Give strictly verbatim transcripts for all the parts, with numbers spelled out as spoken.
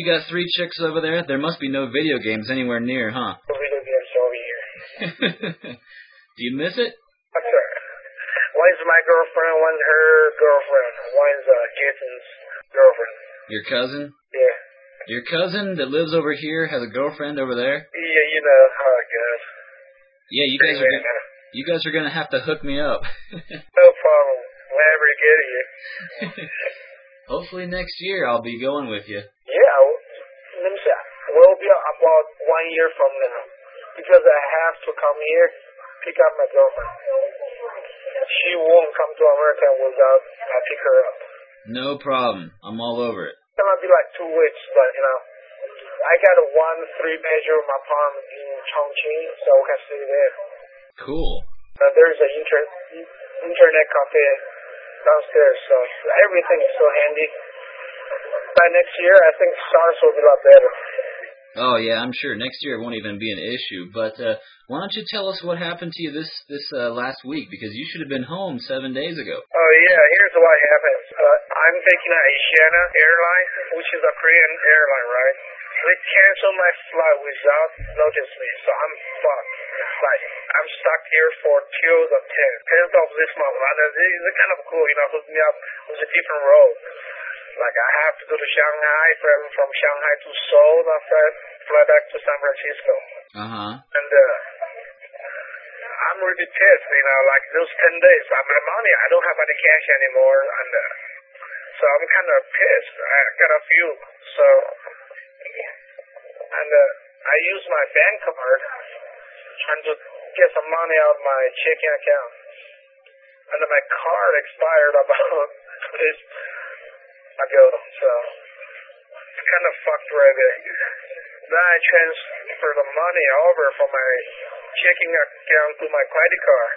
got three chicks over there? There must be no video games anywhere near, huh? No video games over here. Do you miss it? That's right. One's my girlfriend, one's her girlfriend. One's uh, Jason's girlfriend. Your cousin? Yeah. Your cousin that lives over here has a girlfriend over there? Yeah, you know how it goes. Yeah, you guys are gonna, you guys are gonna have to hook me up. No problem. Whenever you get here. Hopefully next year I'll be going with you. Yeah, let me see. We'll be about one year from now. Because I have to come here, pick up my girlfriend. She won't come to America without I pick her up. No problem. I'm all over it. It's gonna be like two weeks, but you know, I got a one three bedroom apartment in Chongqing, so we can stay there. Cool. Uh, there's an inter- internet cafe downstairs, so everything is so handy. By next year, I think SARS will be a lot better. Oh yeah, I'm sure next year it won't even be an issue. But uh, why don't you tell us what happened to you this this uh, last week? Because you should have been home seven days ago. Oh yeah, here's what happened. Uh, I'm taking an Asiana airline, which is a Korean airline, right? They canceled my flight without noticing me, so I'm fucked. Like, I'm stuck here for till the tenth, tenth of this month. And it's kind of cool, you know, hook me up with a different road. Like, I have to go to Shanghai, from, from Shanghai to Seoul, then fly, fly back to San Francisco. Uh-huh. And uh, I'm really pissed, you know, like those ten days, uh, my money, I don't have any cash anymore, and uh, so I'm kind of pissed. I got a few, so, and uh, I use my bank card, trying to get some money out of my checking account, and then my card expired about two days ago, so it's kind of fucked right there. Then I transfer the money over from my checking account to my credit card.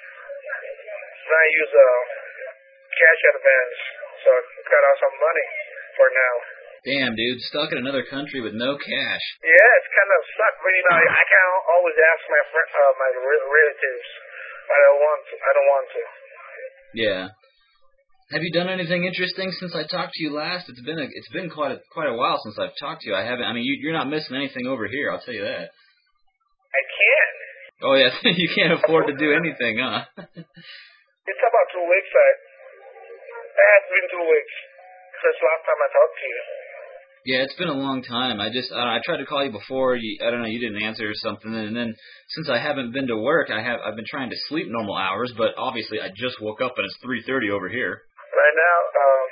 Then I use a cash advance, so I got out some money for now. Damn, dude, stuck in another country with no cash. Yeah, it's kind of suck, but you know, I, I can't always ask my friend, uh, my re- relatives. I don't want to. I don't want to. Yeah. Have you done anything interesting since I talked to you last? It's been a, it's been quite a quite a while since I've talked to you. I haven't. I mean, you, you're not missing anything over here. I'll tell you that. I can't. Oh yeah, you can't afford to do anything, huh? It's about two weeks. I, it has been two weeks since last time I talked to you. Yeah, it's been a long time. I just I, don't know, I tried to call you before. You, I don't know. You didn't answer or something. And then since I haven't been to work, I have I've been trying to sleep normal hours. But obviously, I just woke up and it's three thirty over here. Right now, um,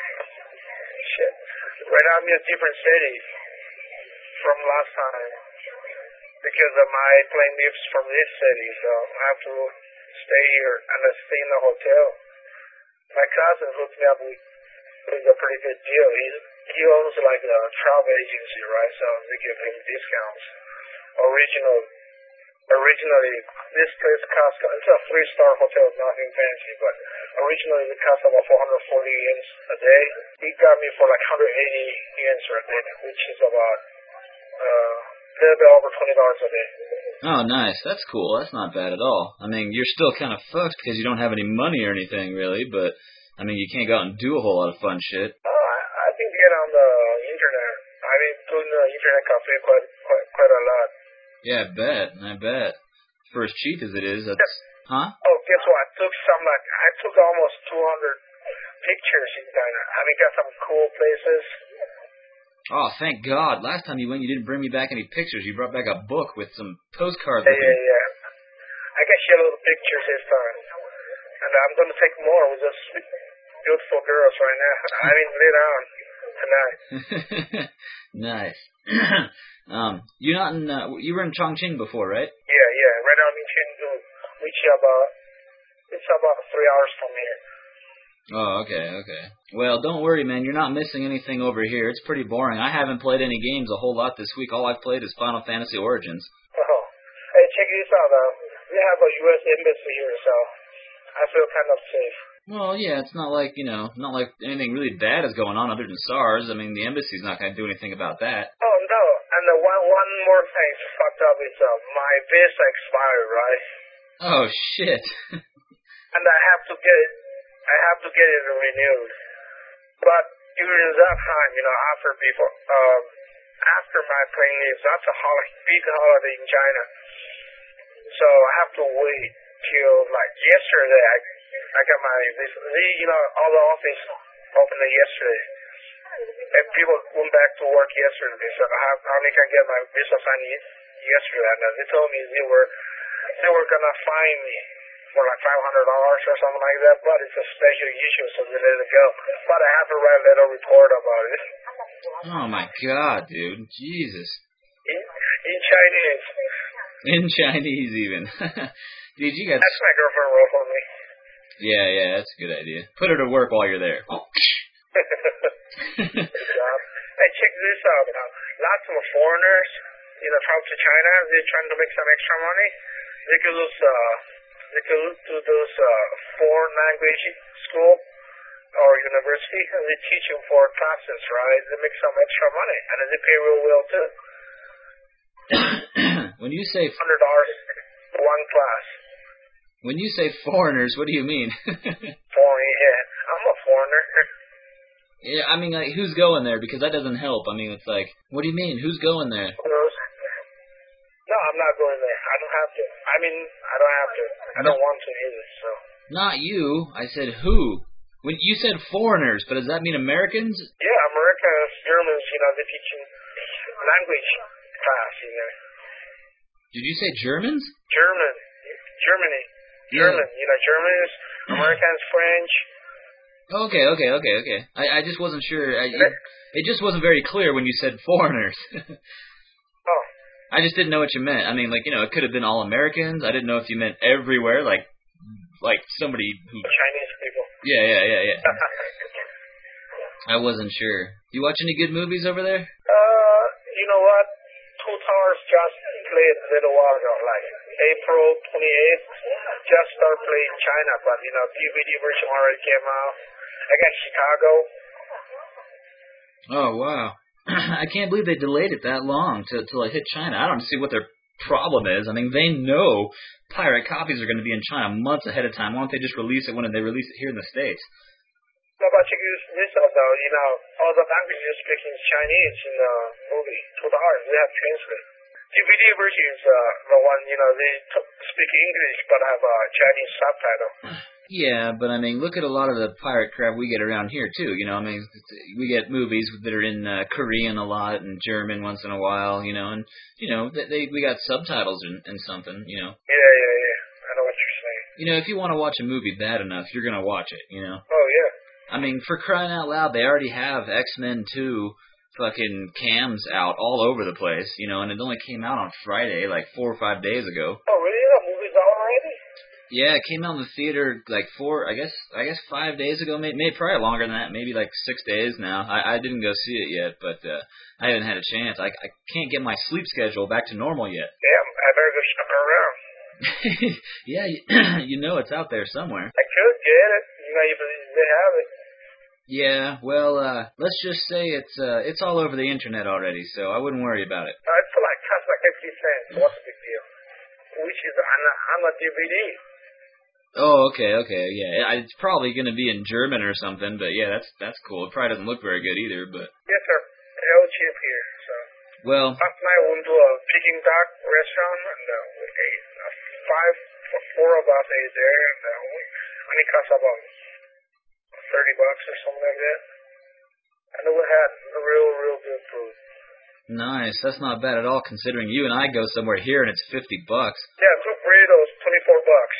shit. Right now I'm in a different city from last time because of my plane leaves from this city, so I have to stay here and I stay in the hotel. My cousin hooked me up with, with a pretty good deal. He's, he owns like a travel agency, right? So they give him discounts. Original, originally, this place cost, it's a three-star hotel, nothing fancy, but originally it cost about four hundred forty yens a day. He got me for like one hundred eighty yens a day, which is about uh, a little bit over twenty dollars a day. Oh, nice. That's cool. That's not bad at all. I mean, you're still kind of fucked because you don't have any money or anything, really, but, I mean, you can't go out and do a whole lot of fun shit. Oh, I, I think get on the internet. I've been doing the internet cafe quite, quite, quite a lot. Yeah, I bet. I bet. For as cheap as it is, that's... Huh? Oh, guess what? I took some, like, I took almost two hundred pictures in China. I mean, got some cool places. Oh, thank God. Last time you went, you didn't bring me back any pictures. You brought back a book with some postcards. Yeah, yeah, yeah. I can share little pictures this time. And I'm going to take more with those beautiful girls right now. I mean, later on tonight. Nice. um, you're not in, uh, you were in Chongqing before, right? Yeah, yeah. Right now I'm in Chengdu, which is about, it's about three hours from here. Oh, okay, okay. Well, don't worry, man. You're not missing anything over here. It's pretty boring. I haven't played any games a whole lot this week. All I've played is Final Fantasy Origins. Oh. Hey, check this out, though. We have a U S embassy here, so I feel kind of safe. Well, yeah, it's not like, you know, not like anything really bad is going on other than SARS. I mean, the embassy's not going to do anything about that. Oh, no. And uh, one one more thing fucked up is uh, my visa expired, right? Oh, shit. And I have to get it. I have to get it renewed. But during that time, you know, after before, um, after my plane leaves, that's a holiday, big holiday in China. So I have to wait till like yesterday. I I got my this, you know, all the office opened yesterday, and people went back to work yesterday. So I have, I only can get my visa signed yesterday, and they told me they were they were gonna fine me for like five hundred dollars or something like that. But it's a special issue, so they let it go. But I have to write a little report about it. Oh my God, dude, Jesus. In, in Chinese. In Chinese, even. Dude, you got. That's my girlfriend wrote for me. Yeah, yeah, that's a good idea. Put her to work while you're there. Oh. Good job. Hey, check this out. Now, lots of foreigners, you know, come to China. They're trying to make some extra money. They go to uh, they go to those uh, foreign language school or university, and they teach them for classes, right? They make some extra money, and they pay real well too. When you say hundred dollars one class. When you say foreigners, what do you mean? Foreign, yeah. I'm a foreigner. Yeah, I mean, like, who's going there? Because that doesn't help. I mean, it's like, what do you mean? Who's going there? Who knows? No, I'm not going there. I don't have to. I mean, I don't have to. I don't want to either, so. Not you. I said who. When you said foreigners, but does that mean Americans? Yeah, Americans, Germans, you know, they're teaching language class, you know. Did you say Germans? German. Germany. German. Yeah. You know, Germans, Americans, French. Okay, okay, okay, okay. I, I just wasn't sure. I, it, it just wasn't very clear when you said foreigners. Oh. I just didn't know what you meant. I mean, like, you know, it could have been all Americans. I didn't know if you meant everywhere, like like somebody who... Chinese people. Yeah, yeah, yeah, yeah. I wasn't sure. You watch any good movies over there? Uh, you know what? Two Towers just played a little while ago, like April twenty-eighth. Just started playing in China, but, you know, D V D version already came out. I got Chicago. Oh, wow. I can't believe they delayed it that long to, till it hit China. I don't see what their problem is. I mean, they know pirate copies are going to be in China months ahead of time. Why don't they just release it when they release it here in the States? No, but check this out, though. You know, all the languages speaking Chinese in the movie, Two Towers, they have translated. D V D version is uh, the one, you know, they t- speak English but have a Chinese subtitle. Yeah, but I mean, look at a lot of the pirate crap we get around here, too. You know, I mean, we get movies that are in uh, Korean a lot and German once in a while, you know, and, you know, they, they we got subtitles in, in something, you know. Yeah, yeah, yeah. I know what you're saying. You know, if you want to watch a movie bad enough, you're going to watch it, you know. Oh, yeah. I mean, for crying out loud, they already have X-Men two fucking cams out all over the place, you know, and it only came out on Friday, like four or five days ago. Oh, really? The movie's out already? Yeah, it came out in the theater like four, I guess, I guess five days ago, maybe, maybe probably longer than that, maybe like six days now. I, I didn't go see it yet, but uh, I haven't had a chance. I, I can't get my sleep schedule back to normal yet. Damn, I better go shop around. Yeah, you, you know it's out there somewhere. I could get it, you know, if they have it. Yeah, well, uh, let's just say it's uh, it's all over the internet already, so I wouldn't worry about it. Uh, it's like cost like fifty cents. What's the big deal? Which is on a, on a D V D. Oh, okay, okay, yeah. It's probably going to be in German or something, but yeah, that's that's cool. It probably doesn't look very good either, but... Yes, sir. Real cheap here, so... Well... Last night we went to a Peking duck restaurant, and uh, we ate uh, five, four of us ate there, and uh, we only cost about thirty bucks or something like that. And we had real, real good food. Nice. That's not bad at all, considering you and I go somewhere here and it's fifty bucks. Yeah, two burritos, twenty-four bucks.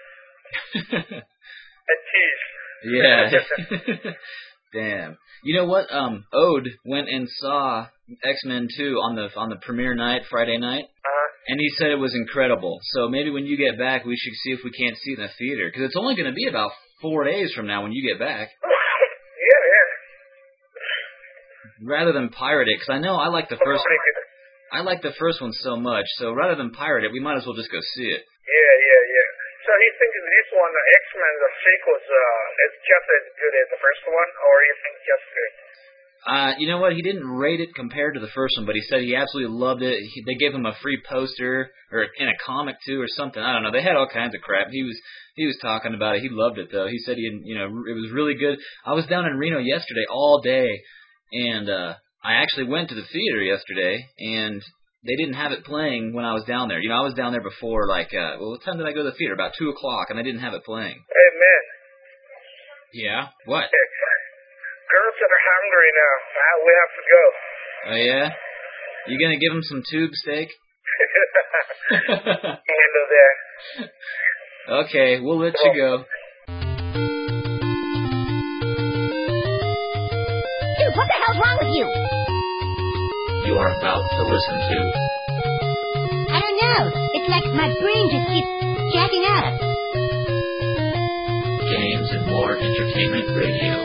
And cheese. Yeah. Damn. You know what? Um, Ode went and saw X-Men two on the on the premiere night, Friday night. Uh-huh. And he said it was incredible. So maybe when you get back, we should see if we can't see it in the theater. Because it's only going to be about four days from now when you get back. Yeah, yeah. Rather than pirate it, because I know I like the first I like the first one so much. So rather than pirate it, we might as well just go see it. Yeah, yeah, yeah. So he's thinking this one, the X-Men, the sequel, uh, is just as good as the first one, or you think just good? Uh, you know what? He didn't rate it compared to the first one, but he said he absolutely loved it. He, they gave him a free poster or in a comic too, or something. I don't know. They had all kinds of crap. He was he was talking about it. He loved it though. He said he, you know, it was really good. I was down in Reno yesterday all day, and uh, I actually went to the theater yesterday, and they didn't have it playing when I was down there. You know, I was down there before, like, uh, well, what time did I go to the theater? About two o'clock, and they didn't have it playing. Hey, man. Yeah? What? Girls that are hungry now. Uh, we have to go. Oh, yeah? You gonna give them some tube steak? Handle there. Okay, we'll let you go. Dude, what the hell's wrong with you? You are about to listen to I don't know. It's like my brain just keeps jacking up. Games and More Entertainment Radio.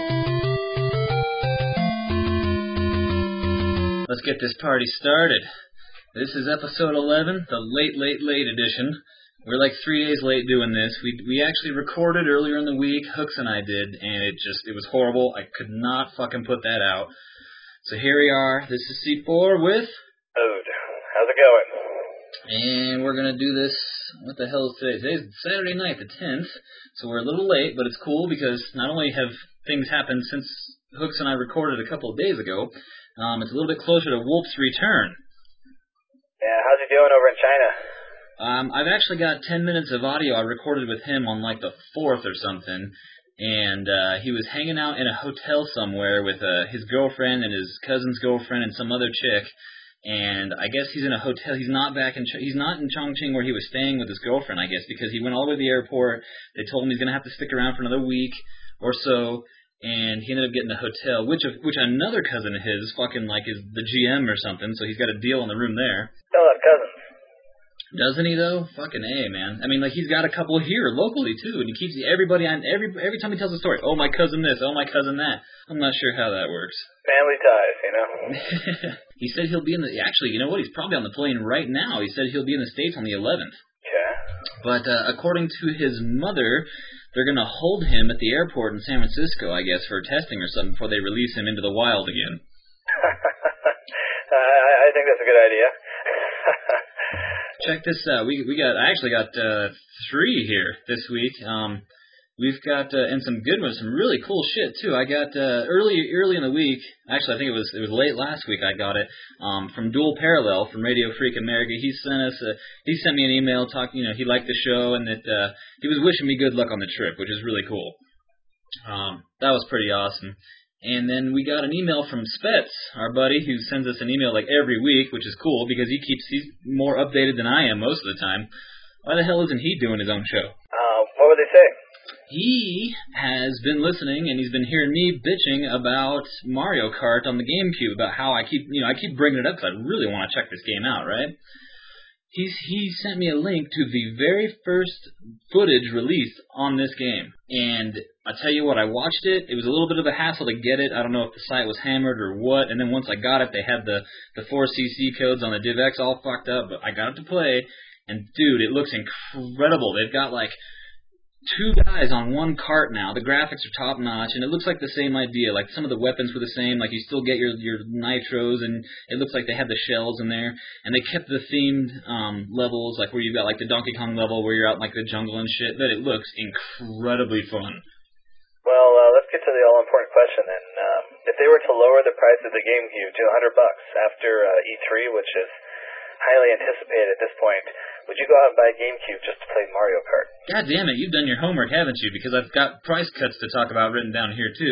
Let's get this party started. This is episode eleven, the late, late, late edition. We're like three days late doing this. We we actually recorded earlier in the week, Hooks and I did, and it just, it was horrible. I could not fucking put that out. So here we are. This is C four with Ode. How's it going? And we're going to do this, what the hell is today? Today's Saturday night, the tenth, so we're a little late, but it's cool because not only have things happened since Hooks and I recorded a couple of days ago, um, it's a little bit closer to Wolf's return. Yeah, how's he doing over in China? Um, I've actually got ten minutes of audio I recorded with him on like the fourth or something, and uh, he was hanging out in a hotel somewhere with uh, his girlfriend and his cousin's girlfriend and some other chick. And I guess he's in a hotel. He's not back in. Ch- he's not in Chongqing where he was staying with his girlfriend. I guess because he went all the way to the airport. They told him he's gonna have to stick around for another week or so, and he ended up getting a hotel, which of which another cousin of his fucking like is the G M or something. So he's got a deal on the room there. Still have cousins. Doesn't he though? Fucking A, man. I mean, like he's got a couple here locally too, and he keeps everybody on every every time he tells a story. Oh, my cousin this. Oh, my cousin that. I'm not sure how that works. Family ties, you know. He said he'll be in the. Actually, you know what? He's probably on the plane right now. He said he'll be in the States on the eleventh. Yeah. But uh, according to his mother, they're gonna hold him at the airport in San Francisco, I guess, for testing or something before they release him into the wild again. I, I think that's a good idea. Check this out. We we got. I actually got uh, three here this week. Um, we've got uh, and some good ones, some really cool shit too. I got uh, early early in the week. Actually, I think it was it was late last week. I got it um, from Dual Parallel from Radio Freak America. He sent us a, he sent me an email talking. You know, he liked the show and that uh, he was wishing me good luck on the trip, which is really cool. Um, that was pretty awesome. And then we got an email from Spets, our buddy, who sends us an email like every week, which is cool because he keeps he's more updated than I am most of the time. Why the hell isn't he doing his own show? Um, what would they say? He has been listening and he's been hearing me bitching about Mario Kart on the GameCube, about how I keep, you know, I keep bringing it up because I really want to check this game out, right? He's, he sent me a link to the very first footage released on this game. And I tell you what, I watched it. It was a little bit of a hassle to get it. I don't know if the site was hammered or what. And then once I got it, they had the, the four C C codes on the DivX all fucked up. But I got it to play. And, dude, it looks incredible. They've got, like, two guys on one cart now. The graphics are top notch, and it looks like the same idea. Like some of the weapons were the same. Like you still get your your nitros, and it looks like they had the shells in there. And they kept the themed um, levels, like where you've got like the Donkey Kong level where you're out in like the jungle and shit. But it looks incredibly fun. Well, uh, let's get to the all-important question then. Um, if they were to lower the price of the GameCube to a hundred bucks after uh, E three, which is highly anticipated at this point, would you go out and buy a GameCube just to play Mario Kart? God damn it, you've done your homework, haven't you? Because I've got price cuts to talk about written down here, too.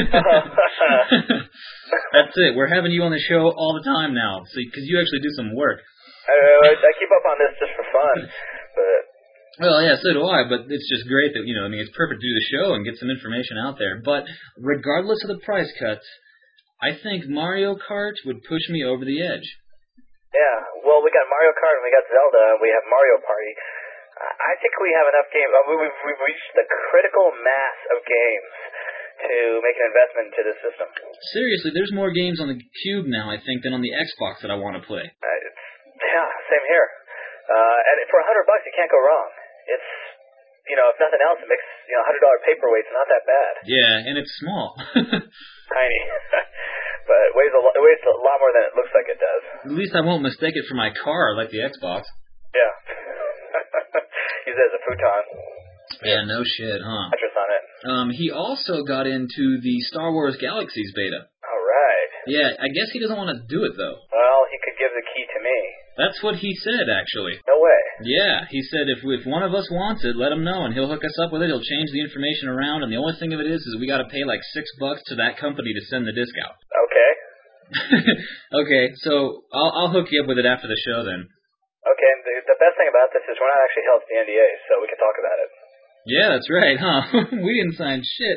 That's it. We're having you on the show all the time now, because you actually do some work. I, I keep up on this just for fun, but... Well, yeah, so do I, but it's just great that, you know, I mean, it's perfect to do the show and get some information out there. But regardless of the price cuts, I think Mario Kart would push me over the edge. Yeah, well, we got Mario Kart and we got Zelda and we have Mario Party. I think we have enough games. We've, we've reached the critical mass of games to make an investment into this system. Seriously, there's more games on the Cube now, I think, than on the Xbox that I want to play. Uh, it's, yeah, same here. Uh, and for a hundred bucks, you can't go wrong. It's, you know, if nothing else, it makes, you know, a hundred dollar paperweight's not that bad. Yeah, and it's small. Tiny. but it weighs a lo- it weighs a lot more than it looks like it does. At least I won't mistake it for my car like the Xbox. Yeah. Use it as a futon. Yeah, no shit, huh? Mattress on it. Um, he also got into the Star Wars Galaxies beta. All right. Yeah, I guess he doesn't want to do it, though. Well, he could give the key to me. That's what he said, actually. No way. Yeah, he said if if one of us wants it, let him know, and he'll hook us up with it. He'll change the information around, and the only thing of it is, is we got to pay like six bucks to that company to send the disc out. Okay. Okay, so I'll I'll hook you up with it after the show then. Okay, and the, the best thing about this is we're not actually held to the N D A, so we can talk about it. Yeah, that's right, huh? We didn't sign shit.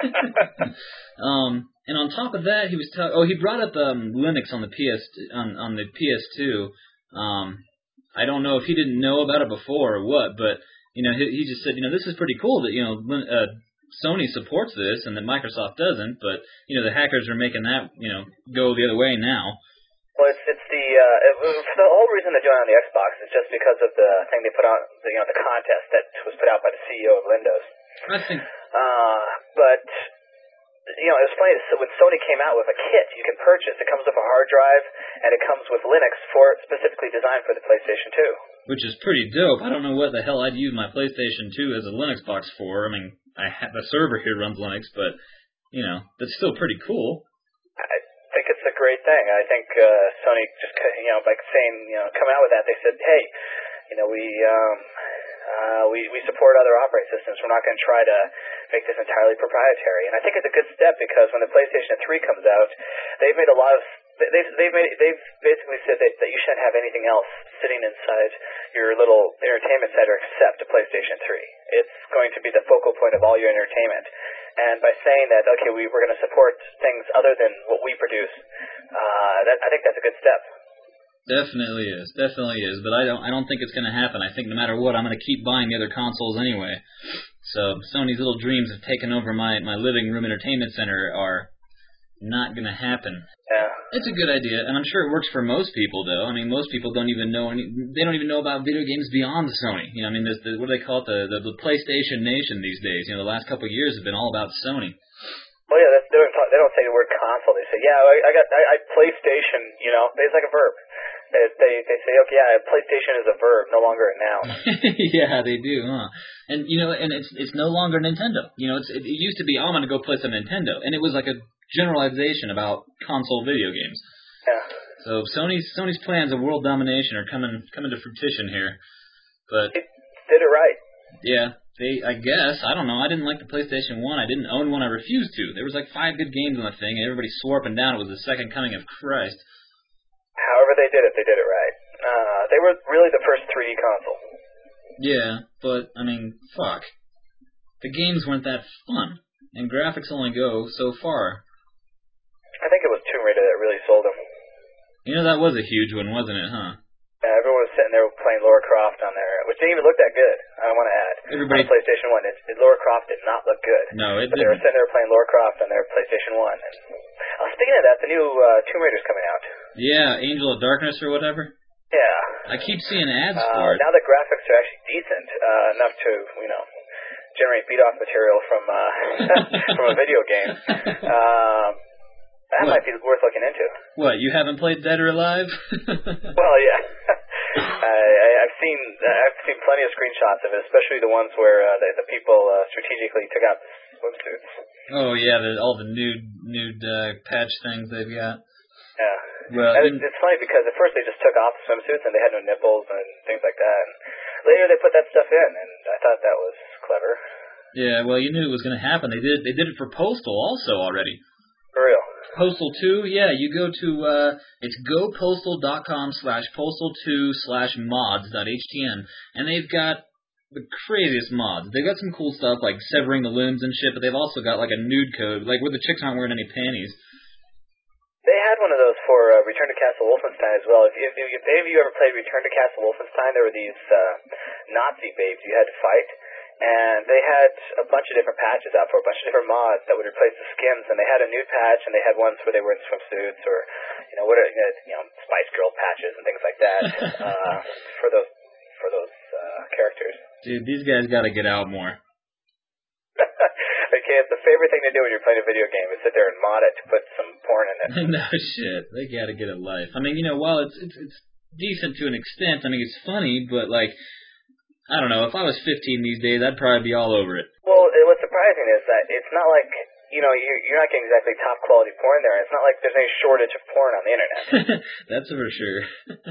um, and on top of that, he was talking. Oh, he brought up um, Linux on the P S on on the P S two. Um, I don't know if he didn't know about it before or what, but you know, he, he just said, you know, this is pretty cool that you know Lin- uh, Sony supports this and that Microsoft doesn't, but you know, the hackers are making that you know go the other way now. Well, it's it's the uh, it, the whole reason they're doing it on the Xbox is just because of the thing they put out, the, you know, the contest that was put out by the C E O of Windows. I think. Uh, but you know, it was funny. So when Sony came out with a kit you can purchase, it comes with a hard drive and it comes with Linux for specifically designed for the PlayStation two. Which is pretty dope. I don't know what the hell I'd use my PlayStation two as a Linux box for. I mean, I ha- the server here runs Linux, but you know, that's still pretty cool. I think it's a great thing. I think uh, Sony just, you know, by saying, you know, coming out with that, they said, hey, you know, we um, uh, we we support other operating systems. We're not going to try to make this entirely proprietary. And I think it's a good step because when the PlayStation three comes out, they've made a lot of they've they've made they've basically said that, that you shouldn't have anything else sitting inside your little entertainment center except a PlayStation three. It's going to be the focal point of all your entertainment. And by saying that, okay, we, we're going to support things other than what we produce, uh, that, I think that's a good step. Definitely is, definitely is. But I don't, I don't think it's going to happen. I think no matter what, I'm going to keep buying the other consoles anyway. So Sony's little dreams of taking over my, my living room entertainment center are not going to happen. Yeah. It's a good idea, and I'm sure it works for most people, though. I mean, most people don't even know any, they don't even know about video games beyond Sony. You know, I mean, there's the, what do they call it, the, the the PlayStation Nation these days. You know, the last couple of years have been all about Sony. Well, yeah, that's, they don't talk, they don't say the word console. They say, yeah, I, I got I, I PlayStation. You know, it's like a verb. They they, they say, okay, yeah, PlayStation is a verb, no longer a noun. Yeah, they do, huh? And you know, and it's it's no longer Nintendo. You know, it's it, it used to be, oh, I'm gonna go play some Nintendo, and it was like a generalization about console video games. Yeah. So Sony's Sony's plans of world domination are coming coming to fruition here. But They did it right. yeah, they I guess I don't know. I didn't like the PlayStation one. I didn't own one. I refused to. There was like five good games on the thing, and everybody swore up and down it was the second coming of Christ. However they did it, they did it right. Uh, they were really the first three D console. Yeah, but I mean, fuck. The games weren't that fun, and graphics only go so far. I think it was Tomb Raider that really sold them. You know, that was a huge one, wasn't it, huh? Yeah, everyone was sitting there playing Lara Croft on there, which didn't even look that good, I want to add. Everybody... On PlayStation one, it, it, Lara Croft did not look good. No, it but didn't. They were sitting there playing Lara Croft on their PlayStation one. And, oh, speaking of that, the new uh, Tomb Raider's coming out. Yeah, Angel of Darkness or whatever? Yeah. I keep seeing ads uh, for it. Now the graphics are actually decent, uh, enough to, you know, generate beat-off material from uh, from a video game. Um, that what? might be worth looking into. What, you haven't played Dead or Alive? Well, yeah. I, I, I've seen I've seen plenty of screenshots of it, especially the ones where uh, the, the people uh, strategically took out the swimsuits. Oh, yeah, the, all the nude, nude uh, patch things they've got. Yeah. Well, and it's, it's funny because at first they just took off the swimsuits and they had no nipples and things like that. And later they put that stuff in, and I thought that was clever. Yeah, well, you knew it was going to happen. They did. They did it for Postal also already. For real. Postal two, yeah. You go to uh, it's gopostal.com slash postal two slash mods dot htm, and they've got the craziest mods. They've got some cool stuff like severing the limbs and shit, but they've also got like a nude code, like where the chicks aren't wearing any panties. They had one of those for uh, Return to Castle Wolfenstein as well. If, if, if any of you ever played Return to Castle Wolfenstein, there were these uh, Nazi babes you had to fight, and they had a bunch of different patches out for a bunch of different mods that would replace the skins. And they had a nude patch, and they had ones where they were in swimsuits or, you know, what are, you know, Spice Girl patches and things like that uh, for those for those uh, characters. Dude, these guys got to get out more. Okay, it's the favorite thing to do when you're playing a video game is sit there and mod it to put some porn in it. No shit. They gotta get a life. I mean, you know, while it's, it's it's decent to an extent, I mean, it's funny, but, like, I don't know, if I was fifteen these days, I'd probably be all over it. Well, it, what's surprising is that it's not like, you know, you're, you're not getting exactly top-quality porn there. It's not like there's any shortage of porn on the internet. That's for sure.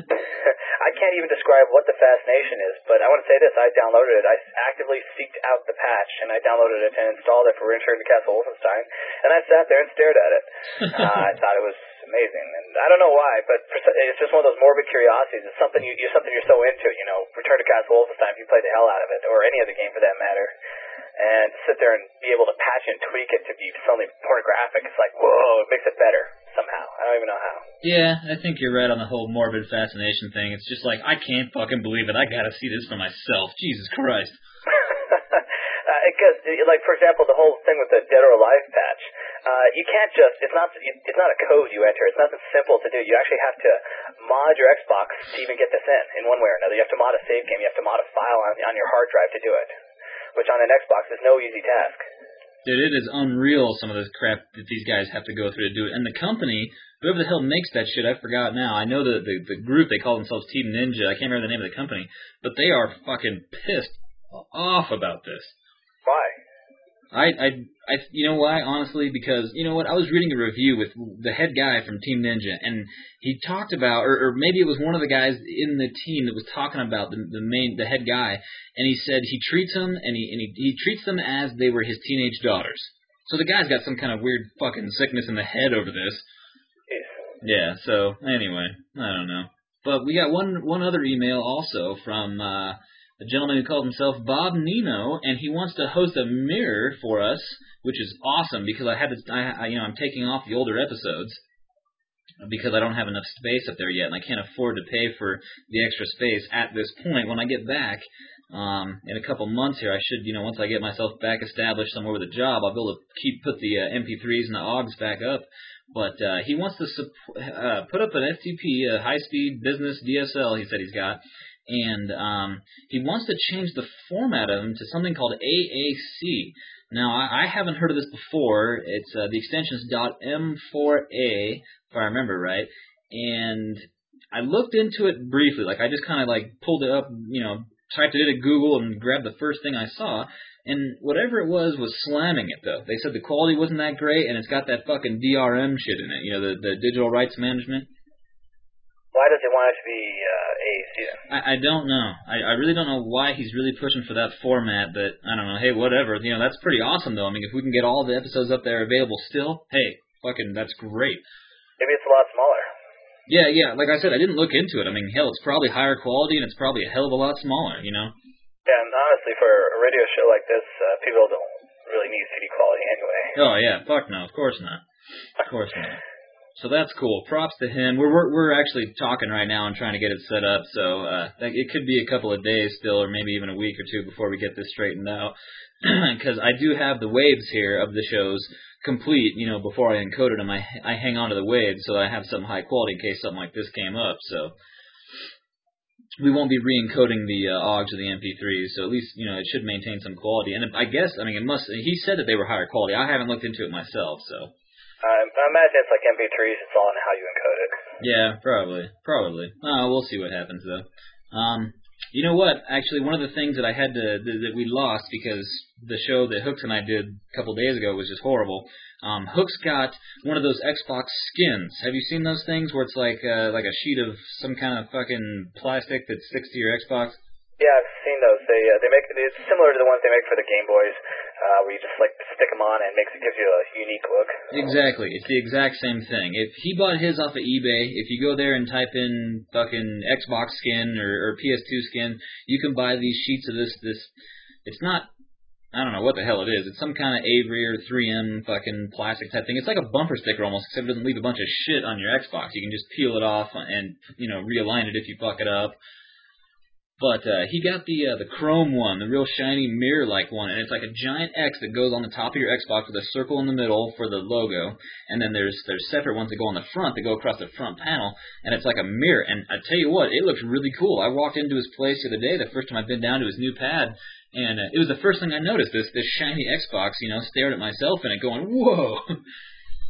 I can't even describe what the fascination is, but I want to say this. I downloaded it. I actively seeked out the patch, and I downloaded it and installed it for Return to Castle Wolfenstein, and I sat there and stared at it. Uh, I thought it was amazing, and I don't know why, but it's just one of those morbid curiosities. It's something, you, you're something you're so into, you know, Return to Castle Wolfenstein, if you play the hell out of it, or any other game for that matter, and sit there and be able to patch and tweak it to be suddenly pornographic. It's like, whoa, it makes it better somehow. I don't even know how. Yeah, I think you're right on the whole morbid fascination thing. It's just like, I can't fucking believe it. I gotta see this for myself. Jesus Christ. uh, because, like, for example, the whole thing with the Dead or Alive patch, uh, you can't just, it's not it's not a code you enter. It's nothing simple to do. You actually have to mod your Xbox to even get this in, in one way or another. You have to mod a save game. You have to mod a file on, on your hard drive to do it, which on an Xbox is no easy task. Dude, it is unreal, some of this crap that these guys have to go through to do it. And the company, whoever the hell makes that shit, I forgot now. I know the, the, the group, they call themselves Team Ninja. I can't remember the name of the company. But they are fucking pissed off about this. Why? I, I, I, you know why? Honestly, because, you know what, I was reading a review with the head guy from Team Ninja, and he talked about, or, or maybe it was one of the guys in the team that was talking about the, the main, the head guy, and he said he treats them, and he, and he, he treats them as they were his teenage daughters. So the guy's got some kind of weird fucking sickness in the head over this. Yeah, so, anyway, I don't know. But we got one, one other email also from, uh, a gentleman who calls himself Bob Nino, and he wants to host a mirror for us, which is awesome because I had to, I, I, you know, I'm taking off the older episodes because I don't have enough space up there yet, and I can't afford to pay for the extra space at this point. When I get back um, in a couple months here, I should, you know, once I get myself back established somewhere with a job, I'll be able to keep put the uh, M P threes and the A U Gs back up. But uh, he wants to uh, put up an S T P, a high-speed business D S L. He said he's got. And um, he wants to change the format of them to something called A A C. Now, I, I haven't heard of this before. It's uh, the extension is .m four A, if I remember right. And I looked into it briefly. Like, I just kind of, like, pulled it up, you know, typed it into Google and grabbed the first thing I saw. And whatever it was was slamming it, though. They said the quality wasn't that great, and it's got that fucking D R M shit in it, you know, the, the digital rights management. Why does he want it to be uh, A A C then? I, I don't know. I, I really don't know why he's really pushing for that format, but I don't know. Hey, whatever. You know, that's pretty awesome, though. I mean, if we can get all the episodes up there available still, hey, fucking, that's great. Maybe it's a lot smaller. Yeah, yeah. Like I said, I didn't look into it. I mean, hell, it's probably higher quality, and it's probably a hell of a lot smaller, you know? Yeah, and honestly, for a radio show like this, uh, people don't really need C D quality anyway. Oh, yeah. Fuck no. Of course not. Of course not. So that's cool. Props to him. We're, we're we're actually talking right now and trying to get it set up. So uh, it could be a couple of days still, or maybe even a week or two before we get this straightened out. Because I do have the waves here of the shows complete. You know, before I encoded them, I I hang on to the waves so that I have something high quality in case something like this came up. So we won't be re-encoding the uh, A U Gs or the M P threes. So at least you know it should maintain some quality. And I guess I mean it must. He said that they were higher quality. I haven't looked into it myself. So. Uh, I imagine it's like M P threes, it's all in how you encode it. Yeah, probably. Probably. Oh, we'll see what happens, though. Um, you know what? Actually, one of the things that I had to, that, that we lost because the show that Hooks and I did a couple days ago was just horrible. Um, Hooks got one of those Xbox skins. Have you seen those things where it's like, uh, like a sheet of some kind of fucking plastic that sticks to your Xbox? Yeah, I've seen those. They uh, they make it's similar to the ones they make for the Game Boys, uh, where you just like stick them on and it makes it gives you a unique look. Exactly, it's the exact same thing. If he bought his off of eBay, if you go there and type in fucking Xbox skin or, or P S two skin, you can buy these sheets of this. This it's not. I don't know what the hell it is. It's some kind of Avery or three M fucking plastic type thing. It's like a bumper sticker almost, except it doesn't leave a bunch of shit on your Xbox. You can just peel it off and you know realign it if you fuck it up. But uh, he got the uh, the chrome one, the real shiny mirror-like one, and it's like a giant X that goes on the top of your Xbox with a circle in the middle for the logo, and then there's there's separate ones that go on the front that go across the front panel, and it's like a mirror. And I tell you what, it looks really cool. I walked into his place the other day, the first time I've been down to his new pad, and uh, it was the first thing I noticed. This this shiny Xbox, you know, stared at myself in it, going, "Whoa."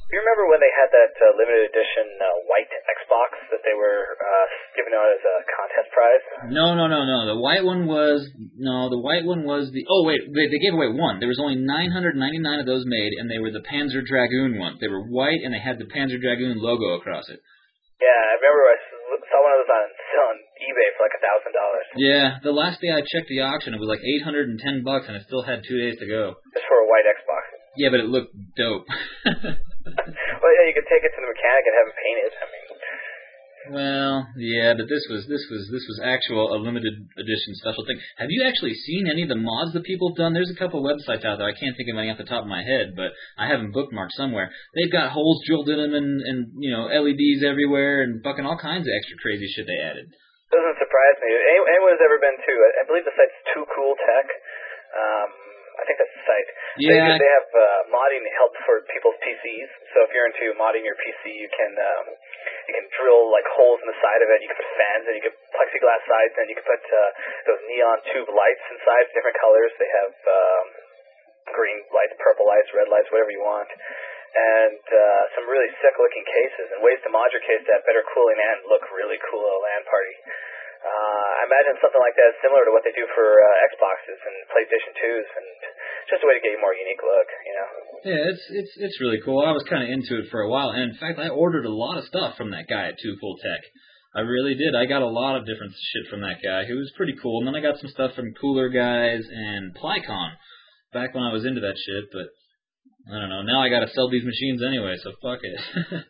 You remember when they had that uh, limited edition uh, white Xbox that they were uh, giving out as a contest prize? No, no, no, no. The white one was no. The white one was the. Oh wait, they, they gave away one. There was only nine hundred ninety-nine of those made, and they were the Panzer Dragoon ones. They were white, and they had the Panzer Dragoon logo across it. Yeah, I remember I saw one of those on on eBay for like a thousand dollars. Yeah, the last day I checked the auction, it was like eight hundred and ten bucks, and it still had two days to go. Just for a white Xbox. Yeah, but it looked dope. Well, yeah, you could take it to the mechanic and have it painted. I mean. Well, yeah, but this was this was this was actual a limited edition special thing. Have you actually seen any of the mods that people have done? There's a couple websites out there. I can't think of any off the top of my head, but I have them bookmarked somewhere. They've got holes drilled in them and and you know L E Ds everywhere and fucking all kinds of extra crazy shit they added. Doesn't surprise me. Any, anyone who's ever been to, I believe the site's Too Cool Tech. Um, I think that's the site. Yeah. They, they have uh, modding help for people's P Cs. So if you're into modding your P C, you can um, you can drill like holes in the side of it. You can put fans and you can plexiglass sides and you can put uh, those neon tube lights inside, different colors. They have um, green lights, purple lights, red lights, whatever you want. And uh, some really sick-looking cases and ways to mod your case to have better cooling and look really cool at a LAN party. Uh, I imagine something like that is similar to what they do for uh, Xboxes and PlayStation twos, and just a way to get a more unique look, you know. Yeah, it's it's it's really cool. I was kind of into it for a while, and in fact, I ordered a lot of stuff from that guy at Too Cool Tech. I really did. I got a lot of different shit from that guy. He was pretty cool. And then I got some stuff from Cooler Guys and Plycon back when I was into that shit, but I don't know. Now I got to sell these machines anyway, so fuck it.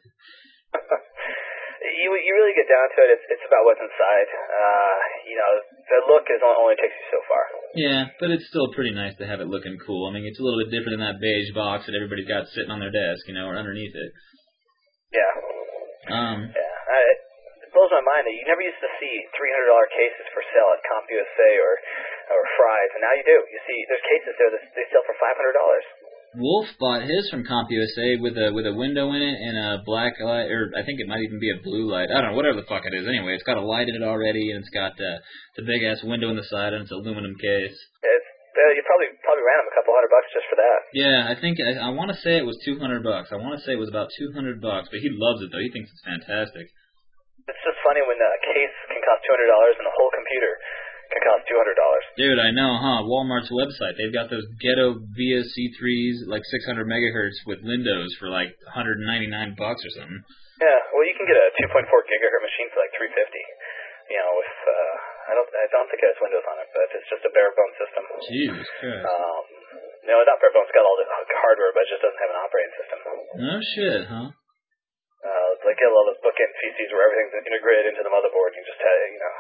You you really get down to it, it's it's about what's inside. Uh, you know, the look is only, only takes you so far. Yeah, but it's still pretty nice to have it looking cool. I mean, it's a little bit different than that beige box that everybody's got sitting on their desk, you know, or underneath it. Yeah. Um. Yeah. I, it blows my mind that you never used to see three hundred dollar cases for sale at CompUSA or or Fry's, and now you do. You see, there's cases there that they sell for five hundred dollars. Wolf bought his from CompUSA with a with a window in it and a black light, or I think it might even be a blue light. I don't know, whatever the fuck it is. Anyway, it's got a light in it already, and it's got uh, the big ass window in the side, and it's an aluminum case. It's uh, you probably probably ran him a couple hundred bucks just for that. Yeah, I think I, I want to say it was two hundred bucks. I want to say it was about two hundred bucks, but he loves it though. He thinks it's fantastic. It's just funny when a case can cost two hundred dollars and a whole computer can cost two hundred dollars. Dude, I know, huh? Walmart's website, they've got those ghetto V S C threes, like six hundred megahertz with Windows for like one hundred ninety-nine bucks or something. Yeah, well, you can get a two point four gigahertz machine for like three hundred fifty. You know, with uh, I don't, I don't think it has Windows on it, but it's just a bare bones system. Jesus Christ. Um, no, not bare bones. It's got all the hardware, but it just doesn't have an operating system. No shit, huh? Uh, it's like all those bookend P Cs where everything's integrated into the motherboard. You just have, you know.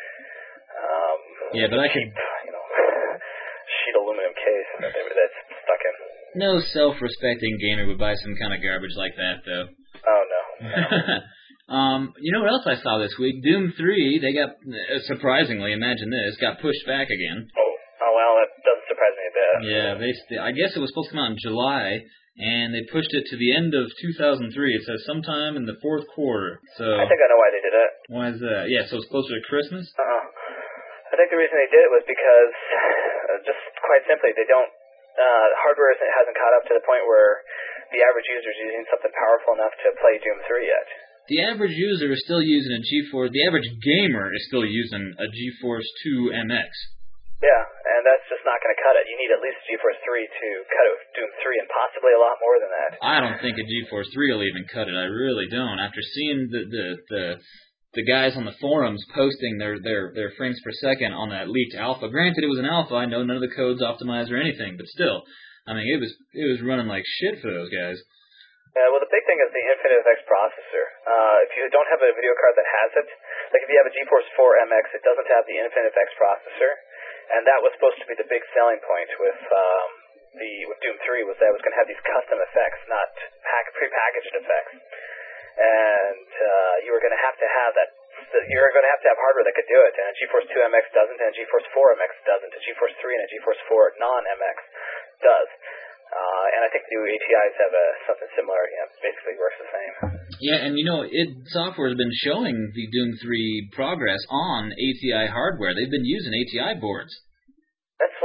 Um, yeah, but I cheap, could... you know, sheet aluminum case that they, that's stuck in. No self-respecting gamer would buy some kind of garbage like that, though. Oh, no. no. um, you know what else I saw this week? Doom three, they got, uh, surprisingly, imagine this, got pushed back again. Oh, oh well, that doesn't surprise me a bit. Yeah, they. St- I guess it was supposed to come out in July, and they pushed it to the end of two thousand three. It says sometime in the fourth quarter. So I think I know why they did it. Why is that? Yeah, so it's closer to Christmas? Uh-uh. I think the reason they did it was because, uh, just quite simply, they don't, uh, hardware isn't, hasn't caught up to the point where the average user is using something powerful enough to play Doom three yet. The average user is still using a GeForce, the average gamer is still using a GeForce two M X. Yeah, and that's just not going to cut it. You need at least GeForce three to cut it with Doom three, and possibly a lot more than that. I don't think a GeForce three will even cut it. I really don't. After seeing the the the, the guys on the forums posting their, their, their frames per second on that leaked alpha. Granted, it was an alpha. I know none of the code's optimized or anything, but still, I mean, it was it was running like shit for those guys. Yeah, well, the big thing is the InfiniteFX processor. Uh, if you don't have a video card that has it, like if you have a GeForce four M X, it doesn't have the InfiniteFX processor, and that was supposed to be the big selling point with um, the with Doom three, was that it was going to have these custom effects, not pack, pre-packaged effects. And uh, you were going to have to have that. You're going to have to have hardware that could do it, and a GeForce two M X doesn't, and a GeForce four M X doesn't. A GeForce three and a GeForce four non-M X does. Uh, and I think the new A T Is have a, something similar. Yeah, basically works the same. Yeah, and you know, id Software has been showing the Doom three progress on A T I hardware. They've been using A T I boards. That's what I heard. I heard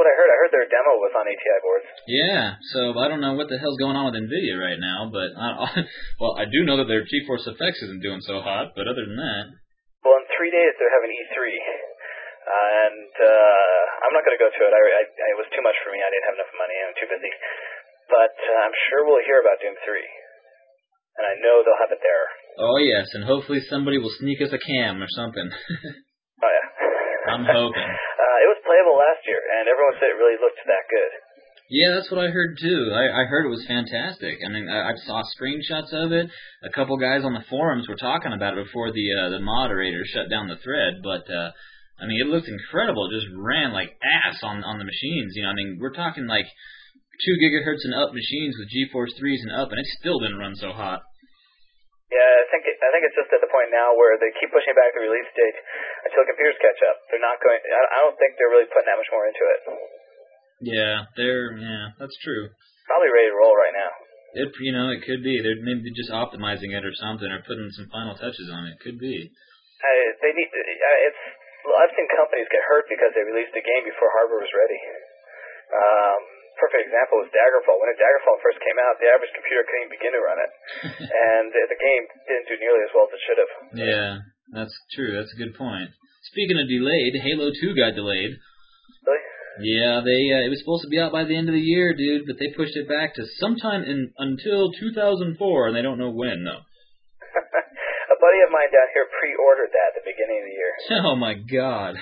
heard their demo was on A T I boards. Yeah, so I don't know what the hell's going on with NVIDIA right now, but I, well, I do know that their GeForce F X isn't doing so hot, but other than that... Well, in three days they're having E three, uh, and uh, I'm not going to go to it. I, I, it was too much for me. I didn't have enough money. I'm too busy. But uh, I'm sure we'll hear about Doom three, and I know they'll have it there. Oh, yes, and hopefully somebody will sneak us a cam or something. Oh, yeah. I'm hoping. Uh, it was playable last year, and everyone said it really looked that good. Yeah, that's what I heard, too. I, I heard it was fantastic. I mean, I, I saw screenshots of it. A couple guys on the forums were talking about it before the uh, the moderator shut down the thread, but, uh, I mean, it looked incredible. It just ran like ass on, on the machines. You know, I mean, we're talking like two gigahertz and up machines with GeForce threes and up, and it still didn't run so hot. Yeah, I think it, I think it's just at the point now where they keep pushing back the release date until computers catch up. They're not going. I, I don't think they're really putting that much more into it. Yeah, they're yeah, that's true. Probably ready to roll right now. It you know it could be they're maybe just optimizing it or something or putting some final touches on it. Could be. I, they need. Uh, it's. Well, I've seen companies get hurt because they released a game before hardware was ready. Um, perfect example was Daggerfall. When Daggerfall first came out, the average computer couldn't even begin to run it, and the, the game didn't do nearly as well as it should have. Yeah, that's true. That's a good point. Speaking of delayed, Halo two got delayed. Really? Yeah, they uh, it was supposed to be out by the end of the year, dude, but they pushed it back to sometime in until two thousand four, and they don't know when. No. A buddy of mine down here pre-ordered that at the beginning of the year. Oh my God.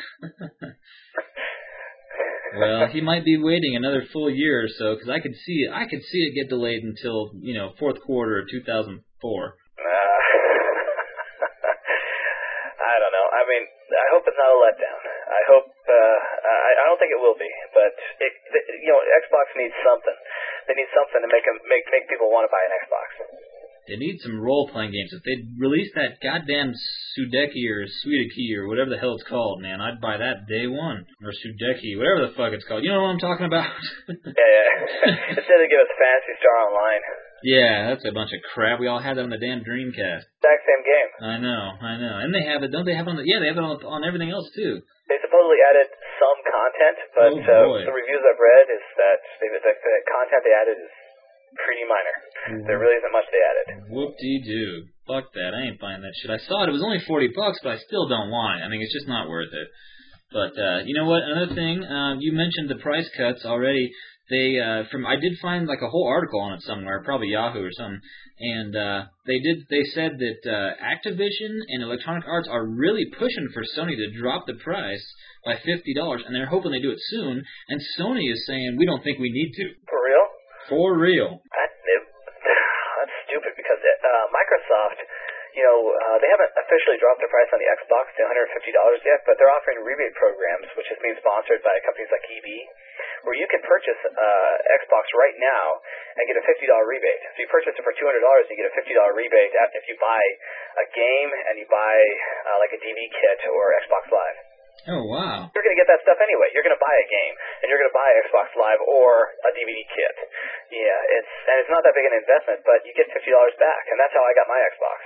Well, he might be waiting another full year or so, because I could see it. I could see it get delayed until you know fourth quarter of two thousand four. Uh, I don't know. I mean, I hope it's not a letdown. I hope. Uh, I, I don't think it will be, but it, you know, Xbox needs something. They need something to make them make make people want to buy an Xbox. They need some role-playing games. If they'd release that goddamn Sudeki or Suideki or whatever the hell it's called, man, I'd buy that day one. Or Sudeki, whatever the fuck it's called. You know what I'm talking about? Yeah, yeah. Instead they give us Phantasy Star Online. Yeah, that's a bunch of crap. We all had that on the damn Dreamcast. Exact same game. I know, I know. And they have it, don't they have it on the, yeah, they have it on, on everything else, too. They supposedly added some content, but oh, uh, the reviews I've read is that they, the, the content they added is pretty minor. Mm-hmm. There really isn't much they added. Whoop-de-doo. Fuck that. I ain't buying that shit. I saw it. It was only forty bucks, but I still don't want it. I mean, it's just not worth it. But, uh, you know what? Another thing, uh, you mentioned the price cuts already. They, uh, from, I did find like a whole article on it somewhere, probably Yahoo or something, and, uh, they did, they said that, uh, Activision and Electronic Arts are really pushing for Sony to drop the price by fifty dollars, and they're hoping they do it soon, and Sony is saying, we don't think we need to. For real? For real. That, it, that's stupid because, it, uh, Microsoft, you know, uh, they haven't officially dropped their price on the Xbox to one hundred fifty dollars yet, but they're offering rebate programs, which is being sponsored by companies like E B, where you can purchase uh, Xbox right now and get a fifty dollars rebate. So you purchase it for two hundred dollars, you get a fifty dollars rebate if you buy a game and you buy uh, like a D V D kit or Xbox Live. Oh, wow. You're going to get that stuff anyway. You're going to buy a game, and you're going to buy Xbox Live or a D V D kit. Yeah, it's and it's not that big an investment, but you get fifty dollars back, and that's how I got my Xbox.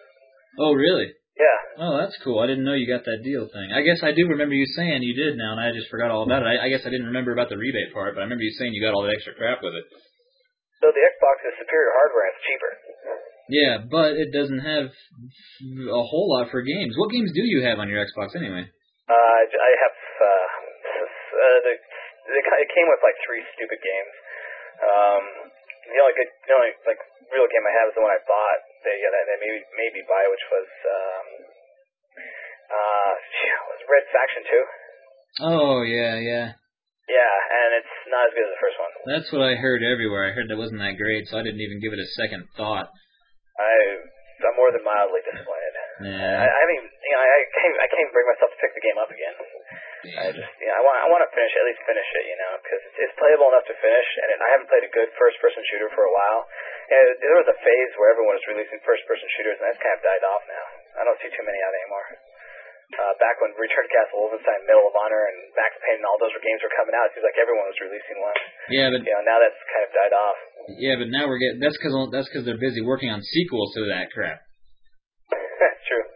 Oh, really? Yeah. Oh, that's cool. I didn't know you got that deal thing. I guess I do remember you saying you did now, and I just forgot all about it. I, I guess I didn't remember about the rebate part, but I remember you saying you got all that extra crap with it. So the Xbox is superior hardware and it's cheaper. Yeah, but it doesn't have a whole lot for games. What games do you have on your Xbox anyway? Uh, I have, uh, uh the, the, it came with like three stupid games. Um, the only good, the only like real game I have is the one I bought. They, yeah, they made, made me buy, which was, um, uh, was Red Faction two. Oh, yeah, yeah. Yeah, and it's not as good as the first one. That's what I heard everywhere. I heard that wasn't that great, so I didn't even give it a second thought. I, I'm more than mildly disappointed. Yeah. I, I mean, you know, I can't, I can't bring myself to pick the game up again. Yeah. I just, you know, I want, I want to finish, at least finish it, you know, because it's, it's playable enough to finish, and it, I haven't played a good first-person shooter for a while. And there was a phase where everyone was releasing first-person shooters, and that's kind of died off now. I don't see too many out anymore. Uh, back when Return to Castle Wolfenstein, Medal of Honor, and Max Payne and all those games were coming out, it seems like everyone was releasing one. Yeah, but you know, now that's kind of died off. Yeah, but now we're getting that's because that's because they're busy working on sequels to that crap. That's true.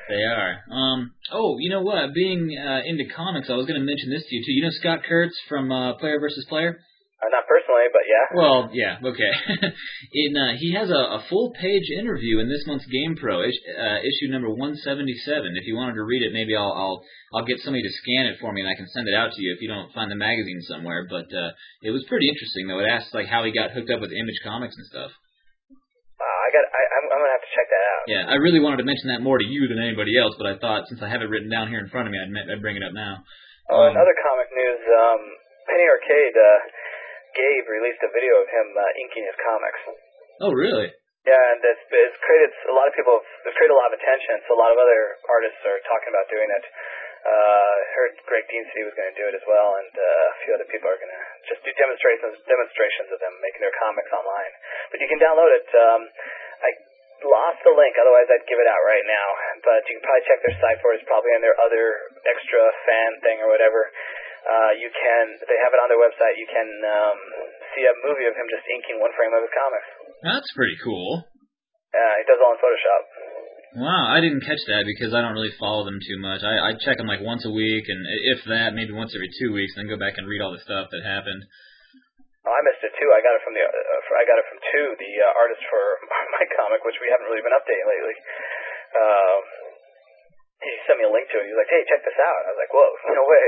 They are. Um. Oh, you know what? Being uh, into comics, I was going to mention this to you, too. You know Scott Kurtz from uh, Player versus Player? Uh, not personally, but yeah. Well, yeah, okay. in, uh, he has a, a full-page interview in this month's GamePro, is, uh, issue number one seventy-seven. If you wanted to read it, maybe I'll, I'll I'll get somebody to scan it for me and I can send it out to you if you don't find the magazine somewhere. But uh, it was pretty interesting, though. It asks like how he got hooked up with Image Comics and stuff. Uh, I got. I, I'm, I'm gonna have to check that out. Yeah, I really wanted to mention that more to you than anybody else, but I thought since I have it written down here in front of me, I'd, I'd bring it up now. Oh, Um, in other comic news, um, Penny Arcade. Uh, Gabe released a video of him uh, inking his comics. oh, really? Yeah, and it's, it's created a lot of people. It's created a lot of attention. So a lot of other artists are talking about doing it. Uh, I heard Greg Dean said he was going to do it as well, and uh, a few other people are going to just do demonstrations demonstrations of them making their comics online. But you can download it. Um, I lost the link, otherwise I'd give it out right now. But you can probably check their site for it. It's probably in their other extra fan thing or whatever. Uh, you can, they have it on their website, you can um, see a movie of him just inking one frame of his comics. That's pretty cool. Uh, he does it all in Photoshop. Wow, I didn't catch that because I don't really follow them too much. I, I check them like once a week, and if that, maybe once every two weeks, and then go back and read all the stuff that happened. Oh, I missed it too. I got it from the, uh, for, I got it from two, the uh, artist for my comic, which we haven't really been updating lately. Um, he sent me a link to it. He was like, "Hey, check this out." I was like, "Whoa, no way."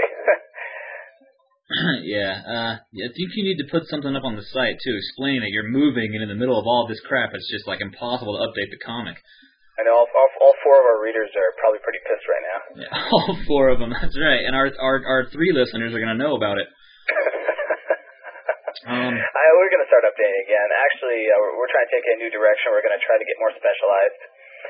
yeah, uh, I think you need to put something up on the site, too, explaining that you're moving, and in the middle of all this crap, it's just, like, impossible to update the comic. I know all, all, all four of our readers are probably pretty pissed right now. Yeah, all four of them, that's right, and our our, our three listeners are going to know about it. um, I, we're going to start updating again. Actually, uh, we're, we're trying to take a new direction. We're going to try to get more specialized.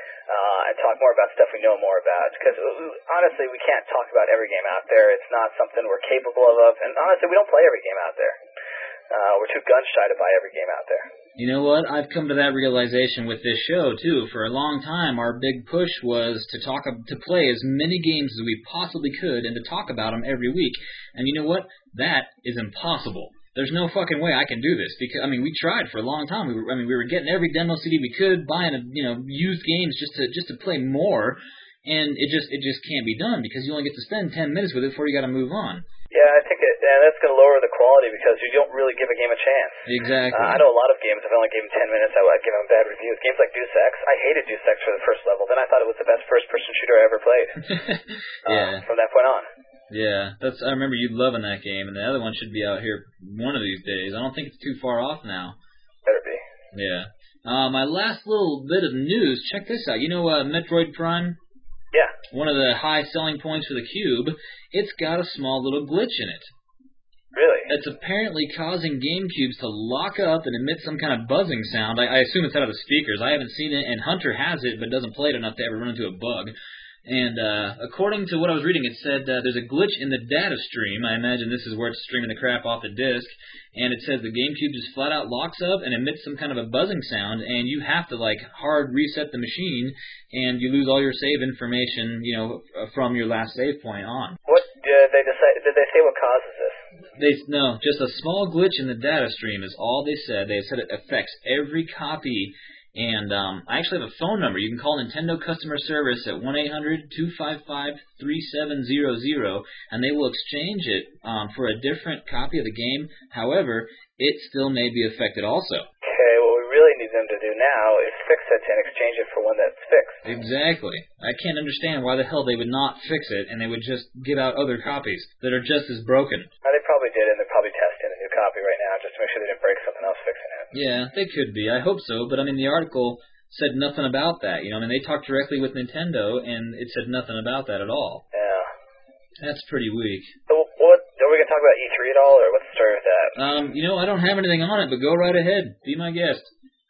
Uh, and talk more about stuff we know more about. Because, honestly, we can't talk about every game out there. It's not something we're capable of. And, honestly, we don't play every game out there. Uh, we're too gun-shy to buy every game out there. You know what? I've come to that realization with this show, too. For a long time, our big push was to talk to play as many games as we possibly could and to talk about them every week. And you know what? That is impossible. There's no fucking way I can do this because I mean we tried for a long time. We were I mean we were getting every demo C D we could, buying a, you know used games just to just to play more, and it just it just can't be done because you only get to spend ten minutes with it before you got to move on. Yeah, I think it, and that's going to lower the quality because you don't really give a game a chance. Exactly. Uh, I know a lot of games. If I only gave them ten minutes, I would give them bad reviews. Games like Deus Ex, I hated Deus Ex for the first level. Then I thought it was the best first-person shooter I ever played. yeah. Uh, from that point on. Yeah, that's. I remember you loving that game, and the other one should be out here one of these days. I don't think it's too far off now. Better be. Yeah. Uh, my last little bit of news. Check this out. You know, uh, Metroid Prime. Yeah. One of the high selling points for the Cube. It's got a small little glitch in it. Really? It's apparently causing GameCubes to lock up and emit some kind of buzzing sound. I, I assume it's out of the speakers. I haven't seen it, and Hunter has it, but doesn't play it enough to ever run into a bug. And uh, according to what I was reading, it said uh, there's a glitch in the data stream. I imagine this is where it's streaming the crap off the disk. And it says the GameCube just flat out locks up and emits some kind of a buzzing sound, and you have to like hard reset the machine, and you lose all your save information, you know, from your last save point on. What did they decide? Did they say what causes this? They no, just a small glitch in the data stream is all they said. They said it affects every copy. And um, I actually have a phone number. You can call Nintendo customer service at one eight hundred two five five three seven zero zero, and they will exchange it um, for a different copy of the game. However, it still may be affected also. Okay, what we really need them to do now is fix it and exchange it for one that's fixed. Exactly. I can't understand why the hell they would not fix it, and they would just give out other copies that are just as broken. Now, they probably did, and they're probably testing a new copy right now just to make sure they didn't break something else fixing it. Yeah, they could be. I hope so. But, I mean, the article said nothing about that. You know, I mean, they talked directly with Nintendo, and it said nothing about that at all. Yeah. That's pretty weak. So, what, are we going to talk about E three at all, or what's the story with that? Um, you know, I don't have anything on it, but go right ahead. Be my guest.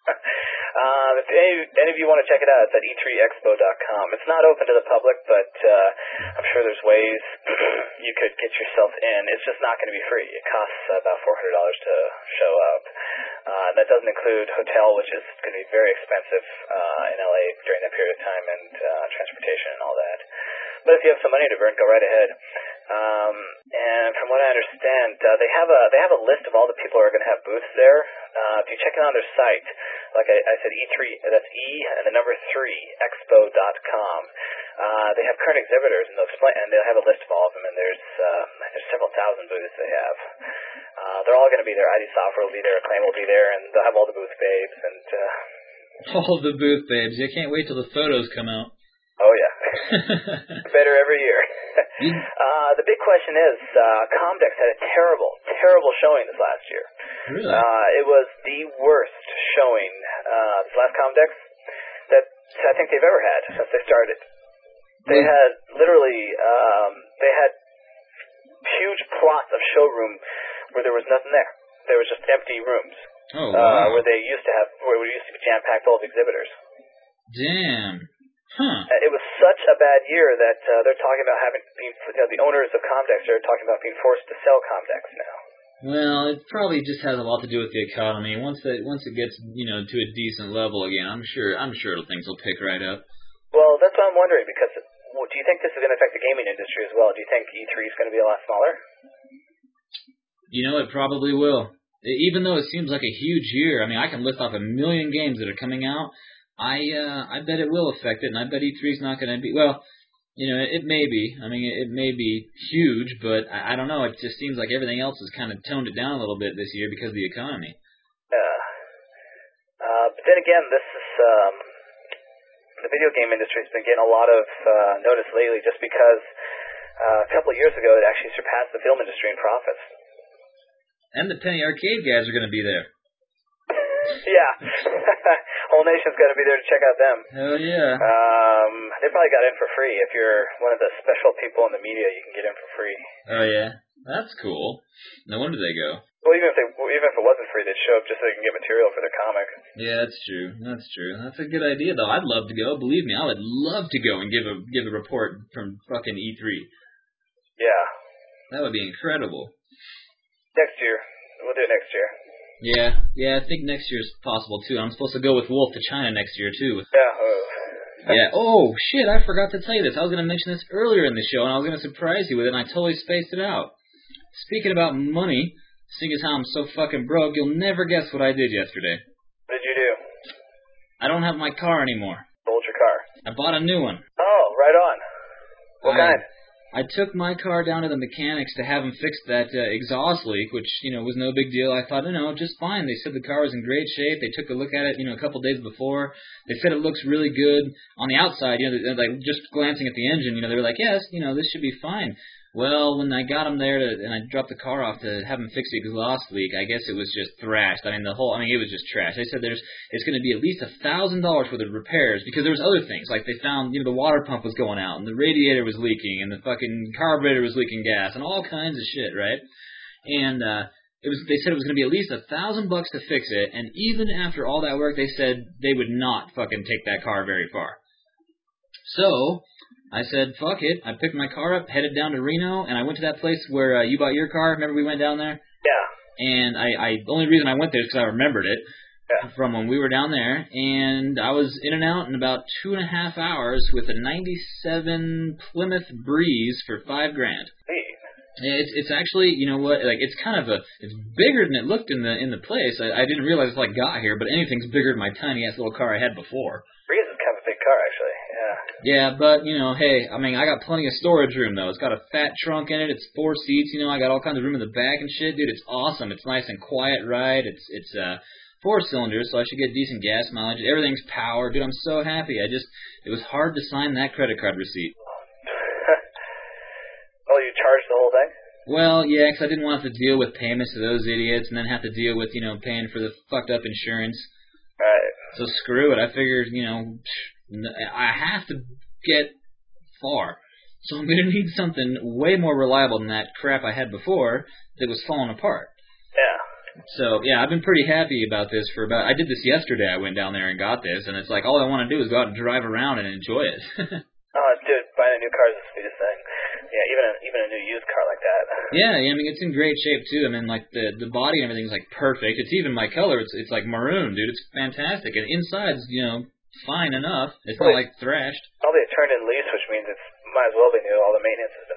Um, if any, any of you want to check it out, it's at e three expo dot com. It's not open to the public, but uh, I'm sure there's ways you could get yourself in. It's just not going to be free. It costs about four hundred dollars to show up. Uh, that doesn't include hotel, which is going to be very expensive uh, in L A during that period of time, and uh, transportation and all that. But if you have some money to burn, go right ahead. Um, and from what I understand, uh, they have a they have a list of all the people who are going to have booths there. Uh, if you check it on their site, a like I, I said, E three, that's E and the number three, expo dot com. Uh, they have current exhibitors, and they'll explain, and they'll have a list of all of them, and there's, uh, there's several thousand booths they have. Uh, they're all going to be there. I D Software will be there, Acclaim will be there, and they'll have all the booth babes, and, uh... all the booth babes. I can't wait till the photos come out. Oh, yeah. Better every year. uh, the big question is, uh, Comdex had a terrible, terrible showing this last year. Really? Uh, it was the worst showing, uh, this last Comdex that I think they've ever had since they started. They had literally, um, they had huge plots of showroom where there was nothing there. There was just empty rooms. Oh, wow. Uh, where they used to have, where it used to be jam-packed full of exhibitors. Damn. Huh. It was such a bad year that uh, they're talking about having, being, you know, the owners of Comdex are talking about being forced to sell Comdex now. Well, it probably just has a lot to do with the economy. Once that, once it gets, you know, to a decent level again, I'm sure, I'm sure things will pick right up. Well, that's what I'm wondering, because well, do you think this is going to affect the gaming industry as well? Do you think E three is going to be a lot smaller? You know, it probably will. Even though it seems like a huge year, I mean, I can list off a million games that are coming out. I uh, I bet it will affect it, and I bet E three is not going to be, well, you know, it may be. I mean, it, it may be huge, but I, I don't know. It just seems like everything else has kind of toned it down a little bit this year because of the economy. Yeah. Uh, but then again, this is, um, the video game industry has been getting a lot of uh, notice lately just because uh, a couple of years ago it actually surpassed the film industry in profits. And the Penny Arcade guys are going to be there. Yeah. Whole nation's got to be there to check out them. Hell yeah. Um, they probably got in for free. If you're one of the special people in the media, you can get in for free. Oh, yeah? That's cool. No wonder they go. Well, even if they, even if it wasn't free, they'd show up just so they can get material for their comic. Yeah, that's true. That's true. That's a good idea, though. I'd love to go. Believe me, I would love to go and give a give a report from fucking E three. Yeah. That would be incredible. Next year. We'll do it next year. Yeah, yeah, I think next year's possible, too. I'm supposed to go with Wolf to China next year, too. Yeah. Uh, yeah. Oh, shit, I forgot to tell you this. I was going to mention this earlier in the show, and I was going to surprise you with it, and I totally spaced it out. Speaking about money, seeing as how I'm so fucking broke, you'll never guess what I did yesterday. What did you do? I don't have my car anymore. Sold your car. I bought a new one. Oh, right on. What I, kind? I took my car down to the mechanics to have them fix that uh, exhaust leak, which, you know, was no big deal. I thought, you know, just fine. They said the car was in great shape. They took a look at it, you know, a couple days before. They said it looks really good on the outside. You know, like just glancing at the engine, you know, they were like, yes, you know, this should be fine. Well, when I got them there to, and I dropped the car off to have them fix the exhaust leak, I guess it was just thrashed. I mean, the whole, I mean, it was just trash. They said there's, it's going to be at least a thousand dollars worth of repairs because there was other things. Like they found, you know, the water pump was going out and the radiator was leaking and the fucking carburetor was leaking gas and all kinds of shit, right? And, uh, it was, they said it was going to be at least a thousand bucks to fix it. And even after all that work, they said they would not fucking take that car very far. So, I said, fuck it. I picked my car up, headed down to Reno, and I went to that place where uh, you bought your car. Remember we went down there? Yeah. And I, I the only reason I went there is because I remembered it yeah. from when we were down there. And I was in and out in about two and a half hours with a ninety-seven Plymouth Breeze for five grand. Hey. It's it's actually, you know what, like it's kind of a, it's bigger than it looked in the in the place. I, I didn't realize until I got here, but anything's bigger than my tiny ass little car I had before. Breeze is kind of a big car, actually. Yeah. Yeah, but, you know, hey, I mean, I got plenty of storage room, though. It's got a fat trunk in it. It's four seats, you know. I got all kinds of room in the back and shit. Dude, it's awesome. It's nice and quiet ride. It's, it's uh, four cylinders, so I should get decent gas mileage. Everything's power. Dude, I'm so happy. I just, it was hard to sign that credit card receipt. Oh, you charged the whole thing? Well, yeah, 'cause I didn't want to have to deal with payments to those idiots and then have to deal with, you know, paying for the fucked up insurance. Right. So screw it. I figured, you know, I have to get far. So I'm going to need something way more reliable than that crap I had before that was falling apart. Yeah. So, yeah, I've been pretty happy about this for about... I did this yesterday. I went down there and got this, and it's like all I want to do is go out and drive around and enjoy it. Oh, dude, buying a new car is the sweetest thing. Yeah, even a, even a new used car like that. Yeah, yeah, I mean, it's in great shape, too. I mean, like, the the body and everything's, like, perfect. It's even my color. It's it's like maroon, dude. It's fantastic. And inside's, you know, fine enough. It's not, like, thrashed. Probably a turned-in lease, which means it's might as well be new. All the maintenance has been done.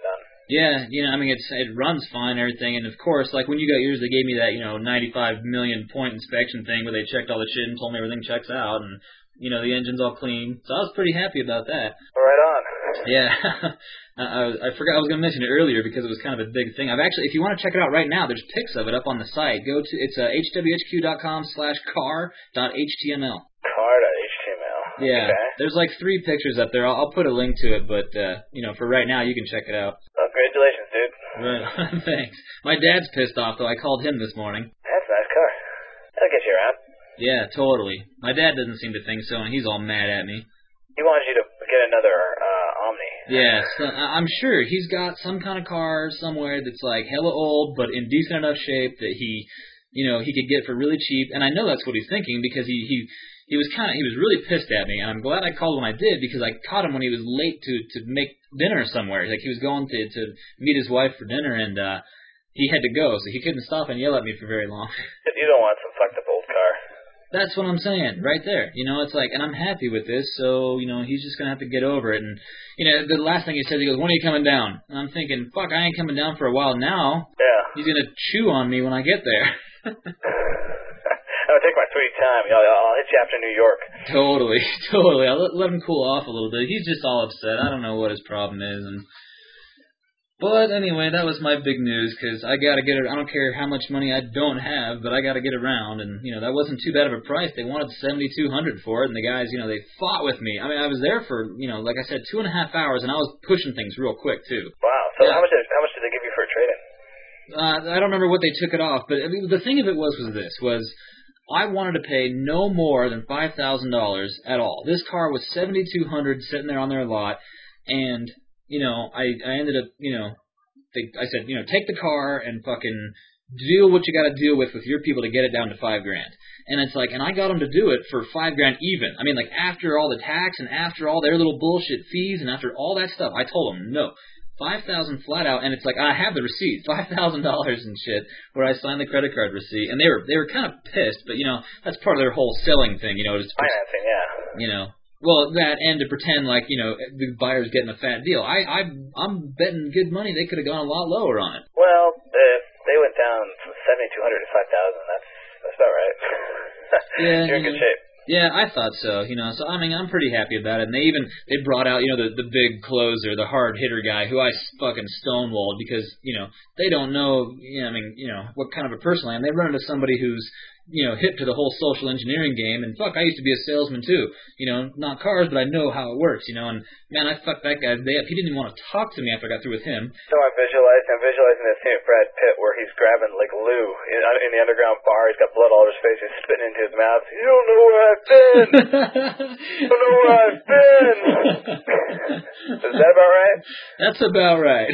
Yeah, you know, I mean, it's it runs fine and everything, and of course, like when you got yours, they gave me that, you know, ninety-five million point inspection thing where they checked all the shit and told me everything checks out, and, you know, the engine's all clean, so I was pretty happy about that. Right on. Yeah, I, I forgot I was going to mention it earlier because it was kind of a big thing. I've actually, if you want to check it out right now, there's pics of it up on the site. Go to, it's uh, hwhq.com slash car.html. Car.html. Yeah, Okay. there's like three pictures up there. I'll, I'll put a link to it, but, uh, you know, for right now, you can check it out. Well, congratulations, dude. Right, thanks. My dad's pissed off, though. I called him this morning. That's a nice car. That'll get you around. Yeah, totally. My dad doesn't seem to think so, and he's all mad at me. He wanted you to get another uh, Omni. Yeah, so I'm sure he's got some kind of car somewhere that's like hella old, but in decent enough shape that he, you know, he could get for really cheap. And I know that's what he's thinking because he he he was kind of he was really pissed at me, and I'm glad I called when I did because I caught him when he was late to to make dinner somewhere. Like he was going to to meet his wife for dinner, and uh he had to go, so he couldn't stop and yell at me for very long. You don't want some fucked up old car. That's what I'm saying, right there. You know, it's like, and I'm happy with this, so, you know, he's just going to have to get over it. And, you know, the last thing he said, he goes, when are you coming down? And I'm thinking, fuck, I ain't coming down for a while now. Yeah. He's going to chew on me when I get there. I'll take my sweet time. I'll, I'll hit you after New York. Totally, totally. I'll let, let him cool off a little bit. He's just all upset. I don't know what his problem is, and... But anyway, that was my big news, because I got to get it. I don't care how much money I don't have, but I got to get around. And, you know, that wasn't too bad of a price. They wanted seventy-two hundred dollars for it, and the guys, you know, they fought with me. I mean, I was there for, you know, like I said, two and a half hours, and I was pushing things real quick, too. Wow. So Yeah. how much did, how much did they give you for a trade-in? Uh, I don't remember what they took it off, but I mean, the thing of it was, was this, was I wanted to pay no more than five thousand dollars at all. This car was seventy-two hundred dollars sitting there on their lot, and, you know, I, I ended up, you know, They, I said, you know, take the car and fucking deal what you got to deal with with your people to get it down to five grand. And it's like, and I got them to do it for five grand even. I mean, like after all the tax and after all their little bullshit fees and after all that stuff, I told them no, five thousand flat out. And it's like I have the receipt, five thousand dollars and shit, where I signed the credit card receipt. And they were they were kind of pissed, but you know, that's part of their whole selling thing, you know, just Financing, yeah. You know. Well, that and to pretend like, you know, the buyer's getting a fat deal. I, I, I'm betting good money they could have gone a lot lower on it. Well, if they went down from seventy-two hundred to five thousand, that's that's about right. Yeah, You're in good shape. Yeah, I thought so. You know, so I mean, I'm pretty happy about it. And they even they brought out, you know, the the big closer, the hard hitter guy who I fucking stonewalled because, you know, they don't know. You know, I mean, you know, what kind of a person I am. They run into somebody who's, you know, hip to the whole social engineering game, and fuck, I used to be a salesman too. You know, not cars, but I know how it works. You know, and man, I fucked that guy day up. He didn't even want to talk to me after I got through with him. So I'm visualizing, I'm visualizing this scene of Brad Pitt where he's grabbing like Lou in, in the underground bar. He's got blood all over his face. He's spitting into his mouth. You don't know where I've been. You don't know where I've been. Is that about right? That's about right.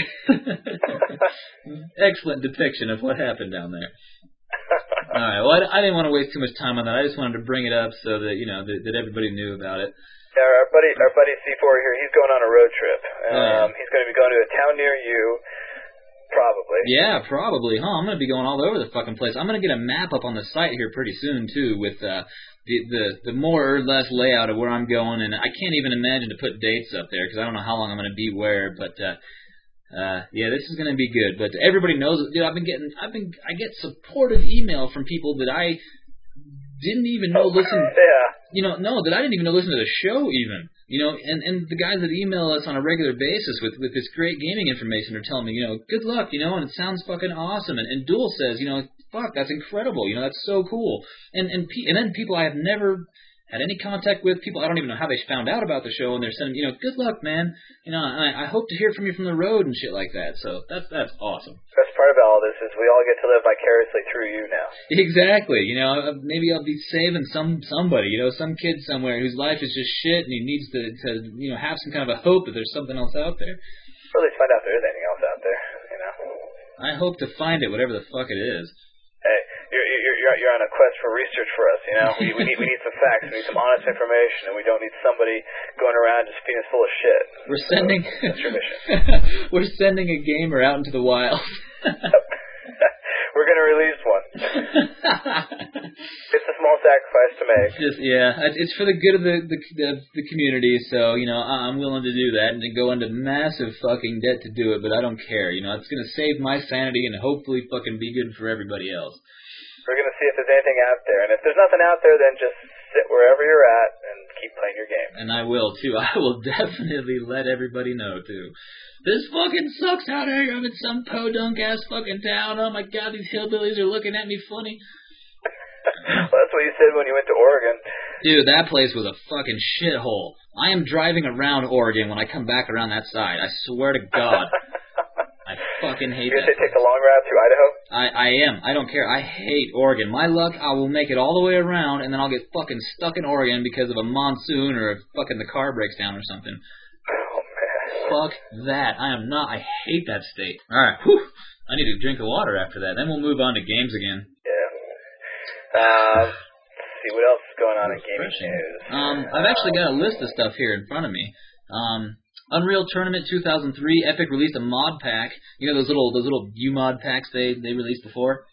Excellent depiction of what happened down there. All right. Well, I, I didn't want to waste too much time on that. I just wanted to bring it up so that, you know, that, that everybody knew about it. Yeah, our buddy, our buddy C four here, he's going on a road trip. Um, Oh, yeah. He's going to be going to a town near you, probably. Yeah, probably, huh? I'm going to be going all over the fucking place. I'm going to get a map up on the site here pretty soon, too, with uh, the, the the more or less layout of where I'm going. And I can't even imagine to put dates up there because I don't know how long I'm going to be where, but... Uh, Uh, yeah, this is going to be good, but everybody knows, dude, I've been getting, I've been, I get supportive email from people that I didn't even know listen, Yeah. you know, no, that I didn't even know listen to the show even, you know, and, and the guys that email us on a regular basis with, with this great gaming information are telling me, you know, good luck, you know, and it sounds fucking awesome, and, and Duel says, you know, fuck, that's incredible, you know, that's so cool, and, and, pe- and then people I have never had any contact with, people I don't even know how they found out about the show, and they're sending, you know, good luck, man. You know, I, I hope to hear from you from the road and shit like that. So that's that's awesome. Best part about all this is we all get to live vicariously through you now. Exactly. You know, maybe I'll be saving some somebody, you know, some kid somewhere whose life is just shit, and he needs to, to you know, have some kind of a hope that there's something else out there. Or at least find out if there is anything else out there, you know. I hope to find it, whatever the fuck it is. Hey, you're you're you're, you're on a quest for research for us, you know. We we need we need some facts, we need some honest information, and we don't need somebody going around just being full of shit. We're sending That's your mission. We're sending a gamer out into the wild. We're gonna release one. It's a small small sacrifice to make. Just yeah, it's for the good of the the the, the community. So you know, I'm willing to do that and to go into massive fucking debt to do it. But I don't care. You know, it's gonna save my sanity and hopefully fucking be good for everybody else. We're gonna see if there's anything out there, and if there's nothing out there, then just sit wherever you're at and keep playing your game. And I will too. I will definitely let everybody know too. This fucking sucks out here. I'm in some podunk ass fucking town. Oh my god, these hillbillies are looking at me funny. Well, that's what you said when you went to Oregon. Dude, that place was a fucking shithole. I am driving around Oregon when I come back around that side. I swear to God. I fucking hate you that. You say take the long route through Idaho? I, I am. I don't care. I hate Oregon. My luck, I will make it all the way around, and then I'll get fucking stuck in Oregon because of a monsoon or if fucking the car breaks down or something. Oh, man. Fuck that. I am not. I hate that state. All right. Whew. I need a drink of water after that. Then we'll move on to games again. Yeah. Um, let's see, what else is going on in gaming news? Um, I've actually got a list of stuff here in front of me. Um, Unreal Tournament two thousand three, Epic released a mod pack. You know those little those little U mod packs they, they released before?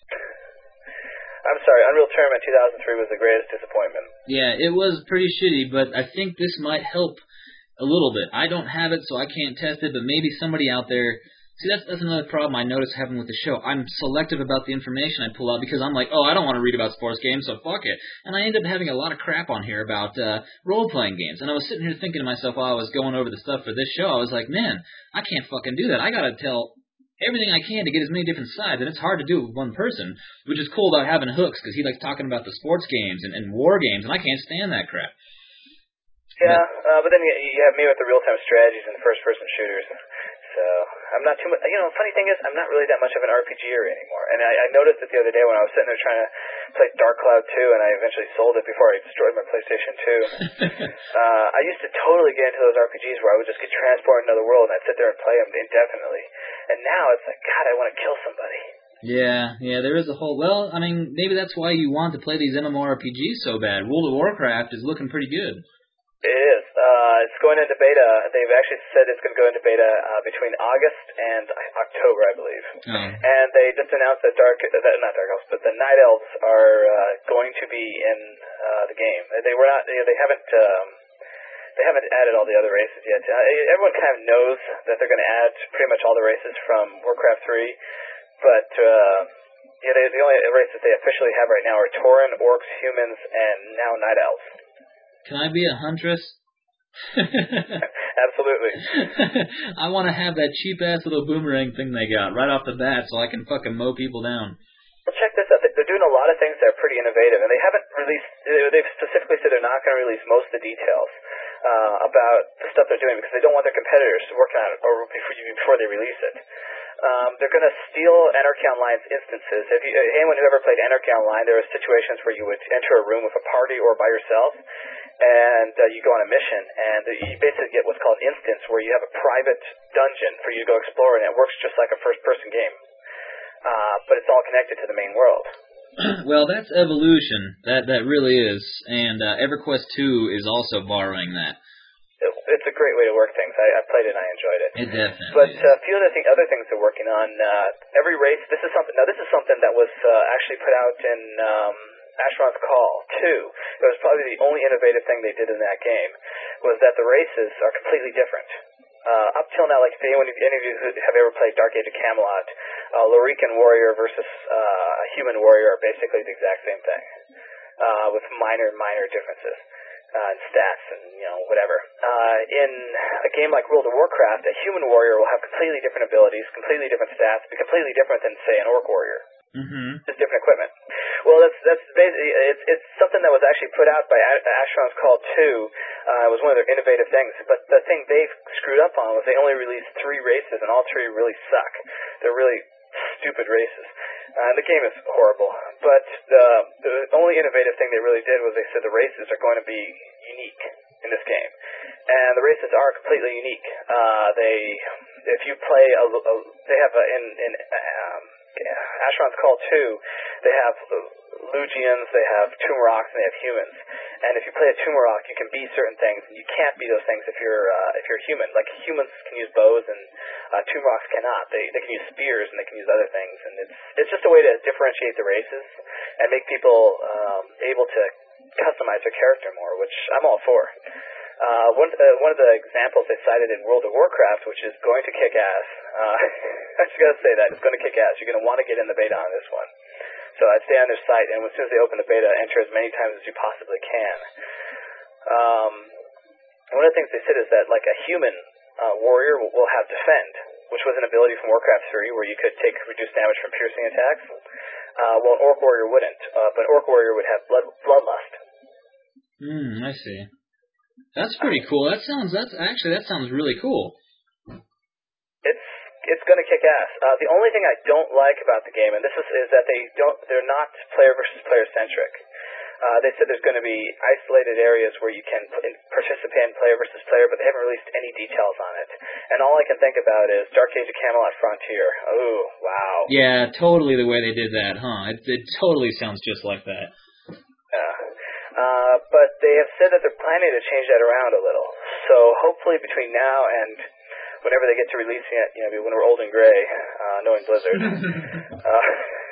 I'm sorry, Unreal Tournament two thousand three was the greatest disappointment. Yeah, it was pretty shitty, but I think this might help a little bit. I don't have it, so I can't test it, but maybe somebody out there... See, that's that's another problem I notice having with the show. I'm selective about the information I pull out because I'm like, oh, I don't want to read about sports games, so fuck it. And I end up having a lot of crap on here about uh, role-playing games. And I was sitting here thinking to myself while I was going over the stuff for this show, I was like, man, I can't fucking do that. I gotta tell everything I can to get as many different sides, and it's hard to do with one person, which is cool about having Hooks because he likes talking about the sports games and, and war games, and I can't stand that crap. Yeah, but, uh, but then you, you have me with the real-time strategies and first-person shooters. So I'm not too much. You know, the funny thing is, I'm not really that much of an RPGer anymore. And I, I noticed it the other day when I was sitting there trying to play Dark Cloud two, and I eventually sold it before I destroyed my PlayStation two. uh, I used to totally get into those R P Gs where I would just get transported into the world, and I'd sit there and play them indefinitely. And now it's like, God, I want to kill somebody. Yeah, yeah, there is a whole... Well, I mean, maybe that's why you want to play these MMORPGs so bad. World of Warcraft is looking pretty good. It is. Uh, it's going into beta. They've actually said it's going to go into beta uh, between August and October, I believe. Oh. And they just announced that Dark, that, not Dark Elves, but the Night Elves are uh, going to be in uh, the game. They were not. They, they haven't. Um, they haven't added all the other races yet. Uh, everyone kind of knows that they're going to add pretty much all the races from Warcraft three, but. Uh, yeah, they, the only races they officially have right now are Tauren, Orcs, Humans, and now Night Elves. Can I be a huntress? Absolutely. I want to have that cheap-ass little boomerang thing they got right off the bat so I can fucking mow people down. Well, check this out. They're doing a lot of things that are pretty innovative, and they haven't released... They've specifically said they're not going to release most of the details uh, about the stuff they're doing because they don't want their competitors working on it or before, before they release it. Um, they're going to steal Anarchy Online's instances. If you, anyone who ever played Anarchy Online, there are situations where you would enter a room with a party or by yourself, and uh, you go on a mission, and you basically get what's called instance, where you have a private dungeon for you to go explore, and it works just like a first-person game. Uh, but it's all connected to the main world. Well, that's evolution. That that really is. And uh, EverQuest two is also borrowing that. It's a great way to work things. I, I played it and I enjoyed it. It definitely But is. uh, a few other, thing, other things they're working on. Uh, every race, this is something, now this is something that was uh, actually put out in um, Asheron's Call two. It was probably the only innovative thing they did in that game, was that the races are completely different. Uh, up till now, like if anyone, any of you who have ever played Dark Age of Camelot, uh, Lorican Warrior versus uh, a Human Warrior are basically the exact same thing, uh, with minor, minor differences. Uh, and stats and, you know, whatever. Uh, in a game like World of Warcraft, a human warrior will have completely different abilities, completely different stats, be completely different than, say, an orc warrior. Mm-hmm. Just different equipment. Well, that's that's basically, it's, it's something that was actually put out by Asheron's Call two. Uh, it was one of their innovative things. But the thing they screwed up on was they only released three races, and all three really suck. They're really stupid races. Uh, the game is horrible, but the, the only innovative thing they really did was they said the races are going to be unique in this game, and the races are completely unique. Uh, they, if you play, a, a, they have a, in in um, Asheron's Call two, they have Lugians, they have Tumoroks, and they have humans. And if you play a Tumorok, you can be certain things, and you can't be those things if you're uh, if you're human. Like humans can use bows, and uh, Tumoroks cannot. They they can use spears, and they can use other things. And it's it's just a way to differentiate the races and make people um, able to customize their character more, which I'm all for. Uh, one uh, one of the examples they cited in World of Warcraft, which is going to kick ass. Uh, I just gotta say that it's going to kick ass. You're gonna want to get in the beta on this one. So I'd stay on their site, and as soon as they open the beta, enter as many times as you possibly can. Um, one of the things they said is that, like, a human uh, warrior will, will have Defend, which was an ability from Warcraft three where you could take reduced damage from piercing attacks. Uh, well, an Orc warrior wouldn't, uh, but an Orc warrior would have blood, Bloodlust. Hmm, I see. That's pretty cool. That sounds, that's actually, that sounds really cool. It's It's going to kick ass. Uh, the only thing I don't like about the game, and this is, is that they don't, they're not player versus player centric. Uh, they said there's going to be isolated areas where you can participate in player versus player, but they haven't released any details on it. And all I can think about is Dark Age of Camelot Frontier. Oh, wow. Yeah, totally the way they did that, huh? It, it totally sounds just like that. Yeah. Uh, but they have said that they're planning to change that around a little. So hopefully between now and whenever they get to releasing it, you know, when we're old and gray, uh, knowing Blizzard, uh,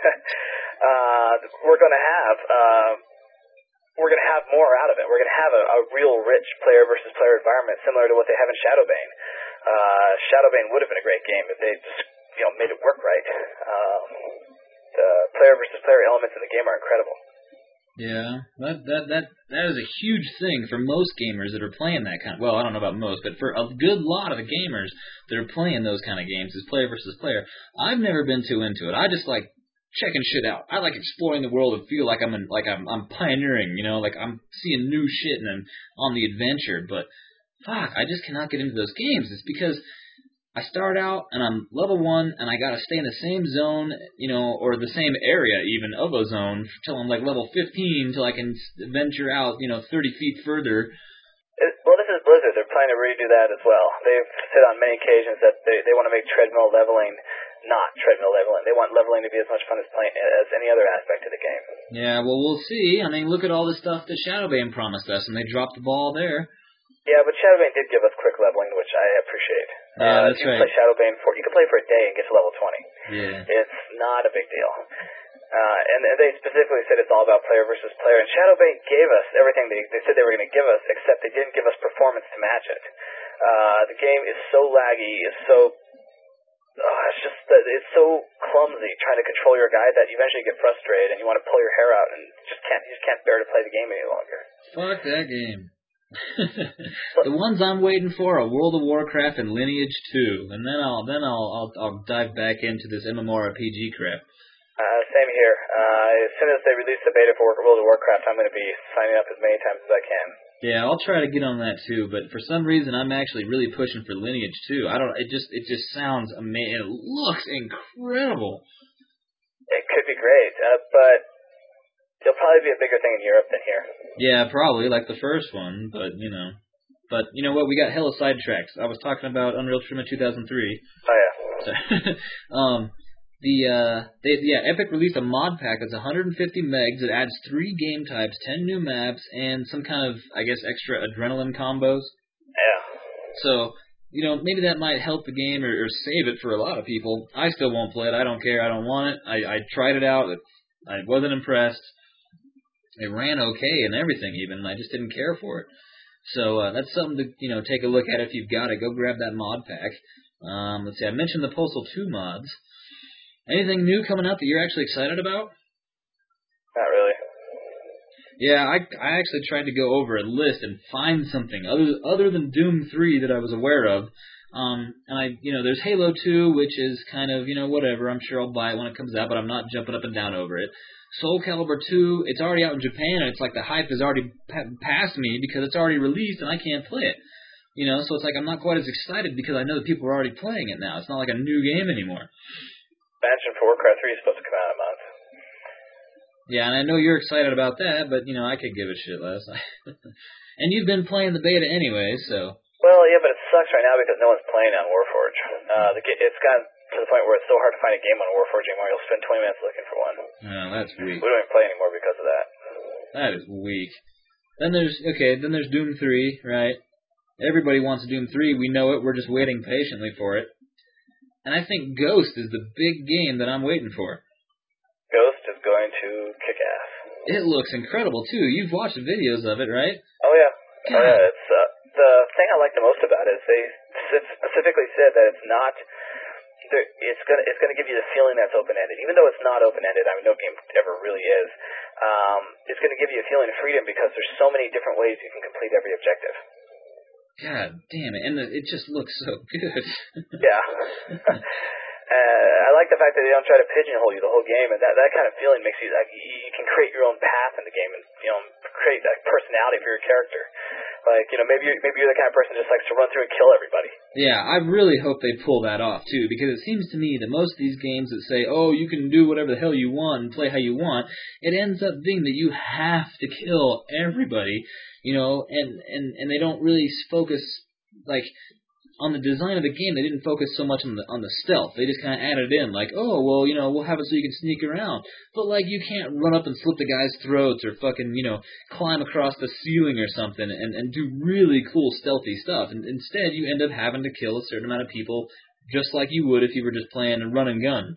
uh, we're going to have uh, we're going to have more out of it. We're going to have a, a real rich player versus player environment, similar to what they have in Shadowbane. Uh, Shadowbane would have been a great game if they just, you know, made it work right. Um, the player versus player elements in the game are incredible. Yeah, that that that that is a huge thing for most gamers that are playing that kind of, well, I don't know about most, but for a good lot of the gamers that are playing those kind of games is player versus player. I've never been too into it. I just like checking shit out. I like exploring the world and feel like I'm in, like I'm I'm pioneering, you know, like I'm seeing new shit and I'm on the adventure. But fuck, I just cannot get into those games. It's because I start out and I'm level one and I gotta stay in the same zone, you know, or the same area even of a zone till I'm like level fifteen till I can venture out, you know, thirty feet further. It, well, this is Blizzard. They're planning to redo that as well. They've said on many occasions that they they want to make treadmill leveling not treadmill leveling. They want leveling to be as much fun as playing as any other aspect of the game. Yeah, well, we'll see. I mean, look at all the stuff that Shadowbane promised us, and they dropped the ball there. Yeah, but Shadowbane did give us quick leveling, which I appreciate. Yeah, uh, that's you right. Can play Shadowbane for you can play for a day and get to level twenty. Yeah. It's not a big deal. Uh, and they specifically said it's all about player versus player. And Shadowbane gave us everything they, they said they were going to give us, except they didn't give us performance to match it. Uh, the game is so laggy, is so oh, it's just that it's so clumsy trying to control your guy that you eventually get frustrated and you want to pull your hair out and just can't you just can't bear to play the game any longer. Fuck that game. The ones I'm waiting for are World of Warcraft and Lineage two, and then I'll then I'll I'll, I'll dive back into this MMORPG crap. Uh, same here. Uh, as soon as they release the beta for World of Warcraft, I'm going to be signing up as many times as I can. Yeah, I'll try to get on that too, but for some reason I'm actually really pushing for Lineage two. I don't. It just it just sounds amazing. It looks incredible. It could be great, uh, but it'll probably be a bigger thing in Europe than here. Yeah, probably like the first one, but you know, but you know what? We got hella sidetracks. I was talking about Unreal Tournament two thousand three. Oh yeah. So, um. The uh, they, yeah, Epic released a mod pack that's one hundred fifty megs. It adds three game types, ten new maps, and some kind of, I guess, extra adrenaline combos. Yeah. So, you know, maybe that might help the game or, or save it for a lot of people. I still won't play it. I don't care. I don't want it. I, I tried it out. It, I wasn't impressed. It ran okay and everything even, and I just didn't care for it. So uh, that's something to, you know, take a look at if you've got it. Go grab that mod pack. Um, let's see. I mentioned the Postal two mods. Anything new coming out that you're actually excited about? Not really. Yeah, I I actually tried to go over a list and find something other other than Doom three that I was aware of. Um, and I, you know, there's Halo two, which is kind of, you know, whatever. I'm sure I'll buy it when it comes out, but I'm not jumping up and down over it. Soul Calibur two, it's already out in Japan, and it's like the hype has already pa- passed me because it's already released and I can't play it. You know, so it's like I'm not quite as excited because I know that people are already playing it now. It's not like a new game anymore. Expansion for Warcraft three is supposed to come out in a month. Yeah, and I know you're excited about that, but, you know, I could give a shit less. And you've been playing the beta anyway, so... Well, yeah, but it sucks right now because no one's playing on Warforged. Uh, the, it's got to the point where it's so hard to find a game on Warforged anymore. You'll spend twenty minutes looking for one. Oh, that's weak. We don't even play anymore because of that. That is weak. Then there's okay. Then there's Doom three, right? Everybody wants Doom three. We know it. We're just waiting patiently for it. And I think Ghost is the big game that I'm waiting for. Ghost is going to kick ass. It looks incredible too. You've watched the videos of it, right? Oh yeah. God. Oh yeah. It's uh, the thing I like the most about it is they specifically said that it's not. It's gonna it's gonna give you the feeling that's open ended, even though it's not open ended. I mean, no game ever really is. Um, it's gonna give you a feeling of freedom because there's so many different ways you can complete every objective. God damn it! And the, it just looks so good. Yeah. Uh, I like the fact that they don't try to pigeonhole you the whole game, and that, that kind of feeling makes you like you can create your own path in the game, and you know create a personality for your character. Like you know maybe you're, maybe you're the kind of person that just likes to run through and kill everybody. Yeah, I really hope they pull that off too, because it seems to me that most of these games that say, "Oh, you can do whatever the hell you want and play how you want," it ends up being that you have to kill everybody, you know, and and and they don't really focus like. On the design of the game, they didn't focus so much on the on the stealth. They just kind of added in, like, oh, well, you know, we'll have it so you can sneak around. But, like, you can't run up and slit the guy's throats or fucking, you know, climb across the ceiling or something and, and do really cool stealthy stuff. And instead, you end up having to kill a certain amount of people just like you would if you were just playing a run and gun.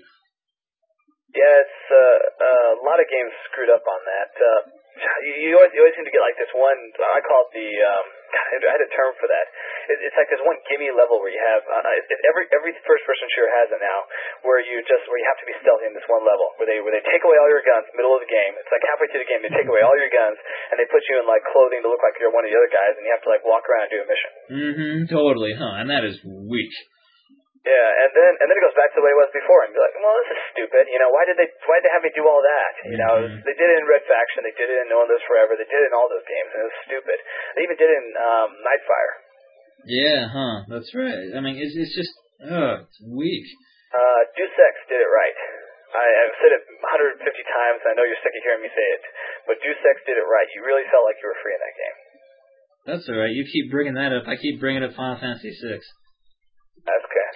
Yeah, it's uh, uh, a lot of games screwed up on that. Uh, you, you, always, you always seem to get, like, this one, I call it the... Um, I had a term for that. It, it's like this one gimme level where you have uh, it, it, every every first person shooter has it now, where you just where you have to be stealthy in this one level, where they where they take away all your guns middle of the game. It's like halfway through the game they take away all your guns and they put you in like clothing to look like you're one of the other guys, and you have to like walk around and do a mission. Mm-hmm. Totally, huh? And that is weak. Yeah, and then and then it goes back to the way it was before, and you're like, well, this is stupid. You know, why did they why did they have me do all that? You know, Mm-hmm. they did it in Red Faction, they did it in No One Lives Forever, they did it in all those games, and it was stupid. They even did it in um, Nightfire. Yeah, huh? That's right. I mean, it's it's just, ugh, it's weak. Uh, Deus Ex did it right. I, I've said it one hundred fifty times, and I know you're sick of hearing me say it, but Deus Ex did it right. You really felt like you were free in that game. That's all right. You keep bringing that up. I keep bringing up Final Fantasy six. That's okay.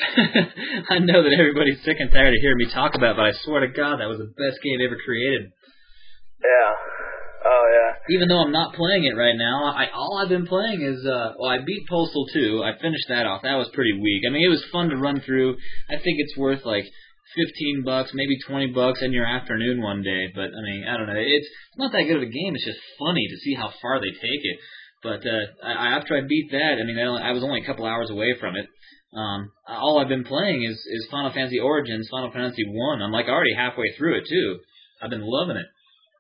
I know that everybody's sick and tired of hearing me talk about it, but I swear to God, that was the best game ever created. Yeah. Oh, yeah. Even though I'm not playing it right now, I all I've been playing is, uh, well, I beat Postal two. I finished that off. That was pretty weak. I mean, it was fun to run through. I think it's worth, like, fifteen bucks, maybe twenty bucks in your afternoon one day. But, I mean, I don't know. It's not that good of a game. It's just funny to see how far they take it. But uh, I, after I beat that, I mean, I was only a couple hours away from it. Um, all I've been playing is, is Final Fantasy Origins, Final Fantasy one. I'm like already halfway through it too. I've been loving it.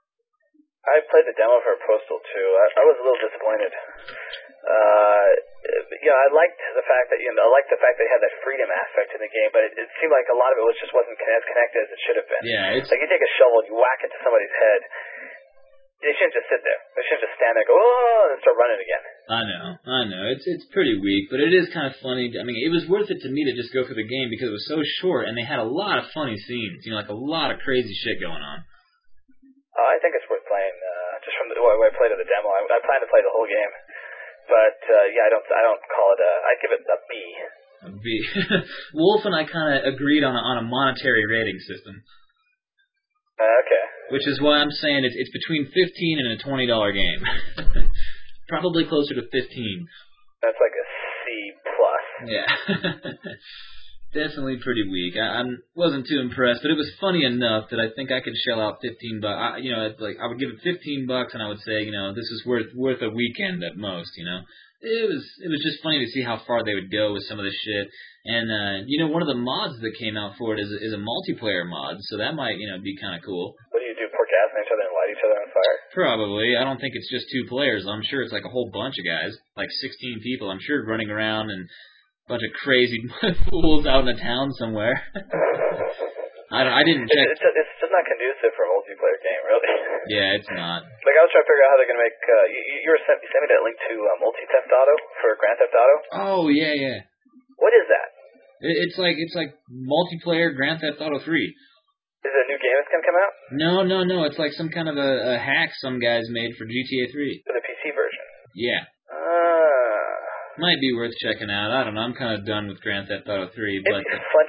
I played the demo for Postal two. I, I was a little disappointed. Uh, you know, I liked the fact that you know, I liked the fact they had that freedom aspect in the game, but it, it seemed like a lot of it was just wasn't as connected as it should have been. Yeah, it's like you take a shovel and you whack it to somebody's head. They shouldn't just sit there. They shouldn't just stand there, and go, oh, and start running again. I know, I know. It's it's pretty weak, but it is kind of funny. I mean, it was worth it to me to just go through the game because it was so short, and they had a lot of funny scenes. You know, like a lot of crazy shit going on. Uh, I think it's worth playing. Uh, just from the way I played of the demo, I, I plan to play the whole game. But uh, yeah, I don't. I don't call it a. I give it a B. A B. Wolf and I kind of agreed on a, on a monetary rating system. Uh, okay. Which is why I'm saying it's it's between fifteen and a twenty dollar game. Probably closer to fifteen. That's like a C plus. Yeah. Definitely pretty weak. I, I wasn't too impressed, but it was funny enough that I think I could shell out fifteen bucks. I, you know, it's like I would give it fifteen bucks, and I would say, you know, this is worth worth a weekend at most. You know, it was it was just funny to see how far they would go with some of this shit. And uh, you know, one of the mods that came out for it is is a multiplayer mod, so that might you know be kind of cool. What do you do? Pour gas on each other and light each other on fire? Probably. I don't think it's just two players. I'm sure it's like a whole bunch of guys, like sixteen people. I'm sure running around and. Bunch of crazy fools out in a town somewhere. I don't, I didn't check. It's, it's, it's just not conducive for a multiplayer game, really. Yeah, it's not. Like I was trying to figure out how they're gonna make. Uh, you, you were sent, you sent me that link to uh, Multi Theft Auto for Grand Theft Auto. Oh yeah, yeah. What is that? It, it's like it's like multiplayer Grand Theft Auto three. Is it a new game that's gonna come out? No, no, no. It's like some kind of a, a hack some guys made for G T A three. For the P C version. Yeah. Ah. Might be worth checking out. I don't know. I'm kind of done with Grand Theft Auto three, but it's fun to have car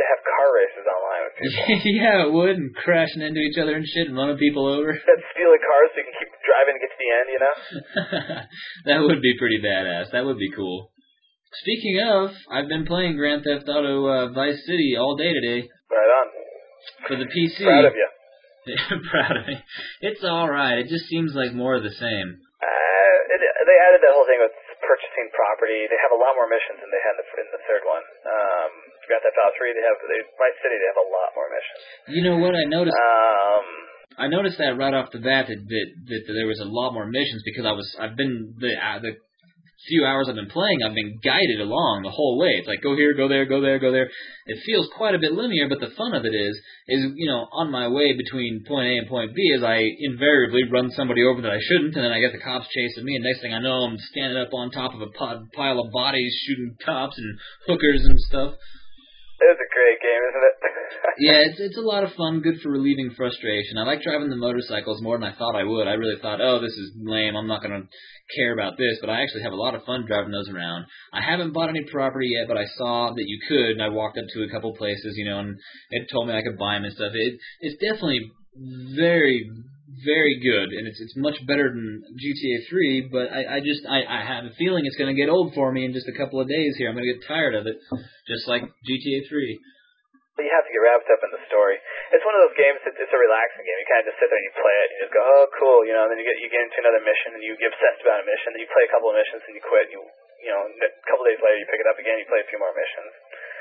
races online with people. Yeah, it would, and crashing into each other and shit and running people over. Stealing cars so you can keep driving and get to the end, you know? That would be pretty badass. That would be cool. Speaking of, I've been playing Grand Theft Auto uh, Vice City all day today. Right on. For the P C. Proud of you. Proud of me. It's alright. It just seems like more of the same. Uh, it, they added that whole thing with purchasing property. They have a lot more missions than they had in the, in the third one. Um, Grand Theft Auto three, they have, they, Vice City, they have a lot more missions. You know what I noticed? Um, I noticed that right off the bat that, that, that, that there was a lot more missions because I was, I've been, the, uh, the few hours I've been playing, I've been guided along the whole way. It's like, go here, go there, go there, go there. It feels quite a bit linear, but the fun of it is, is, you know, on my way between point A and point B, is I invariably run somebody over that I shouldn't, and then I get the cops chasing me, and next thing I know, I'm standing up on top of a pile of bodies shooting cops and hookers and stuff. It's a great game, isn't it? Yeah, it's it's a lot of fun, good for relieving frustration. I like driving the motorcycles more than I thought I would. I really thought, oh, this is lame, I'm not going to care about this, but I actually have a lot of fun driving those around. I haven't bought any property yet, but I saw that you could, and I walked up to a couple places, you know, and it told me I could buy them and stuff. It It's definitely very, very good, and it's it's much better than G T A three, but I, I just, I, I have a feeling it's going to get old for me in just a couple of days here. I'm going to get tired of it, just like G T A three. But you have to get wrapped up in the story. It's one of those games that it's a relaxing game. You kind of just sit there and you play it, and you just go, oh, cool, you know, and then you get you get into another mission, and you get obsessed about a mission, then you play a couple of missions, and you quit, and you, you know, a couple of days later you pick it up again, you play a few more missions.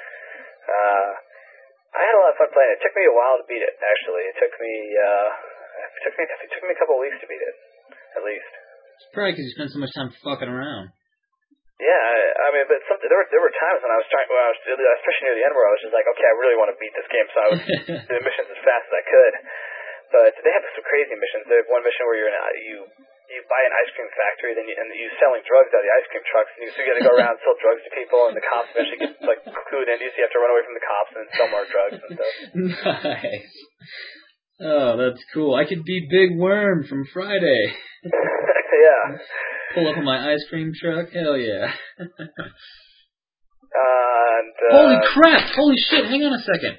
Uh, I had a lot of fun playing it. It took me a while to beat it, actually. It took me, uh, it took me, it took me a couple of weeks to beat it, at least. It's probably because you spent so much time fucking around. Yeah, I, I mean, but some, there were there were times when I was trying, when I was especially near the end, where I was just like, okay, I really want to beat this game, so I was doing missions as fast as I could. But they have some crazy missions. They have one mission where you're in a, you you buy an ice cream factory, then you, and you're selling drugs out of the ice cream trucks, and you, so you got to go around and sell drugs to people, and the cops eventually get like clued into you, so you have to run away from the cops and sell more drugs and stuff. Nice. Oh, that's cool. I could be Big Worm from Friday. Yeah. Pull up on my ice cream truck. Hell yeah. And, uh, Holy crap! Holy shit! Hang on a second.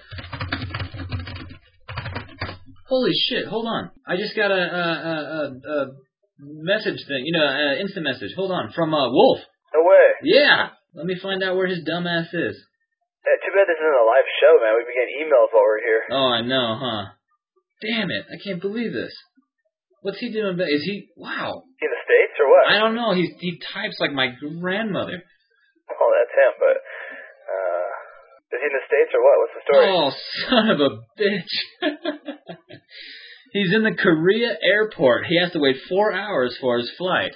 Holy shit! Hold on. I just got a a a, a message thing. You know, an instant message. Hold on, from uh, Wolf. No way. Yeah. Let me find out where his dumbass is. Yeah, too bad this isn't a live show, man. We'd be getting emails while we're here. Oh, I know, huh? Damn it! I can't believe this. What's he doing? Is he? Wow. In the States or what? I don't know. He he types like my grandmother. Oh, that's him. But uh, is he in the States or what? What's the story? Oh, son of a bitch! He's in the Korea airport. He has to wait four hours for his flight.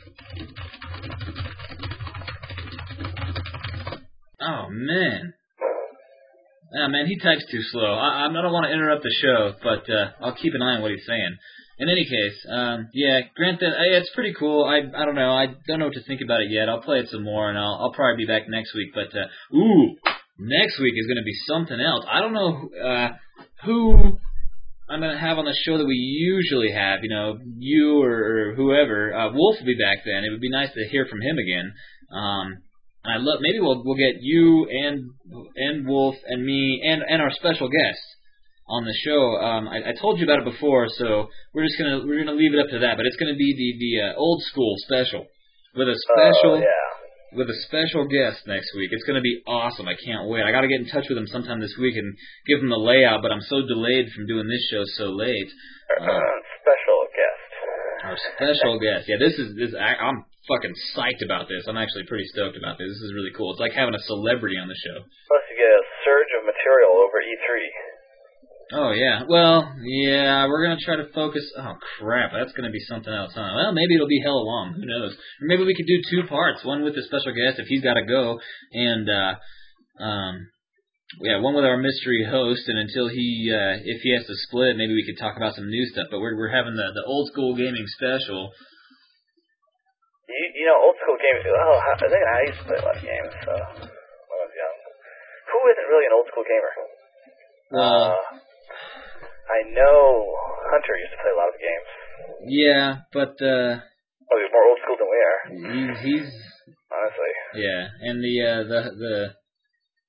Oh man. Oh man, he types too slow. I, I don't want to interrupt the show, but uh, I'll keep an eye on what he's saying. In any case, um, yeah, Grand Theft, it's pretty cool. I I don't know. I don't know what to think about it yet. I'll play it some more, and I'll I'll probably be back next week. But uh, ooh, next week is going to be something else. I don't know uh, who I'm going to have on the show that we usually have. You know, you or, or whoever. Uh, Wolf will be back then. It would be nice to hear from him again. Um, I love. Maybe we'll we'll get you and and Wolf and me and and our special guest on the show. Um, I, I told you about it before, so we're just gonna we're gonna leave it up to that. But it's gonna be the the uh, old school special with a special uh, yeah. with a special guest next week. It's gonna be awesome. I can't wait. I got to get in touch with him sometime this week and give him the layout. But I'm so delayed from doing this show so late. Uh, special guest. Our special guest. Yeah, this is this. I, I'm fucking psyched about this. I'm actually pretty stoked about this. This is really cool. It's like having a celebrity on the show. Plus, you get a surge of material over E three. Oh, yeah. Well, yeah, we're going to try to focus... Oh, crap, that's going to be something else, huh? Well, maybe it'll be hella long. Who knows? Or maybe we could do two parts, one with the special guest if he's got to go, and, uh, um, yeah, one with our mystery host, and until he, uh, if he has to split, maybe we could talk about some new stuff. But we're we're having the, the old school gaming special. You, you know, old school gaming... Oh, I think I used to play a lot of games, so... When I was young. Who isn't really an old school gamer? Well... Uh... I know Hunter used to play a lot of games. Yeah, but, uh... Oh, he's more old school than we are. He's... he's honestly. Yeah, and the, uh, the, the...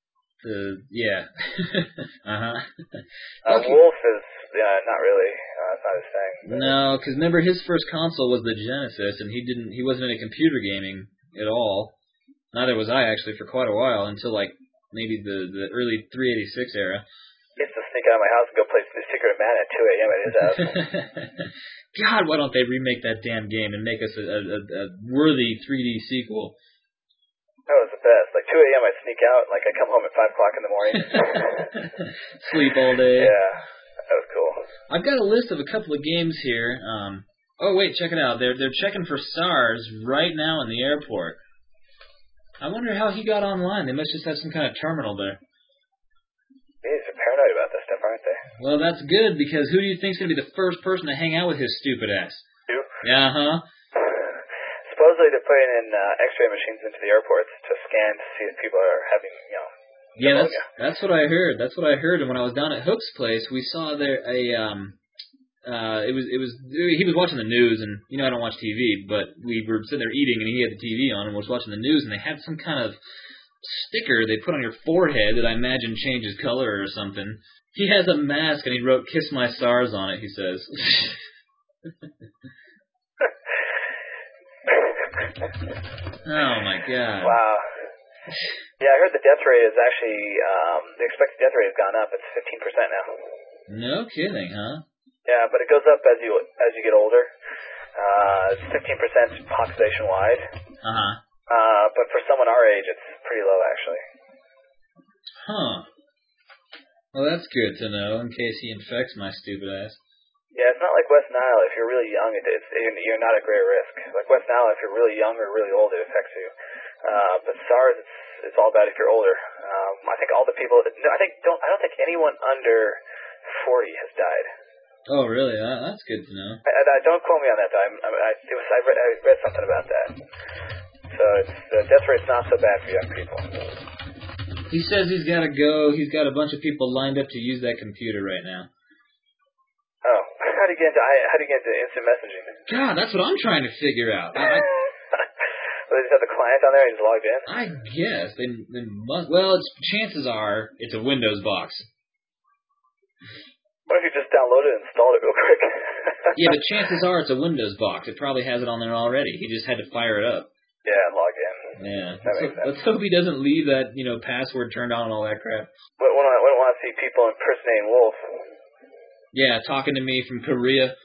The yeah. uh-huh. Uh, Okay. Wolf is, yeah, not really. Uh, it's not his thing. But No, because remember his first console was the Genesis, and he didn't. He wasn't into computer gaming at all. Neither was I actually for quite a while until like maybe the the early three eighty-six era. he used to sneak out of my house and go play Secret of Mana at two a.m. at his house. God, why don't they remake that damn game and make us a, a, a worthy three D sequel? That was the best. Like two a.m. I'd sneak out, like I'd come home at five o'clock in the morning. Sleep all day. Yeah, that was cool. I've got a list of a couple of games here. Um, oh wait, check it out. They're they're checking for SARS right now in the airport. I wonder how he got online. They must just have some kind of terminal there. Jeez, they're paranoid about this stuff, aren't they? Well, that's good, because who do you think's going to be the first person to hang out with his stupid ass? You? Yeah, huh? Supposedly they're putting in uh, X-ray machines into the airports to scan to see if people are having, you know. Yeah, that's pneumonia. that's what I heard. That's what I heard. And when I was down at Hook's place, we saw there a um, uh, it was it was he was watching the news, and you know I don't watch T V, but we were sitting there eating, and he had the T V on, and was watching the news, and they had some kind of sticker they put on your forehead that I imagine changes color or something. He has a mask, and he wrote "Kiss My SARS" on it. He says. Oh my God! Wow. Yeah, I heard the death rate is actually um, the expected death rate has gone up. It's fifteen percent now. No kidding, huh? Yeah, but it goes up as you as you get older. Uh, it's fifteen percent population wide. Uh huh. Uh, but for someone our age, it's pretty low actually. Huh. Well, that's good to know in case he infects my stupid ass. Yeah, it's not like West Nile. If you're really young, it, it's you're not at great risk. Like West Nile, if you're really young or really old, it affects you. Uh, but SARS, it's it's all bad if you're older. Um, I think all the people. No, I think don't. I don't think anyone under forty has died. Oh, really? Uh, that's good to know. I, I, don't quote me on that. Though. I, I, it was, I, read, I read something about that. So it's, the death rate's not so bad for young people. He says he's got to go. He's got a bunch of people lined up to use that computer right now. Oh, how do you get into how do you get into instant messaging? God, that's what I'm trying to figure out. I, Well, they just have the client on there and he's logged in? I guess. They, they must, well, it's, chances are it's a Windows box. What if you just downloaded it and installed it real quick? Yeah, but chances are it's a Windows box. It probably has it on there already. He just had to fire it up. Yeah, log in. Yeah. That Let's, makes sense. let's hope he doesn't leave that, you know, password turned on and all that crap. Wouldn't want, wouldn't want to see people impersonating Wolf. Yeah, talking to me from Korea.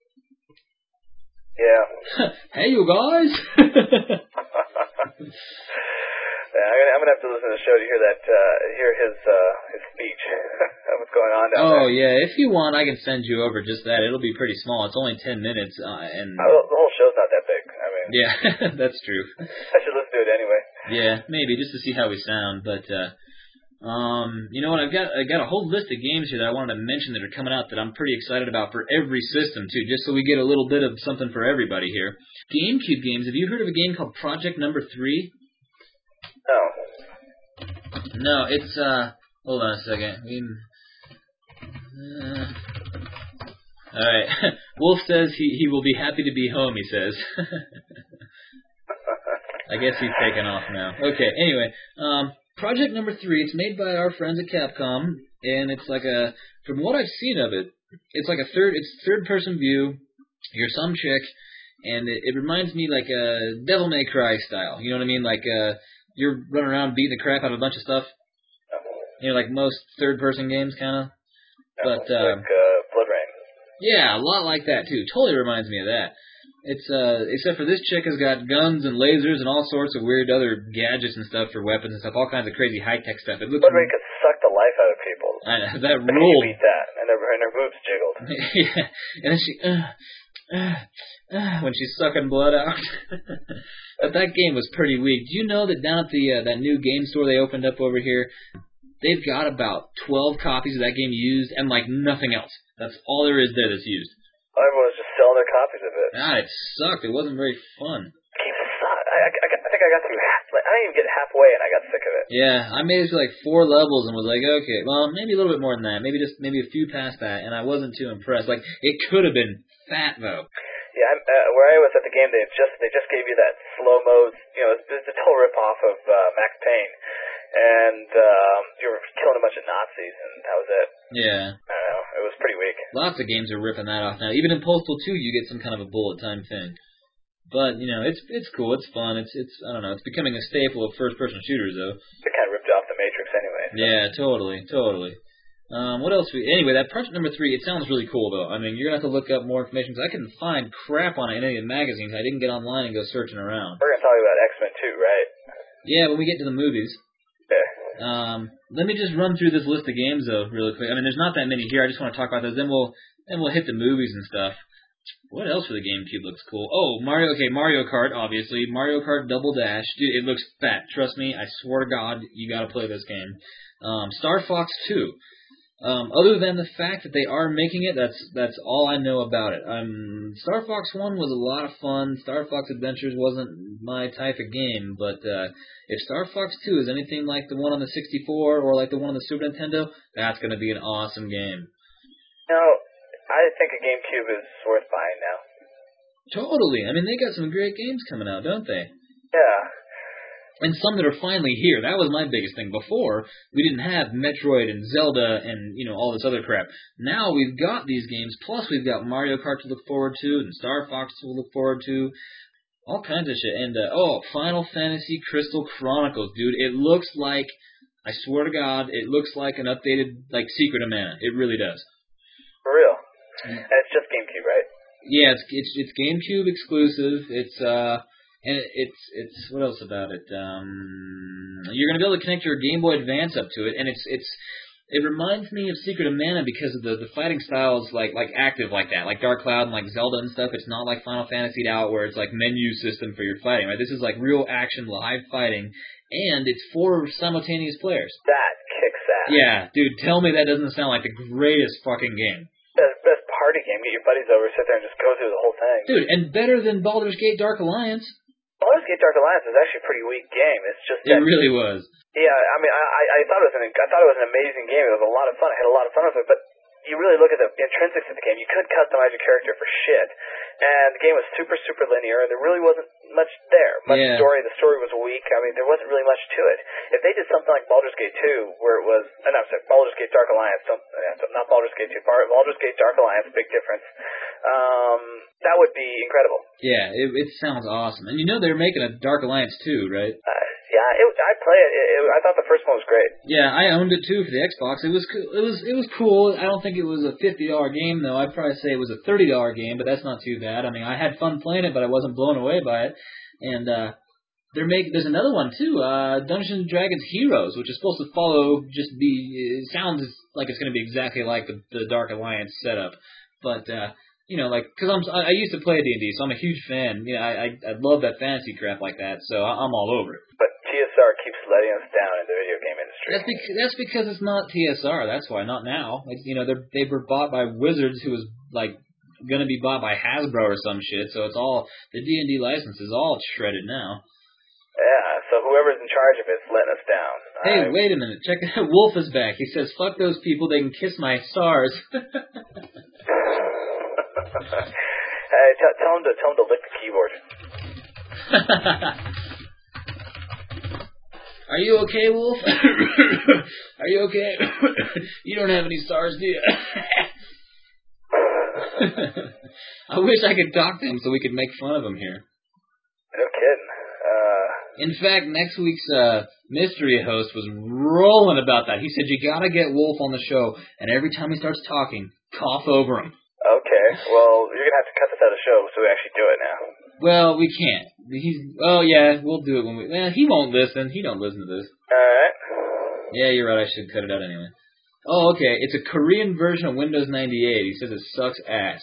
Yeah. Hey, you guys. Yeah, I'm gonna, I'm gonna have to listen to the show to hear that, uh, hear his, uh, his speech. What's going on down Oh, there. yeah. If you want, I can send you over just that. It'll be pretty small. It's only ten minutes, uh, and Uh, the whole show's not that big. I mean, yeah, that's true. I should listen to it anyway. Yeah, maybe just to see how we sound. But uh, um, you know what? I've got I got a whole list of games here that I wanted to mention that are coming out that I'm pretty excited about for every system too, just so we get a little bit of something for everybody here. GameCube games. Have you heard of a game called Project Number Three? No. No, it's uh. Hold on a second. We, uh, all right. Wolf says he he will be happy to be home. He says. I guess he's taken off now. Okay. Anyway, um, Project Number Three. It's made by our friends at Capcom, and it's like a. From what I've seen of it, it's like a third. It's third person view. You're some chick, and it, it reminds me like a Devil May Cry style. You know what I mean? Like uh, you're running around beating the crap out of a bunch of stuff. You know, like most third-person games, kind of. But uh, like uh, Blood Rain. Yeah, a lot like that too. Totally reminds me of that. It's uh, except for this chick has got guns and lasers and all sorts of weird other gadgets and stuff for weapons and stuff, all kinds of crazy high-tech stuff. It looks. Blood Rain could suck the life out of people. I know, that But rule. you beat that, and her, and her boobs jiggled. Yeah, and then she, uh, uh, uh, when she's sucking blood out. But that game was pretty weak. Do you know that down at the uh, that new game store they opened up over here, they've got about twelve copies of that game used and like nothing else. That's all there is there that's used. Oh, everyone's just selling their copies of it. Ah, it sucked. It wasn't very fun. Games suck. I, I, I, got, I think I got through half. Like, I didn't even get halfway, and I got sick of it. Yeah, I made it to like four levels and was like, okay, well, maybe a little bit more than that. Maybe just maybe a few past that, and I wasn't too impressed. Like, it could have been fat though. Yeah, I'm, uh, where I was at the game, they just they just gave you that slow mode. You know, it's, it's a total rip off of uh, Max Payne, and um, you were killing a bunch of Nazis, and that was it. Yeah. I don't know. It was pretty weak. Lots of games are ripping that off now. Even in Postal two, you get some kind of a bullet time thing. But, you know, it's it's cool, it's fun, it's, it's I don't know, it's becoming a staple of first-person shooters, though. It kind of ripped off the Matrix anyway. So. Yeah, totally, totally. Um, what else? We, anyway, that Project Number three, it sounds really cool, though. I mean, you're going to have to look up more information, because I couldn't find crap on it in any of the magazines. I didn't get online and go searching around. We're going to talk about X-Men two, right? Yeah, when we get to the movies. Yeah. Um, let me just run through this list of games, though, really quick. I mean, there's not that many here. I just want to talk about those. Then we'll, then we'll hit the movies and stuff. What else for the GameCube looks cool? Oh, Mario, okay, Mario Kart, obviously. Mario Kart Double Dash. Dude, it looks fat. Trust me, I swear to God, you gotta play this game. Um, Star Fox two. Um, other than the fact that they are making it, that's that's all I know about it. Um, Star Fox one was a lot of fun. Star Fox Adventures wasn't my type of game, but uh, if Star Fox two is anything like the one on the sixty-four or like the one on the Super Nintendo, that's gonna be an awesome game. No. I think a GameCube is worth buying now. Totally. I mean, they got some great games coming out, don't they? Yeah. And some that are finally here. That was my biggest thing. Before, we didn't have Metroid and Zelda and, you know, all this other crap. Now we've got these games, plus we've got Mario Kart to look forward to and Star Fox to look forward to. All kinds of shit. And, uh, oh, Final Fantasy Crystal Chronicles, dude. It looks like, I swear to God, it looks like an updated, like, Secret of Mana. It really does. For real. And it's just GameCube, right? Yeah, it's it's it's GameCube exclusive. It's uh, and it, it's it's what else about it? Um, you're gonna be able to connect your Game Boy Advance up to it, and it's it's it reminds me of Secret of Mana because of the the fighting styles like like active like that, like Dark Cloud and like Zelda and stuff. It's not like Final Fantasy out where it's like menu system for your fighting, right? This is like real action live fighting, and it's for simultaneous players. That kicks ass. Yeah, dude, tell me that doesn't sound like the greatest fucking game. Best, best party game. Get your buddies over, sit there, and just go through the whole thing. Dude, and better than Baldur's Gate Dark Alliance. Baldur's Gate Dark Alliance is actually a pretty weak game. It's just it that, really was. Yeah, I mean, I, I I thought it was an I thought it was an amazing game. It was a lot of fun. I had a lot of fun with it, but you really look at the intrinsics of the game. You could customize your character for shit, and the game was super super linear, and there really wasn't much there. Much yeah. story. The story was weak. I mean, there wasn't really much to it. If they did something like Baldur's Gate two, where it was, uh, no, sorry, Baldur's Gate Dark Alliance, don't, uh, not Baldur's Gate two, Baldur's Gate Dark Alliance, big difference. Um, that would be incredible. Yeah, it, it sounds awesome. And you know they're making a Dark Alliance two, right? Uh, yeah, it, I play it. It, it. I thought the first one was great. Yeah, I owned it too for the Xbox. It was co- it was it was cool. I don't think it was a fifty dollar game though. I'd probably say it was a thirty dollar game, but that's not too bad. I mean, I had fun playing it, but I wasn't blown away by it. And uh, they're make there's another one too, uh, Dungeons and Dragons Heroes, which is supposed to follow. Just be it sounds like it's going to be exactly like the, the Dark Alliance setup, but. Uh, You know, like, because I'm, I used to play D and D, so I'm a huge fan. You know, I, I, I love that fantasy crap like that, so I, I'm all over it. But T S R keeps letting us down in the video game industry. That's because that's because it's not T S R. That's why, not now. Like, you know, they they were bought by Wizards, who was like going to be bought by Hasbro or some shit. So it's all the D and D license is all shredded now. Yeah, so whoever's in charge of it's letting us down. Hey, I... wait a minute. Check it out. Wolf is back. He says, "Fuck those people. They can kiss my stars." Hey, t- tell him to tell him to lick the keyboard. Are you okay, Wolf? Are you okay? You don't have any stars, do you? I wish I could talk to him so we could make fun of him here. No kidding. Uh, In fact, next week's uh, mystery host was rolling about that. He said, you gotta get Wolf on the show, and every time he starts talking, cough over him. Okay, well, you're going to have to cut this out of the show so we actually do it now. Well, we can't. He's. Oh, yeah, we'll do it when we... Well, he won't listen. He don't listen to this. Alright. Yeah, you're right. I should cut it out anyway. Oh, okay. It's a Korean version of Windows ninety-eight. He says it sucks ass.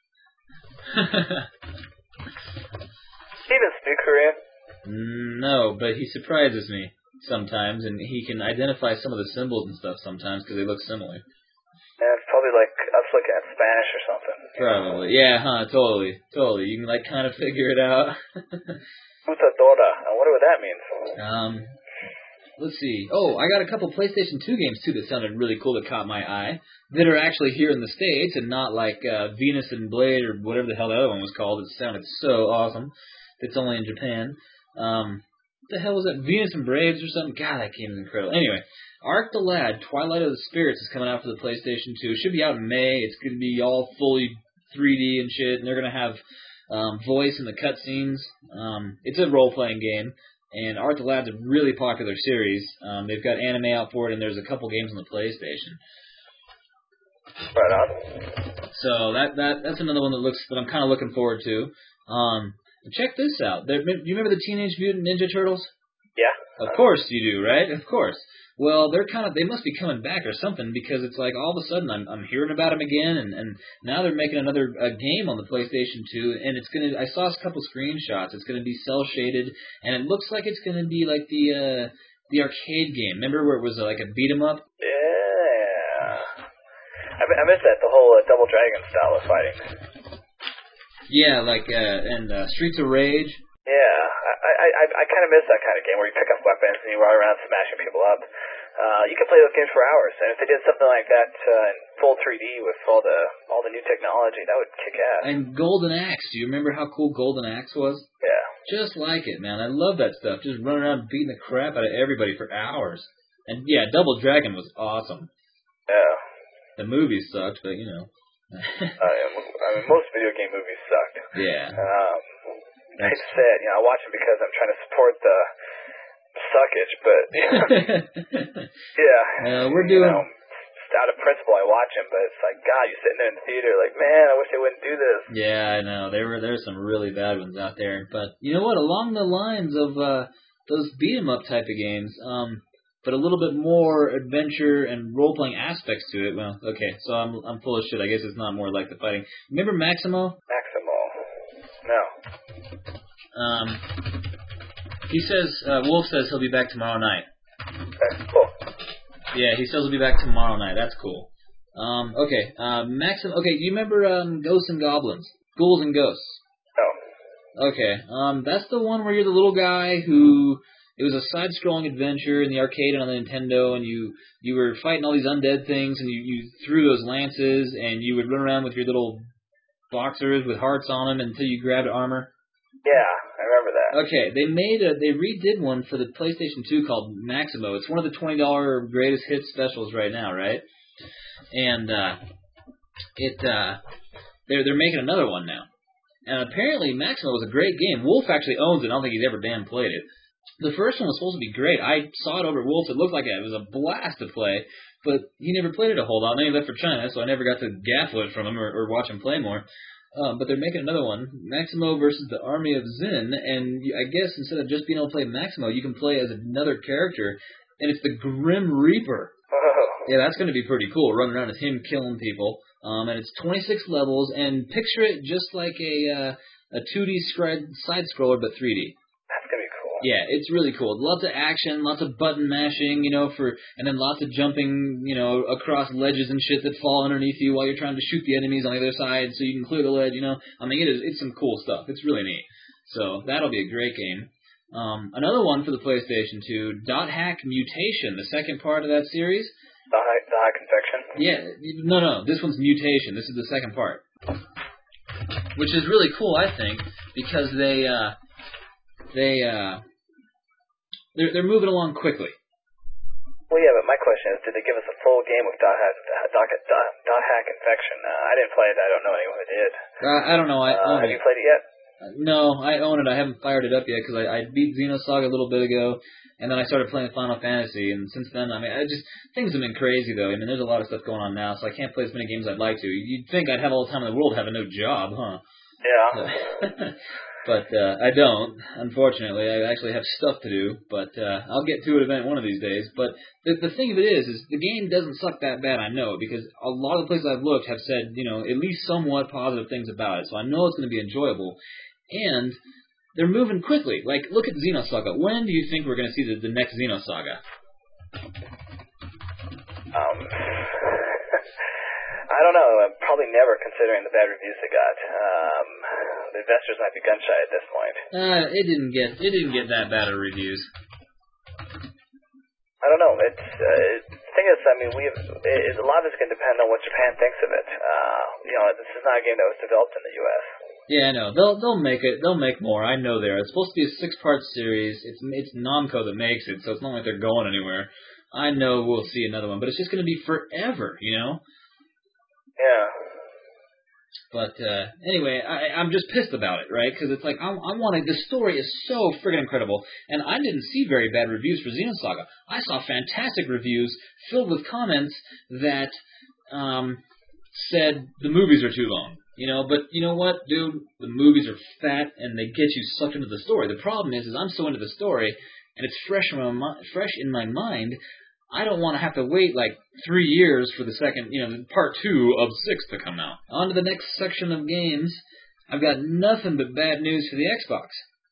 Steven speak Korean? No, but he surprises me sometimes, and he can identify some of the symbols and stuff sometimes because they look similar. Yeah, it's probably like us looking at Spanish or something. Probably. Yeah, huh, totally. Totally. You can, like, kind of figure it out. Putadora. I wonder what that means. um, let's see. Oh, I got a couple PlayStation two games, too, that sounded really cool that caught my eye, that are actually here in the States and not like uh, Venus and Blade or whatever the hell the other one was called. It sounded so awesome. It's only in Japan. Um, the hell was that? Venus and Braves or something? God, that game is incredible. Anyway, Arc the Lad, Twilight of the Spirits is coming out for the PlayStation two. It should be out in May. It's going to be all fully three D and shit, and they're going to have um, voice in the cutscenes. Um, it's a role-playing game, and Arc the Lad's a really popular series. Um, they've got anime out for it, and there's a couple games on the PlayStation. Right on. So that that that's another one that looks that I'm kind of looking forward to. Um, check this out. There, you remember the Teenage Mutant Ninja Turtles? Yeah. Of course you do, right? Of course. Well, they're kind of they must be coming back or something because it's like all of a sudden I'm I'm hearing about them again, and, and now they're making another a game on the PlayStation two, and it's gonna. I saw a couple screenshots. It's gonna be cel shaded, and it looks like it's gonna be like the uh, the arcade game. Remember where it was uh, like a beat 'em up? Yeah. I, I missed that the whole uh, Double Dragon style of fighting. Yeah, like uh, and uh, Streets of Rage. Yeah, I I I, I kind of miss that kind of game where you pick up weapons and you run around smashing people up. Uh, you can play those games for hours, and if they did something like that uh, in full three D with all the all the new technology, that would kick ass. And Golden Axe. Do you remember how cool Golden Axe was? Yeah. Just like it, man. I love that stuff. Just running around beating the crap out of everybody for hours. And yeah, Double Dragon was awesome. Yeah. The movies sucked, but you know. uh, I mean, most video game movies sucked. Yeah. Um, I hate to say it, you know, I watch them because I'm trying to support the suckage, but yeah, uh, we're doing. You know, just out of principle, I watch them, but it's like, God, you're sitting there in the theater, like, man, I wish they wouldn't do this. Yeah, I know. There were there's some really bad ones out there, but you know what? Along the lines of uh, those beat 'em up type of games, um. but a little bit more adventure and role-playing aspects to it. Well, okay, so I'm I'm full of shit. I guess it's not more like the fighting. Remember Maximo? Maximo. No. Um, he says, uh, Wolf says he'll be back tomorrow night. Okay, cool. Yeah, he says he'll be back tomorrow night. That's cool. Um, okay, uh, Maximo. Okay, you remember um, Ghosts and Goblins? Ghouls and Ghosts? No. Okay, um, that's the one where you're the little guy who... It was a side-scrolling adventure in the arcade and on the Nintendo, and you you were fighting all these undead things, and you, you threw those lances, and you would run around with your little boxers with hearts on them until you grabbed armor. Yeah, I remember that. Okay, they made a they redid one for the PlayStation two called Maximo. It's one of the twenty dollar greatest hits specials right now, right? And uh, it uh, they're they're making another one now, and apparently Maximo was a great game. Wolf actually owns it. I don't think he's ever damn played it. The first one was supposed to be great. I saw it over at Wolf. It looked like it was a blast to play, but he never played it a whole lot. And then he left for China, so I never got to gaffle it from him or, or watch him play more. Um, but they're making another one, Maximo versus the Army of Zin, and I guess instead of just being able to play Maximo, you can play as another character, and it's the Grim Reaper. Oh. Yeah, that's going to be pretty cool, running around as him killing people. Um, and it's twenty-six levels, and picture it just like a uh, a two D side-scroller, but three D. That's going to be cool. Yeah, it's really cool. Lots of action, lots of button mashing, you know, for and then lots of jumping, you know, across ledges and shit that fall underneath you while you're trying to shoot the enemies on the other side so you can clear the ledge, you know. I mean, it is it's some cool stuff. It's really neat. So that'll be a great game. Um, another one for the PlayStation two, Dot Hack Mutation, the second part of that series. The high, the high confection? Yeah, no, no, this one's Mutation. This is the second part. Which is really cool, I think, because they, uh, they, uh, they're, they're moving along quickly. Well, yeah, but my question is, did they give us a full game with Dot Hack, dot, dot, dot hack Infection? Uh, I didn't play it. I don't know anyone who did. Uh, I don't know. I uh, own have it. you played it yet? Uh, no, I own it. I haven't fired it up yet because I, I beat Xenosaga a little bit ago, and then I started playing Final Fantasy, and since then, I mean, I just things have been crazy though. I mean, there's a lot of stuff going on now, so I can't play as many games as I'd like to. You'd think I'd have all the time in the world having no job, huh? Yeah. But uh, I don't, unfortunately. I actually have stuff to do, but uh, I'll get to it event one of these days. But the, the thing of it is, is the game doesn't suck that bad, I know, because a lot of the places I've looked have said, you know, at least somewhat positive things about it. So I know it's going to be enjoyable. And they're moving quickly. Like, look at Xenosaga. When do you think we're going to see the, the next Xenosaga? Um, I don't know. Probably never, considering the bad reviews they got. Um, the investors might be gun shy at this point. Uh, it didn't get it didn't get that bad of reviews. I don't know. It's uh, the thing is, I mean, we have, it, a lot of this can depend on what Japan thinks of it. Uh, you know, this is not a game that was developed in the U S Yeah, I know. They'll they'll make it. They'll make more. I know they are. It's supposed to be a six part series. It's it's Namco that makes it, so it's not like they're going anywhere. I know we'll see another one, but it's just going to be forever, you know. Yeah. But uh, anyway, I, I'm just pissed about it, right? Because it's like I, I wanted. The story is so friggin' incredible, and I didn't see very bad reviews for Xenosaga. I saw fantastic reviews filled with comments that um, said the movies are too long. You know, but you know what, dude? The movies are fat, and they get you sucked into the story. The problem is, is I'm so into the story, and it's fresh in my mi- fresh in my mind. I don't want to have to wait like three years for the second, you know, part two of six to come out. On to the next section of games. I've got nothing but bad news for the Xbox.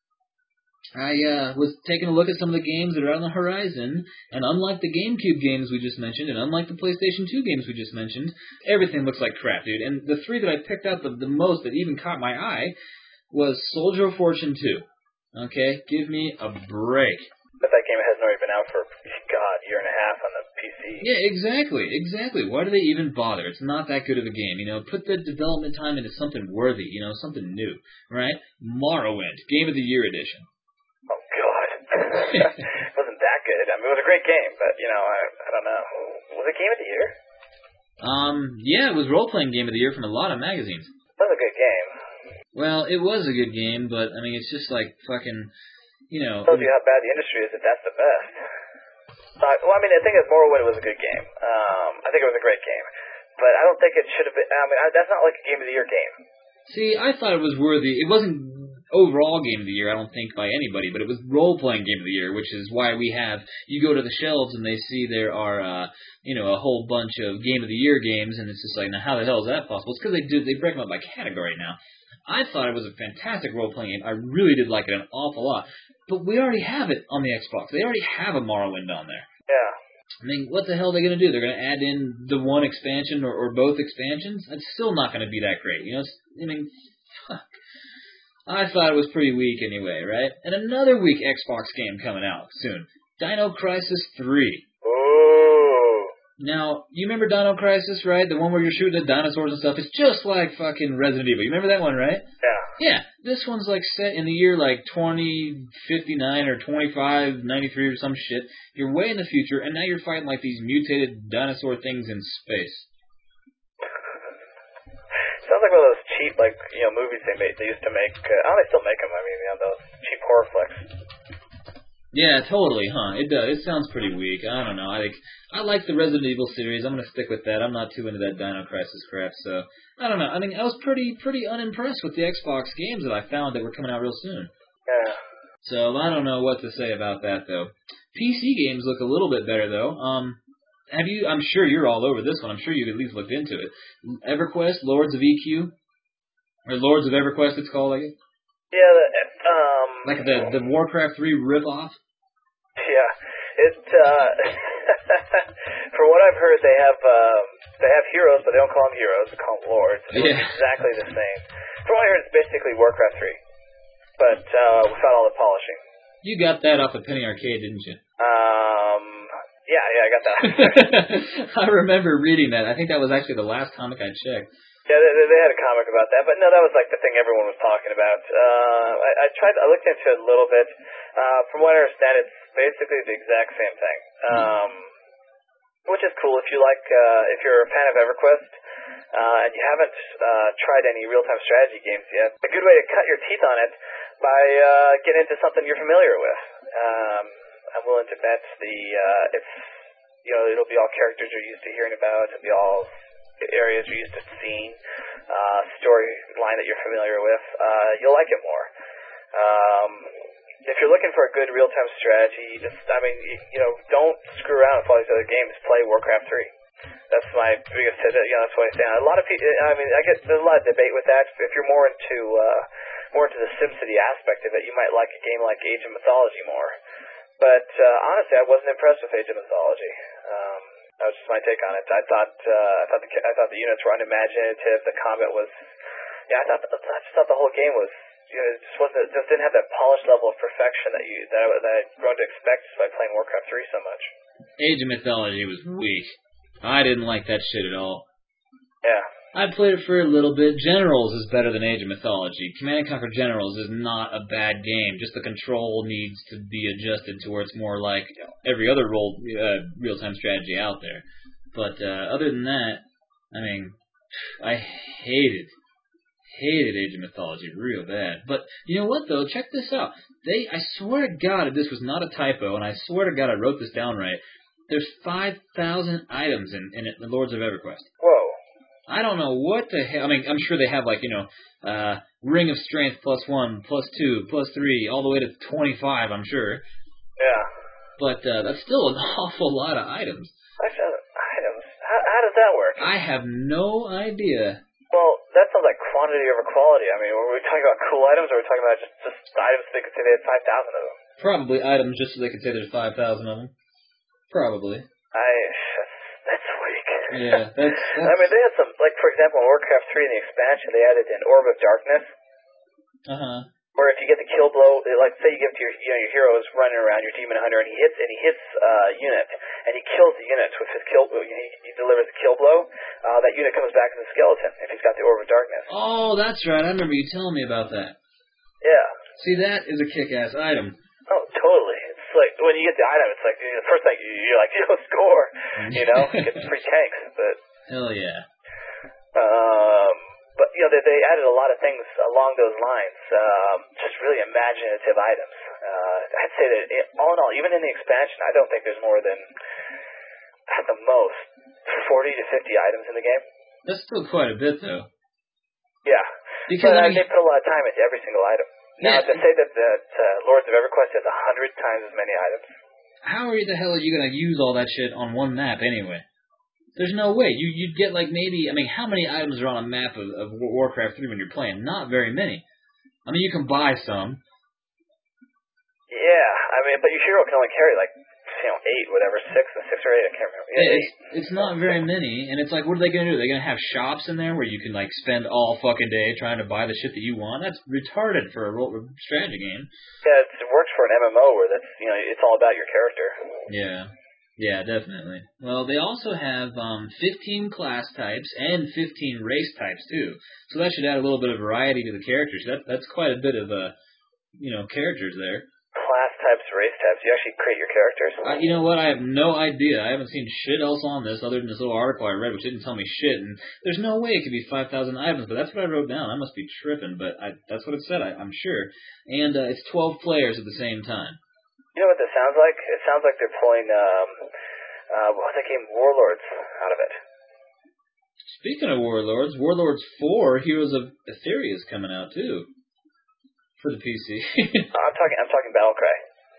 I uh, was taking a look at some of the games that are on the horizon, and unlike the GameCube games we just mentioned, and unlike the PlayStation two games we just mentioned, everything looks like crap, dude. And the three that I picked out the, the most that even caught my eye was Soldier of Fortune two. Okay, give me a break. But that game hasn't already been out for, God, a year and a half on the P C. Yeah, exactly, exactly. Why do they even bother? It's not that good of a game, you know. Put the development time into something worthy, you know, something new, right? Morrowind, Game of the Year edition. Oh, God. It wasn't that good. I mean, it was a great game, but, you know, I I don't know. Was it Game of the Year? Um, yeah, it was role-playing Game of the Year from a lot of magazines. It was a good game. Well, it was a good game, but, I mean, it's just like fucking, you know... It tells you how bad the industry is that that's the best. Uh, well, I mean, I think that Morrowind was a good game. Um, I think it was a great game. But I don't think it should have been... I mean, I, that's not like a Game of the Year game. See, I thought it was worthy. It wasn't overall Game of the Year, I don't think, by anybody, but it was role-playing Game of the Year, which is why we have... You go to the shelves and they see there are, uh, you know, a whole bunch of Game of the Year games, and it's just like, now how the hell is that possible? It's because they do they break them up by category now. I thought it was a fantastic role-playing game. I really did like it an awful lot. But we already have it on the Xbox. They already have a Morrowind on there. Yeah. I mean, what the hell are they going to do? They're going to add in the one expansion or, or both expansions? It's still not going to be that great. You know, it's, I mean, fuck. I thought it was pretty weak anyway, right? And another weak Xbox game coming out soon. Dino Crisis three. Ooh. Now, you remember Dino Crisis, right? The one where you're shooting at dinosaurs and stuff. It's just like fucking Resident Evil. You remember that one, right? Yeah. Yeah. This one's like set in the year like twenty fifty-nine or twenty-five ninety-three or some shit. You're way in the future, and now you're fighting like these mutated dinosaur things in space. Sounds like one of those cheap, like, you know, movies they made. They used to make. Uh, oh, they still make them. I mean, you know, those cheap horror flicks. Yeah, totally, huh? It does. It sounds pretty weak. I don't know. I think I like the Resident Evil series. I'm gonna stick with that. I'm not too into that Dino Crisis crap, so I don't know. I mean, I was pretty pretty unimpressed with the Xbox games that I found that were coming out real soon. Yeah. So I don't know what to say about that though. P C games look a little bit better though. Um, have you? I'm sure you're all over this one. I'm sure you've at least looked into it. EverQuest, Lords of E Q, or Lords of EverQuest, it's called, I guess. Yeah. The, um. Like the the Warcraft three ripoff. Yeah, it. Uh, from what I've heard, they have um, they have heroes, but they don't call them heroes; they call them lords. It Yeah. looks exactly the same. From what I heard, it's basically Warcraft three, but uh, without all the polishing. You got that off the Penny Arcade, didn't you? Um. Yeah, yeah, I got that. I remember reading that. I think that was actually the last comic I checked. Yeah, they, they had a comic about that, but no, that was like the thing everyone was talking about. Uh, I, I tried, I looked into it a little bit. Uh, from what I understand, it's basically the exact same thing, um, which is cool if you like, uh, if you're a fan of EverQuest uh, and you haven't uh, tried any real-time strategy games yet. A good way to cut your teeth on it by uh, getting into something you're familiar with. Um, I'm willing to bet the uh, it's you know it'll be all characters you're used to hearing about. It'll be all areas you're used to seeing, uh, storyline that you're familiar with, uh, you'll like it more. Um, if you're looking for a good real-time strategy, just, I mean, you, you know, don't screw around with all these other games. Play Warcraft three. That's my biggest, you know, that's what I say. A lot of people, I mean, I get, there's a lot of debate with that. If you're more into, uh, more into the SimCity aspect of it, you might like a game like Age of Mythology more. But, uh, honestly, I wasn't impressed with Age of Mythology. Um, That was just my take on it. I thought uh, I thought the I thought the units were unimaginative. The combat was, yeah. I thought I just thought the whole game was, you know, it just wasn't it just didn't have that polished level of perfection that you that, I, that I'd grown to expect just by playing Warcraft three so much. Age of Mythology was weak. I didn't like that shit at all. Yeah. I played it for a little bit. Generals is better than Age of Mythology. Command and Conquer Generals is not a bad game. Just the control needs to be adjusted to where it's more like every other role, uh, real-time strategy out there. But uh, other than that, I mean, I hated, hated Age of Mythology real bad. But you know what, though? Check this out. They, I swear to God, if this was not a typo, and I swear to God I wrote this down right, there's five thousand items in, in it, the Lords of EverQuest. Whoa. I don't know what the hell. I mean, I'm sure they have, like, you know, uh, Ring of Strength plus one, plus two, plus three, all the way to twenty-five, I'm sure. Yeah. But uh, that's still an awful lot of items. five thousand items? How, how does that work? I have no idea. Well, that sounds like quantity over quality. I mean, were we talking about cool items, or were we talking about just, just items they could say they had five thousand of them? Probably items just so they could say there's five thousand of them. Probably. I... That's weak. Yeah, that's, that's... I mean, they had some, like, for example, in Warcraft three in the expansion, they added an Orb of Darkness. Uh-huh. Where if you get the kill blow, like, say you give it to your, you know, your hero is running around, your demon hunter, and he hits, and he hits uh, unit, and he kills the units with his kill, he, he delivers the kill blow, uh, that unit comes back as a skeleton if he's got the Orb of Darkness. Oh, that's right. I remember you telling me about that. Yeah. See, that is a kick-ass item. Oh, totally. It's like, when you get the item, it's like, you know, the first thing, you're like, yo, score, you know, get free tanks, but... Hell yeah. Um, but, you know, they, they added a lot of things along those lines, um, just really imaginative items. Uh, I'd say that, it, all in all, even in the expansion, I don't think there's more than, at the most, forty to fifty items in the game. That's still quite a bit, though. Yeah. Because, but I uh, mean, they put a lot of time into every single item. Now, yeah. to say that, that uh, Lords of EverQuest has a hundred times as many items. How are you, the hell are you going to use all that shit on one map anyway? There's no way. You, you'd get like maybe, I mean, how many items are on a map of, of Warcraft three when you're playing? Not very many. I mean, you can buy some. Yeah, I mean, but your hero can only carry like, you know, eight, whatever, six, six or eight, I can't remember. Yeah, it's, it's not very many, and it's like, what are they going to do? They're going to have shops in there where you can, like, spend all fucking day trying to buy the shit that you want? That's retarded for a role, strategy game. Yeah, it's, it works for an M M O where that's, you know, it's all about your character. Yeah. Yeah, definitely. Well, they also have um, fifteen class types and fifteen race types, too. So that should add a little bit of variety to the characters. That, that's quite a bit of, uh, you know, characters there. Class types, race types. You actually create your characters. Uh, you know what? I have no idea. I haven't seen shit else on this other than this little article I read, which didn't tell me shit. And there's no way it could be five thousand items, but that's what I wrote down. I must be tripping, but I, that's what it said, I, I'm sure. And uh, it's twelve players at the same time. You know what this sounds like? It sounds like they're pulling, um, uh, what's that game, Warlords, out of it. Speaking of Warlords, Warlords four, Heroes of Etheria is coming out, too. For the P C. I'm talking I'm talking Battlecry.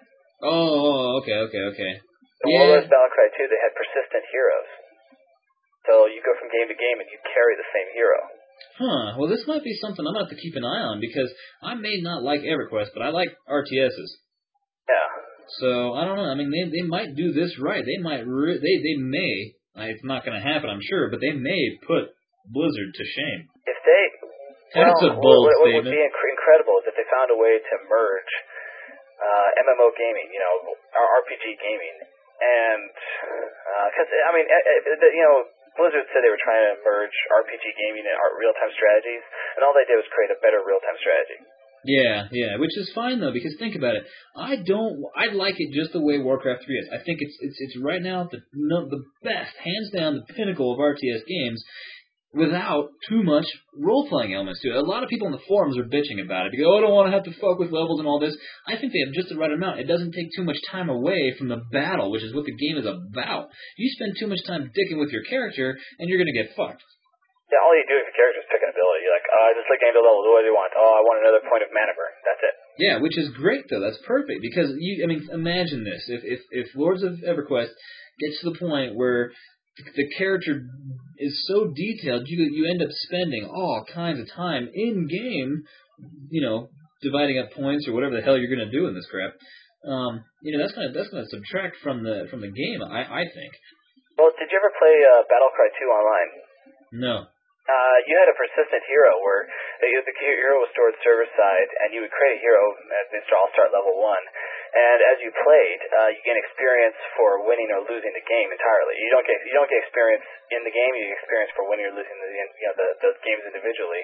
Oh, okay, okay, okay. The Yeah. Warlords Battlecry two, they had persistent heroes. So you go from game to game and you carry the same hero. Huh. Well, this might be something I'm going to have to keep an eye on, because I may not like EverQuest, but I like R T Ss. Yeah. So, I don't know. I mean, they they might do this right. They might, re- they, they may, it's not going to happen, I'm sure, but they may put Blizzard to shame. If they... That's well, a bold what, what statement. would be inc- incredible is if they found a way to merge uh, M M O gaming, you know, R P G gaming, and because uh, I mean, uh, uh, you know, Blizzard said they were trying to merge R P G gaming and real-time strategies, and all they did was create a better real-time strategy. Yeah, yeah, which is fine though, because think about it. I don't, I like it just the way Warcraft three is. I think it's it's it's right now the no, the best, hands down, the pinnacle of R T S games, without too much role-playing elements to it. A lot of people in the forums are bitching about it. They go, oh, I don't want to have to fuck with levels and all this. I think they have just the right amount. It doesn't take too much time away from the battle, which is what the game is about. You spend too much time dicking with your character, and you're going to get fucked. Yeah, all you do with your character is pick an ability. You're like, oh, I just like gained a level. What do you want? Oh, I want another point of mana burn. That's it. Yeah, which is great, though. That's perfect. Because, you, I mean, imagine this. If, if, if Lords of EverQuest gets to the point where the character is so detailed, you you end up spending all kinds of time in game, you know, dividing up points or whatever the hell you're going to do in this crap. Um, you know, that's going to that's going to subtract from the from the game, I I think. Well, did you ever play uh, Battlecry two online? No. Uh, you had a persistent hero where the, the hero was stored server side, and you would create a hero at the all start level one, And as you played, uh, you gain experience for winning or losing the game entirely. You don't get you don't get experience in the game. You get experience for winning or losing the you know the those games individually.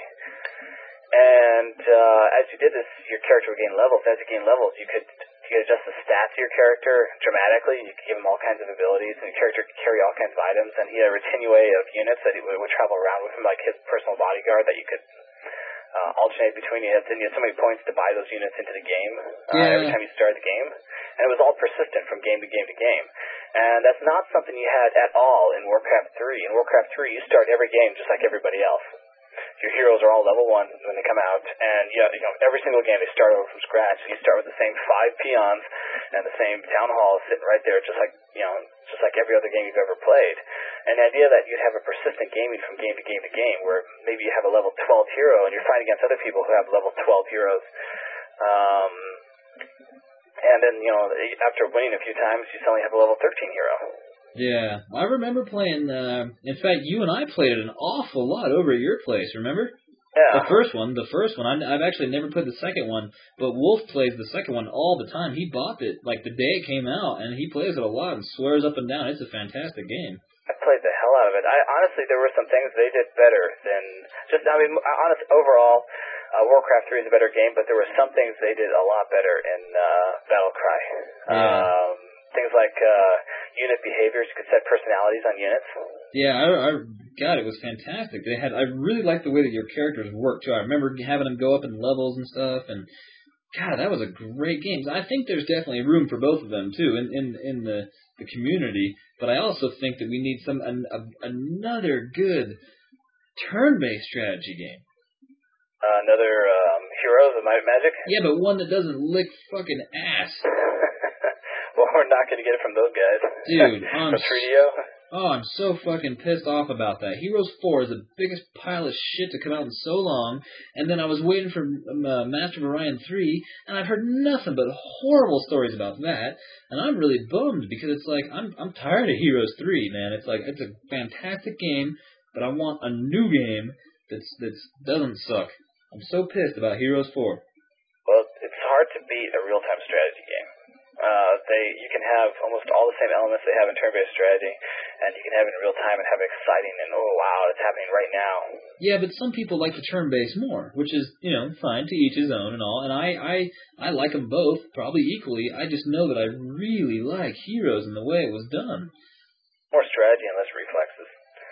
And uh, as you did this, your character would gain levels. As you gain levels, you could you could adjust the stats of your character dramatically. You could give him all kinds of abilities, and your character could carry all kinds of items. And he had a retinue of units that he would, would travel around with him, like his personal bodyguard that you could uh, alternate between. You had, and you had so many points to buy those units into the game uh, Yeah. every time you started the game. And it was all persistent from game to game to game. And that's not something you had at all in Warcraft three. In Warcraft three, you start every game just like everybody else. Your heroes are all level one when they come out, and you know, you know every single game they start over from scratch. You start with the same five peons and the same town hall sitting right there, just like you know, just like every other game you've ever played. And the idea that you'd have a persistent gaming from game to game to game, where maybe you have a level twelve hero and you're fighting against other people who have level twelve heroes. Um, and then you know, after winning a few times, you suddenly have a level thirteen hero. Yeah, I remember playing, uh, in fact, you and I played it an awful lot over at your place, remember? Yeah. The first one, the first one, I, I've actually never played the second one, but Wolf plays the second one all the time. He bought it, like, the day it came out, and he plays it a lot and swears up and down. It's a fantastic game. I played the hell out of it. I honestly, there were some things they did better than, just, I mean, honest, overall, uh, Warcraft three is a better game, but there were some things they did a lot better in uh, Battlecry. Yeah. Um, things like uh, unit behaviors. You could set personalities on units. Yeah, I, I, God, it was fantastic. They had, I really liked the way that your characters worked too. I remember having them go up in levels and stuff, and God, that was a great game. I think there's definitely room for both of them too in in, in the, the community. But I also think that we need some an, a, another good turn-based strategy game. Uh, another um, Heroes of Might and Magic. Yeah, but one that doesn't lick fucking ass. Well, we're not going to get it from those guys. Dude, I'm from three D O. Oh, I'm so fucking pissed off about that. Heroes four is the biggest pile of shit to come out in so long, and then I was waiting for um, uh, Master of Orion three, and I've heard nothing but horrible stories about that, and I'm really bummed because it's like, I'm I'm tired of Heroes three, man. It's like, it's a fantastic game, but I want a new game that's that's doesn't suck. I'm so pissed about Heroes four. Well, it's hard to beat a real-time strategy game. Uh, they you can have almost all the same elements they have in turn-based strategy, and you can have it in real time and have it exciting and oh wow, it's happening right now. Yeah, but some people like the turn-based more, which is you know fine, to each his own and all. And I I I like them both probably equally. I just know that I really like Heroes and the way it was done. More strategy and less reflexes.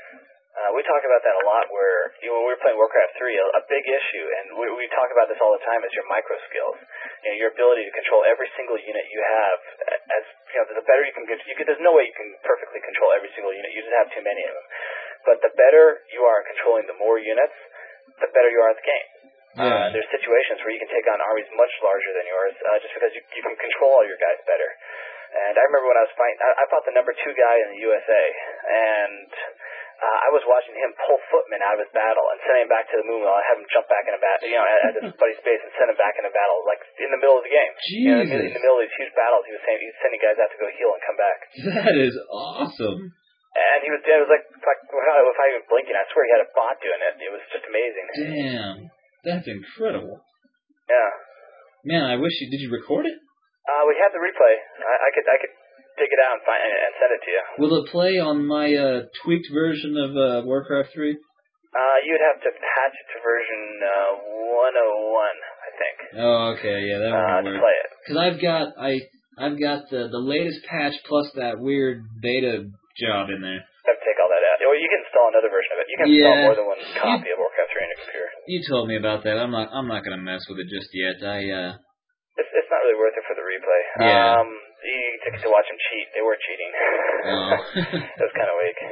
Uh, we talk about that a lot where, you know, when we were playing Warcraft three, a, a big issue, and we, we talk about this all the time, is your micro skills. You know, your ability to control every single unit you have. As you know, the better you can get, you can, there's no way you can perfectly control every single unit. You just have too many of them. But the better you are at controlling the more units, the better you are at the game. Yeah. Uh, there's situations where you can take on armies much larger than yours, uh, just because you, you can control all your guys better. And I remember when I was fighting, I, I fought the number two guy in the U S A, and Uh, I was watching him pull Footman out of his battle and send him back to the moon while I have him jump back in a battle, you know, at, at his buddy's base and send him back in a battle, like in the middle of the game. Jesus. You know, in, in the middle of these huge battles, he was saying he was sending guys out to go heal and come back. That is awesome. And he was, it was like, like without, without even blinking, I swear he had a bot doing it. It was just amazing. Damn, that's incredible. Yeah. Man, I wish you did. You record it? Uh, we have the replay. I, I could, I could. dig it out and find and, and send it to you. Will it play on my uh, tweaked version of uh, Warcraft three? Uh, you'd have to patch it to version uh, one oh one, I think. Oh, okay, yeah, that uh, won't to work. play it. Because I've got I I've got the the latest patch plus that weird beta job in there. You have to take all that out. Or you can install another version of it. You can Yeah. install more than one copy You, of Warcraft three on your computer. you told me about that. I'm not I'm not gonna mess with it just yet. I uh. It's it's not really worth it for the replay. Yeah. Um, you took it to watch them cheat. They were cheating. Oh. It was kind of weak.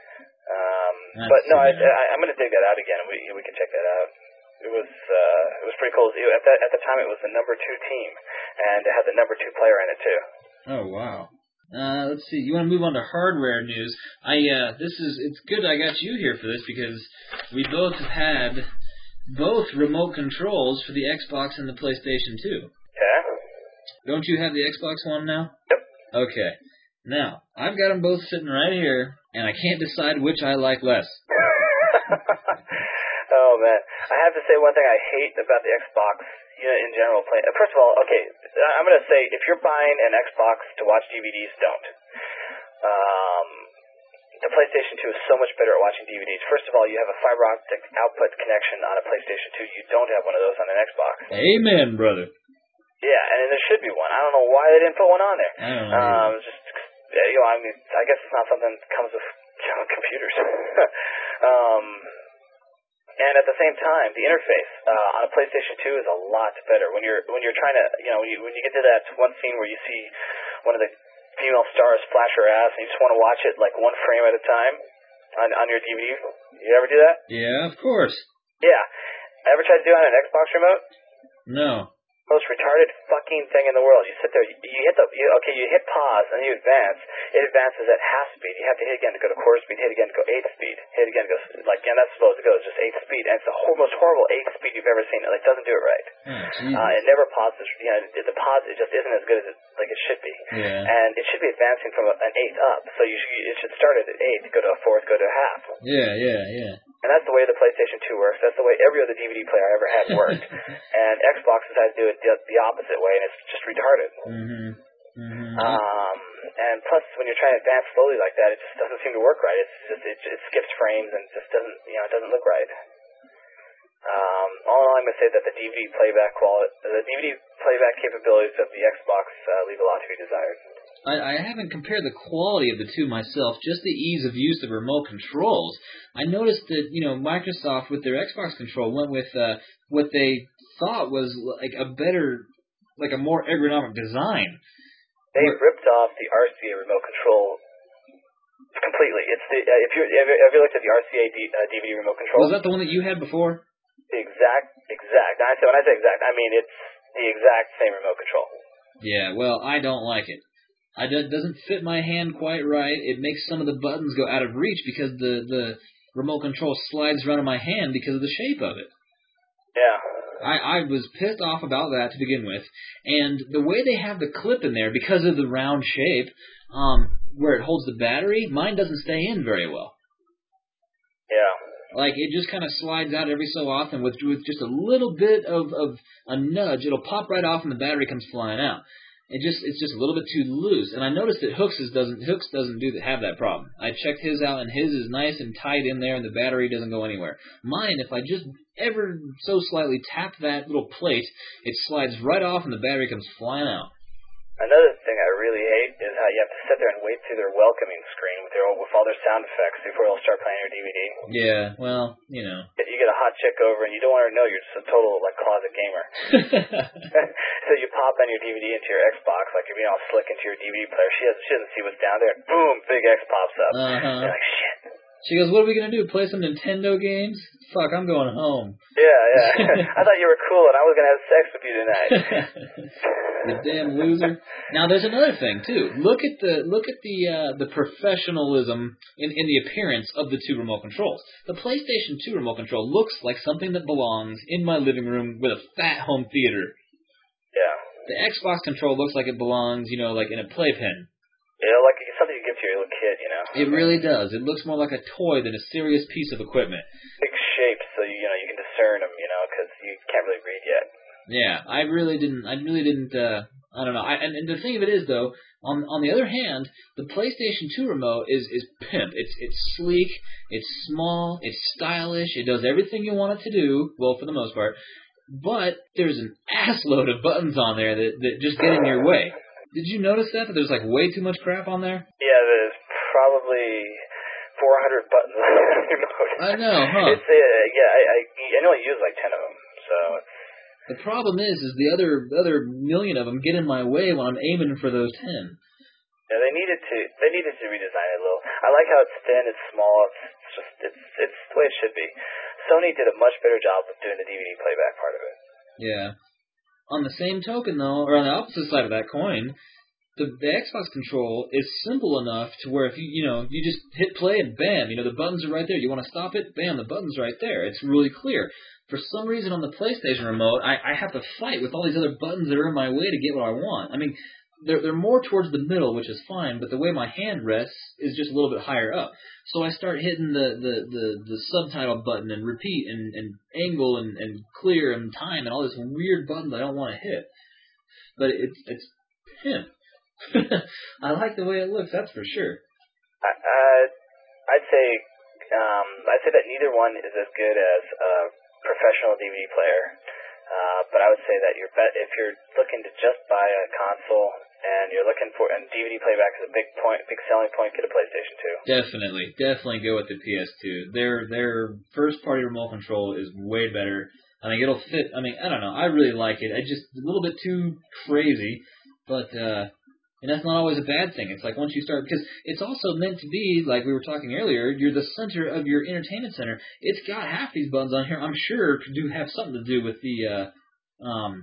Um, That's but no, I, too bad. I, I'm going to dig that out again, and we we can check that out. It was uh, it was pretty cool. It, at that at the time, it was the number two team, and it had the number two player in it too. Oh wow. Uh, let's see. You want to move on to hardware news? I uh, this is it's good I got you here for this because we both have had both remote controls for the Xbox and the PlayStation two. Yeah. Don't you have the Xbox One now? Yep. Okay. Now, I've got them both sitting right here, and I can't decide which I like less. Oh man, I have to say one thing I hate about the Xbox, you know, in general. Play. First of all, okay, I'm gonna say if you're buying an Xbox to watch D V Ds, don't. Um, the PlayStation two is so much better at watching D V Ds. First of all, you have a fiber optic output connection on a PlayStation two. You don't have one of those on an Xbox. Amen, brother. Yeah, and there should be one. I don't know why they didn't put one on there. I don't know. Um, just you know, I mean, I guess it's not something that comes with you know, computers. um, and at the same time, the interface uh, on a PlayStation two is a lot better. When you're when you're trying to, you know, when you, when you get to that one scene where you see one of the female stars flash her ass, and you just want to watch it like one frame at a time on on your D V D. You ever do that? Yeah, of course. Yeah. Ever tried to do it on an Xbox remote? No. Most retarded fucking thing in the world. You sit there, you, you hit the, you, okay, you hit pause, and you advance. It advances at half speed. You have to hit again to go to quarter speed, hit again to go eighth speed, hit again to go, like, yeah, that's supposed to go, it's just eighth speed, and it's the whole, most horrible eighth speed you've ever seen. It like, doesn't do it right. Oh, uh, it never pauses, you know, the, the pause, it just isn't as good as it, like it should be. Yeah. And it should be advancing from a, an eighth up, so you should, it should start at an eighth, go to a fourth, go to a half. Yeah, yeah, yeah. And that's the way the PlayStation two works. That's the way every other D V D player I ever had worked. And Xbox decided to do it the, the opposite way, and it's just retarded. Mm-hmm. Mm-hmm. Um, and plus, when you're trying to advance slowly like that, it just doesn't seem to work right. It's just it, it skips frames and just doesn't you know it doesn't look right. Um, all in all, I'm gonna say that the D V D playback quality, the D V D playback capabilities of the Xbox uh, leave a lot to be desired. I, I haven't compared the quality of the two myself, just the ease of use of remote controls. I noticed that, you know, Microsoft with their Xbox control went with uh, what they thought was like a better, like a more ergonomic design. They Where, ripped off the R C A remote control completely. It's the uh, if you have, you have you looked at the R C A D, uh, D V D remote control? Was that the one that you had before? Exact, exact. I say when I say exact, I mean it's the exact same remote control. Yeah, well, I don't like it. I do, it doesn't fit my hand quite right. It makes some of the buttons go out of reach because the, the remote control slides around in my hand because of the shape of it. Yeah. I, I was pissed off about that to begin with. And the way they have the clip in there, because of the round shape, um, where it holds the battery, mine doesn't stay in very well. Yeah. Like, it just kind of slides out every so often with, with just a little bit of, of a nudge. It'll pop right off and the battery comes flying out. It just it's just a little bit too loose, and I noticed that Hooks doesn't Hooks doesn't do that, have that problem. I checked his out, and his is nice and tight in there, and the battery doesn't go anywhere. Mine, if I just ever so slightly tap that little plate, it slides right off, and the battery comes flying out. Another thing I really hate is how you have to sit there and wait through their welcoming screen with their with all their sound effects before they'll start playing your D V D. Yeah, well, you know. You get a hot chick over and you don't want her to know you're just a total like closet gamer. So you pop on your D V D into your Xbox, like you're being all slick into your D V D player. She doesn't she doesn't see what's down there. Boom, big X pops up. Uh-huh. You're like shit. She goes, what are we going to do, play some Nintendo games? Fuck, I'm going home. Yeah, yeah. I thought you were cool and I was going to have sex with you tonight. You damn loser. Now, there's another thing, too. Look at the look at the uh, the professionalism in, in the appearance of the two remote controls. The PlayStation two remote control looks like something that belongs in my living room with a fat home theater. Yeah. The Xbox control looks like it belongs, you know, like in a playpen. You know, like it's something you give to your little kid, you know? It really does. It looks more like a toy than a serious piece of equipment. Big shapes, so you, you know you can discern them, you know, because you can't really read yet. Yeah, I really didn't. I really didn't. Uh, I don't know. I, and, and the thing of it is, though, on on the other hand, the PlayStation two remote is is pimp. It's it's sleek. It's small. It's stylish. It does everything you want it to do. Well, for the most part. But there's an assload of buttons on there that that just get in your way. Did you notice that? That there's like way too much crap on there? Yeah, there's probably four hundred buttons on the remote. I know, huh? It's, uh, yeah, I, I, I know I use like ten of them, so... The problem is, is the other other million of them get in my way when I'm aiming for those ten. Yeah, they needed to, they needed to redesign it a little. I like how it's thin, it's small, it's just, it's, it's the way it should be. Sony did a much better job of doing the D V D playback part of it. Yeah. On the same token, though, or on the opposite side of that coin, the, the Xbox control is simple enough to where if you, you know, you just hit play and bam, you know, the buttons are right there. You want to stop it? Bam, the button's right there. It's really clear. For some reason on the PlayStation remote, I, I have to fight with all these other buttons that are in my way to get what I want. I mean, they're they're more towards the middle, which is fine. But the way my hand rests is just a little bit higher up. So I start hitting the the the, the subtitle button and repeat and, and angle and, and clear and time and all this weird buttons I don't want to hit. But it's it's pimp. I like the way it looks. That's for sure. I, uh, I'd say um, I'd say that neither one is as good as a professional D V D player. Uh, but I would say that you're bet if you're looking to just buy a console and you're looking for and D V D playback is a big point, big selling point, get a PlayStation two. Definitely, definitely go with the P S two. Their their first party remote control is way better. I think it'll fit. I mean, I don't know. I really like it. I just a little bit too crazy, but uh, and that's not always a bad thing. It's like once you start, because it's also meant to be like we were talking earlier. You're the center of your entertainment center. It's got half these buttons on here. I'm sure do have something to do with the uh, um,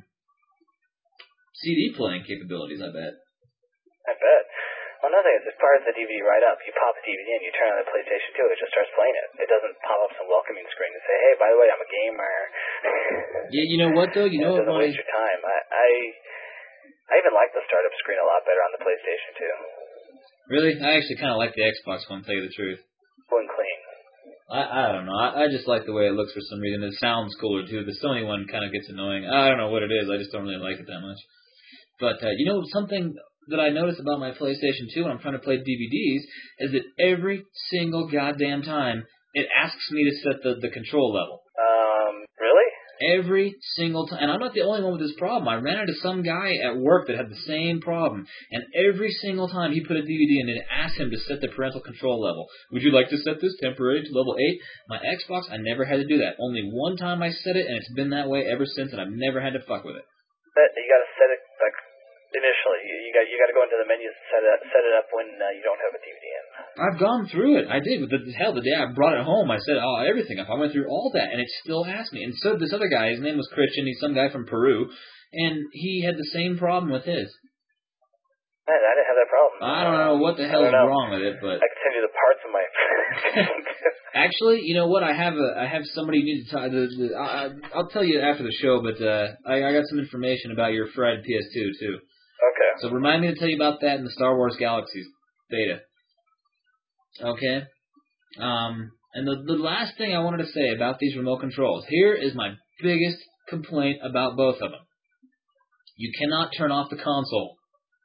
C D playing capabilities. I bet. I bet. Well, another thing is, as far as the D V D right up, you pop the D V D in, you turn on the PlayStation two, it just starts playing it. It doesn't pop up some welcoming screen to say, hey, by the way, I'm a gamer. Yeah, you know what, though? You know it doesn't what? waste your time. I, I, I even like the startup screen a lot better on the PlayStation two. Really? I actually kind of like the Xbox one, to tell you the truth. Cool and clean. I, I don't know. I, I just like the way it looks for some reason. It sounds cooler, too. The Sony one kind of gets annoying. I don't know what it is. I just don't really like it that much. But, uh, you know, something that I noticed about my PlayStation two when I'm trying to play D V Ds is that every single goddamn time it asks me to set the, the control level. Um, really? Every single time. And I'm not the only one with this problem. I ran into some guy at work that had the same problem. And every single time he put a D V D in, it asked him to set the parental control level. Would you like to set this temporarily to level eight? My Xbox, I never had to do that. Only one time I set it, and it's been that way ever since, and I've never had to fuck with it. But you gotta set it, like, initially. You, you got you got to go into the menus and set it up, set it up when uh, you don't have a D V D in. I've gone through it. I did. But the, hell, the day I brought it home, I set oh, everything up. I went through all that, and it still asked me. And so did this other guy. His name was Christian. He's some guy from Peru, and he had the same problem with his. Man, I didn't have that problem. I don't know what the hell is wrong with it, but I can send you the parts of my. Actually, you know what? I have a I have somebody you need to talk. The, the, I, I'll tell you after the show, but uh, I, I got some information about your fried P S two too. Okay. So remind me to tell you about that in the Star Wars Galaxies beta. Okay? Um, and the, the last thing I wanted to say about these remote controls. Here is my biggest complaint about both of them. You cannot turn off the console.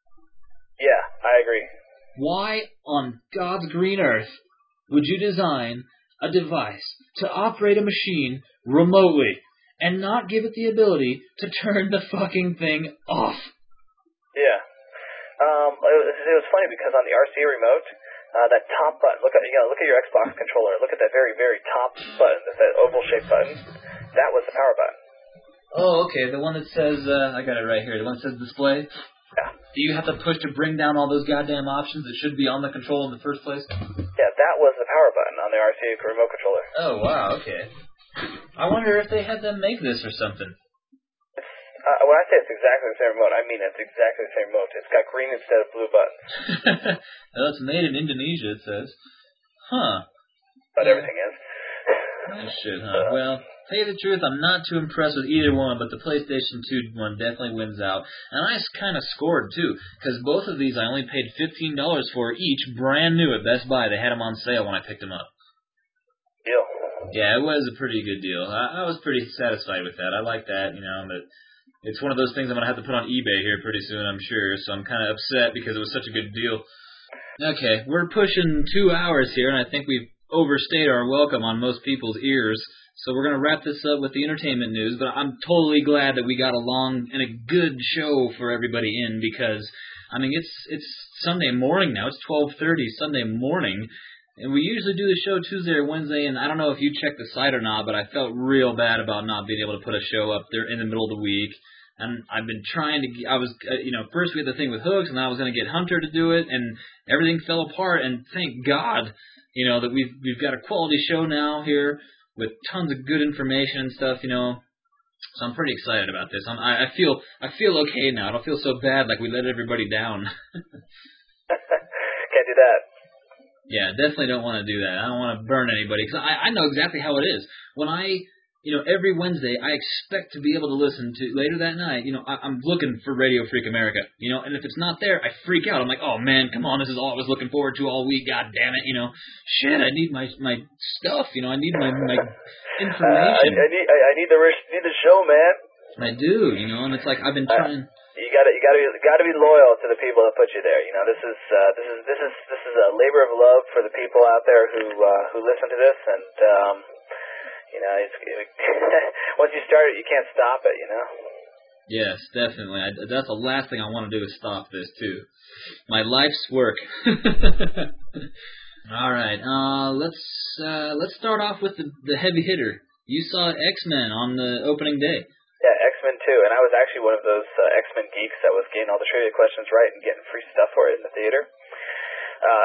Yeah, I agree. Why on God's green earth would you design a device to operate a machine remotely and not give it the ability to turn the fucking thing off? Yeah. Um, it was, it was funny because on the R C A remote, uh, that top button, look at you know, look at your Xbox controller. Look at that very, very top button, that oval-shaped button. That was the power button. Oh, okay. The one that says, uh, I got it right here. The one that says display? Yeah. Do you have to push to bring down all those goddamn options that should be on the control in the first place? Yeah, that was the power button on the R C A remote controller. Oh, wow, okay. I wonder if they had them make this or something. Uh, when I say it's exactly the same remote, I mean it's exactly the same remote. It's got green instead of blue buttons. Well, it's made in Indonesia, it says. Huh. But yeah. Everything is. Oh, shit, huh? Well, tell you the truth, I'm not too impressed with either one, but the PlayStation two one definitely wins out. And I kind of scored, too, because both of these I only paid fifteen dollars for each, brand new at Best Buy. They had them on sale when I picked them up. Deal. Yeah, it was a pretty good deal. I, I was pretty satisfied with that. I like that, you know, but it's one of those things I'm going to have to put on eBay here pretty soon, I'm sure, so I'm kind of upset because it was such a good deal. Okay, we're pushing two hours here, and I think we've overstayed our welcome on most people's ears, so we're going to wrap this up with the entertainment news, but I'm totally glad that we got a long and a good show for everybody in because, I mean, it's it's Sunday morning now. It's twelve thirty Sunday morning, and we usually do the show Tuesday or Wednesday, and I don't know if you checked the site or not, but I felt real bad about not being able to put a show up there in the middle of the week. And I've been trying to, I was, uh, you know, first we had the thing with Hooks, and I was going to get Hunter to do it, and everything fell apart, and thank God, you know, that we've we've got a quality show now here with tons of good information and stuff, you know. So I'm pretty excited about this. I'm, I, I feel I feel okay now. I don't feel so bad like we let everybody down. Can't do that. Yeah, definitely don't want to do that. I don't want to burn anybody, because I, I know exactly how it is. When I you know, every Wednesday I expect to be able to listen to, later that night, you know, I, I'm looking for Radio Freak America, you know, and if it's not there, I freak out. I'm like, oh man, come on, this is all I was looking forward to all week, god damn it, you know. Shit, I need my my stuff, you know, I need my, my information. Uh, I, I need I, I need the need the show, man. I do, you know, and it's like I've been trying... Uh, You gotta, you gotta, be, gotta be loyal to the people that put you there. You know, this is, uh, this is, this is, this is a labor of love for the people out there who, uh, who listen to this, and, um, you know, it's, it, once you start it, you can't stop it. You know. Yes, definitely. I, that's the last thing I want to do is stop this too. My life's work. All right, uh, let's uh, let's start off with the, the heavy hitter. You saw X-Men on the opening day. Yeah, X-Men two, and I was actually one of those uh, X-Men geeks that was getting all the trivia questions right and getting free stuff for it in the theater. Uh,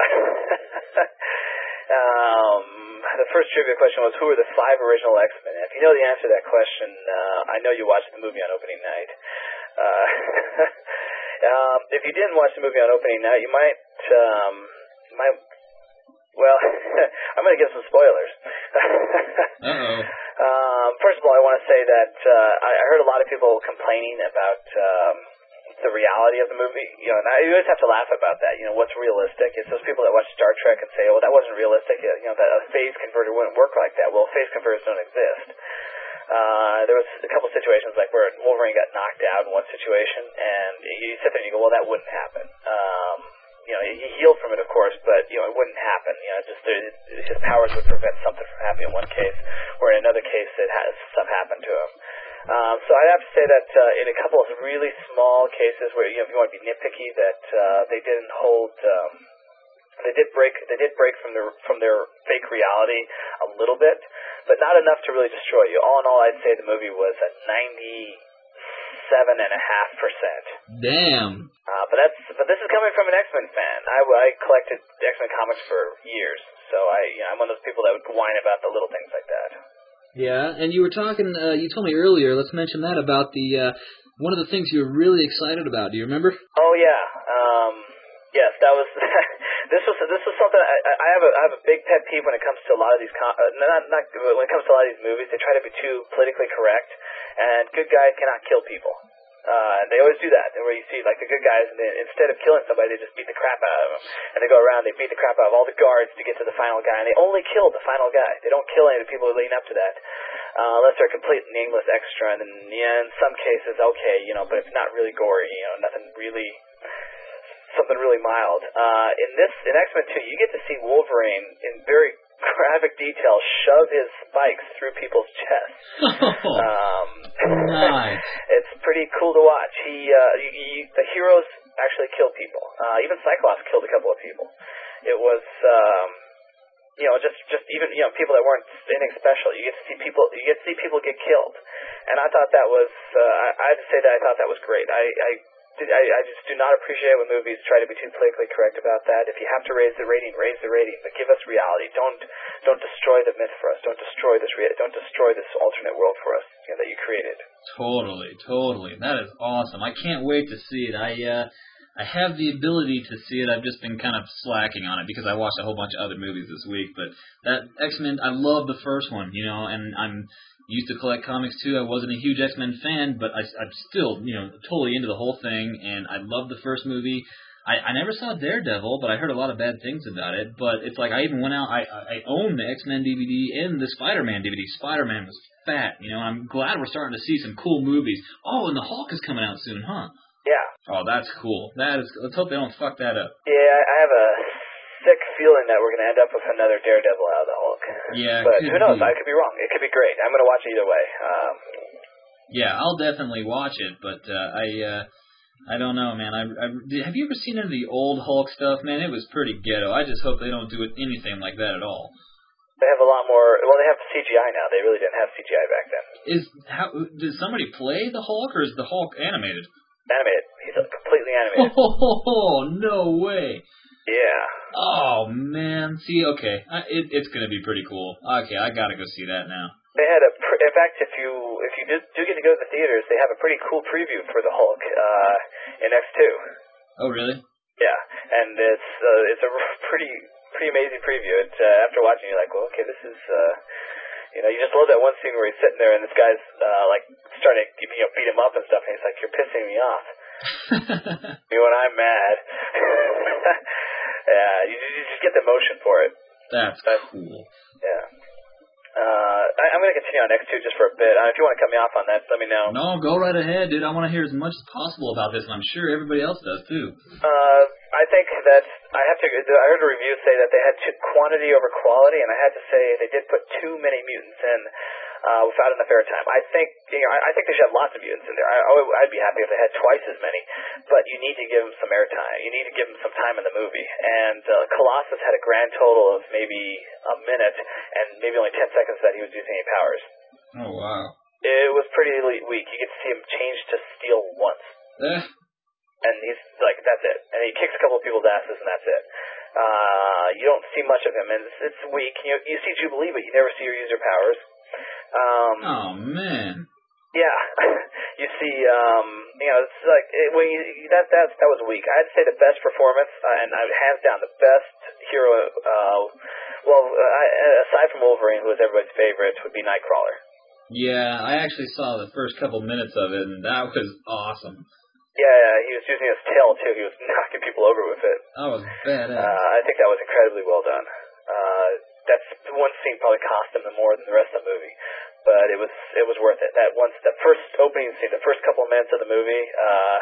um, the first trivia question was, who are the five original X-Men? And if you know the answer to that question, uh, I know you watched the movie on opening night. Uh, um, if you didn't watch the movie on opening night, you might, um, you might. Well, I'm going to give some spoilers. Uh-oh. Um, first of all, I want to say that uh, I, I heard a lot of people complaining about um, the reality of the movie. You know, and I, you always have to laugh about that. You know, what's realistic? It's those people that watch Star Trek and say, "Oh, that wasn't realistic." You know, that a phase converter wouldn't work like that. Well, phase converters don't exist. Uh, there was a couple situations like where Wolverine got knocked out in one situation, and you sit there and you go, "Well, that wouldn't happen." Um, You know, he healed from it, of course, but, you know, it wouldn't happen. You know, just there, his powers would prevent something from happening in one case, or in another case it has stuff happen to him. Um, so I'd have to say that uh, in a couple of really small cases where, you know, if you want to be nitpicky, that uh, they didn't hold, um, they did break, they did break from their from their fake reality a little bit, but not enough to really destroy you. All in all, I'd say the movie was a ninety-seven and a half percent. Damn. Uh, but that's but this is coming from an X-Men fan. I, I collected X-Men comics for years, so I you know, I'm one of those people that would whine about the little things like that. Yeah, and you were talking. Uh, you told me earlier. Let's mention that about the uh, one of the things you were really excited about. Do you remember? Oh yeah. Um, yes, that was. this was this was something I, I have a I have a big pet peeve when it comes to a lot of these com- uh, not not when it comes to a lot of these movies. They try to be too politically correct, and good guys cannot kill people. Uh, they always do that, where you see, like, the good guys, and they, instead of killing somebody, they just beat the crap out of them. And they go around, they beat the crap out of all the guards to get to the final guy, and they only kill the final guy. They don't kill any of the people leading up to that, uh, unless they're a complete nameless extra. And then, yeah, in some cases, okay, you know, but it's not really gory, you know, nothing really, something really mild. Uh, in this, in X-Men two, you get to see Wolverine in very graphic detail shove his spikes through people's chests. Oh, um, nice. It's pretty cool to watch. He, uh, he, he, the heroes actually kill people. Uh, even Cyclops killed a couple of people. It was, um, you know, just, just even, you know, people that weren't anything special. You get to see people, you get to see people get killed. And I thought that was, uh, I, I had to say that I thought that was great. I, I I, I just do not appreciate when movies try to be too politically correct about that. If you have to raise the rating, raise the rating, but give us reality. Don't don't destroy the myth for us. Don't destroy this rea- don't destroy this alternate world for us, you know, that you created. Totally, totally. That is awesome. I can't wait to see it. I uh, I have the ability to see it. I've just been kind of slacking on it because I watched a whole bunch of other movies this week. But that X-Men, I love the first one, you know, and I'm used to collect comics too. I wasn't a huge X-Men fan, but I, I'm still, you know, totally into the whole thing, and I loved the first movie. I, I never saw Daredevil, but I heard a lot of bad things about it. But it's like I even went out, I, I own the X-Men D V D and the Spider-Man D V D. Spider-Man was fat, you know, and I'm glad we're starting to see some cool movies. Oh, and the Hulk is coming out soon, huh? Yeah. Oh, that's cool. That is. Let's hope they don't fuck that up. Yeah, I have a sick feeling that we're going to end up with another Daredevil out of the Hulk. Yeah, but who knows? Be. I could be wrong. It could be great. I'm going to watch it either way. Um, yeah, I'll definitely watch it, but uh, I, uh, I don't know, man. I, I, have you ever seen any of the old Hulk stuff, man? It was pretty ghetto. I just hope they don't do it anything like that at all. They have a lot more. Well, they have C G I now. They really didn't have C G I back then. Is how does somebody play the Hulk, or is the Hulk animated? Animated. He's completely animated. Oh, no way. Yeah. Oh man. See, okay, I, it, it's gonna be pretty cool. Okay, I gotta go see that now. They had a. Pr- in fact, if you if you do, do get to go to the theaters, they have a pretty cool preview for the Hulk uh, in X two. Oh really? Yeah, and it's uh, it's a pretty pretty amazing preview. It, uh, after watching, you're like, well, okay, this is uh, You know, you just love that one scene where he's sitting there and this guy's uh, like starting to you know beat him up and stuff, and he's like, "You're pissing me off." I mean, when I'm mad, yeah, you, you just get the emotion for it. That's but, cool. Yeah. Uh, I, I'm going to continue on X two just for a bit. Uh, if you want to cut me off on that, let me know. No, go right ahead, dude. I want to hear as much as possible about this, and I'm sure everybody else does, too. Uh, I think that I have to. I heard a review say that they had too, quantity over quality, and I had to say they did put too many mutants in uh, without enough airtime. I think you know. I, I think they should have lots of mutants in there. I, I would, I'd be happy if they had twice as many, but you need to give them some airtime. You need to give them some time in the movie. And uh, Colossus had a grand total of maybe a minute, and maybe only ten seconds that he was using any powers. Oh wow! It was pretty weak. You could see him change to steel once. Eh. And he's like, that's it. And he kicks a couple of people's asses, and that's it. Uh, you don't see much of him, and it's, it's weak. You you see Jubilee, but you never see her use her powers. Um, oh man. Yeah, you see, um, you know, it's like it, when you, that that that was weak. I'd say the best performance, uh, and I, hands down, the best hero. Uh, well, I, aside from Wolverine, who was everybody's favorite, would be Nightcrawler. Yeah, I actually saw the first couple minutes of it, and that was awesome. Yeah, he was using his tail, too. He was knocking people over with it. That was badass. Uh, I think that was incredibly well done. Uh, that's one scene probably cost him more than the rest of the movie, but it was it was worth it. That once the first opening scene, the first couple of minutes of the movie, uh,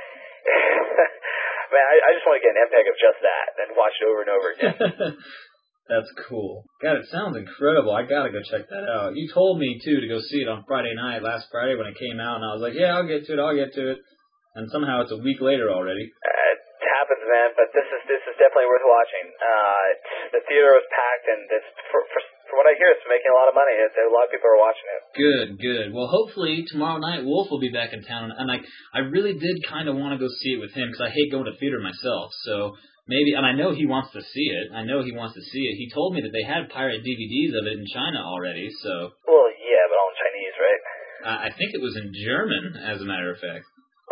man, I, I just want to get an M P E G of just that and watch it over and over again. That's cool. God, it sounds incredible. I gotta go check that out. You told me, too, to go see it on Friday night, last Friday when it came out, and I was like, yeah, I'll get to it, I'll get to it. And somehow it's a week later already. Uh, it happens, man. But this is this is definitely worth watching. Uh, the theater was packed, and it's for, for for what I hear, it's making a lot of money. It's, a lot of people are watching it. Good, good. Well, hopefully tomorrow night Wolf will be back in town, and I I really did kind of want to go see it with him because I hate going to theater myself. So maybe, and I know he wants to see it. I know he wants to see it. He told me that they had pirate D V Ds of it in China already. So. Well, yeah, but all in Chinese, right? Uh, I think it was in German, as a matter of fact.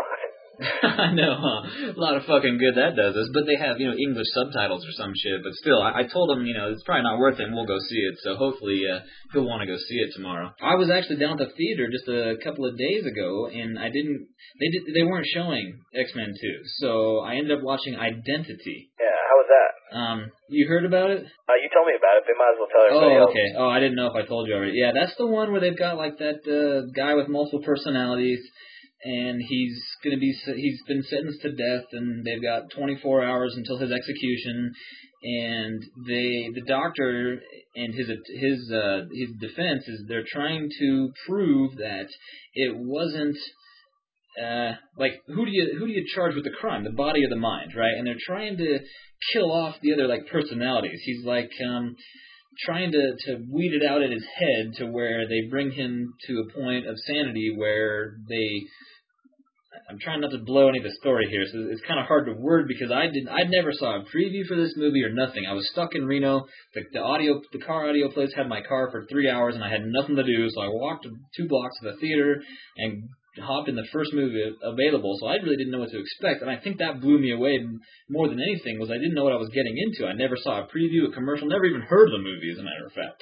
I know, huh? A lot of fucking good that does us. But they have, you know, English subtitles or some shit. But still, I, I told him, you know, it's probably not worth it and we'll go see it. So hopefully uh, he'll want to go see it tomorrow. I was actually down at the theater just a couple of days ago, and I didn't, they did, they weren't showing X-Men two. So I ended up watching Identity. Yeah, how was that? Um, you heard about it? Uh, you told me about it. They might as well tell everybody Oh, else. okay. Oh, I didn't know if I told you already. Yeah, that's the one where they've got, like, that uh, guy with multiple personalities. And he's going to be, he's been sentenced to death, and they've got twenty-four hours until his execution. And they, the doctor and his his uh, his defense is they're trying to prove that it wasn't uh, like who do you who do you charge with the crime, the body or the mind, right? And they're trying to kill off the other like personalities. He's like um, trying to to weed it out in his head to where they bring him to a point of sanity where they. I'm trying not to blow any of the story here, so it's kind of hard to word because I did I never saw a preview for this movie or nothing. I was stuck in Reno. The, the audio, the car audio place had my car for three hours, and I had nothing to do. So I walked two blocks to the theater and hopped in the first movie available. So I really didn't know what to expect, and I think that blew me away more than anything. Was I didn't know what I was getting into. I never saw a preview, a commercial, never even heard of the movie, as a matter of fact.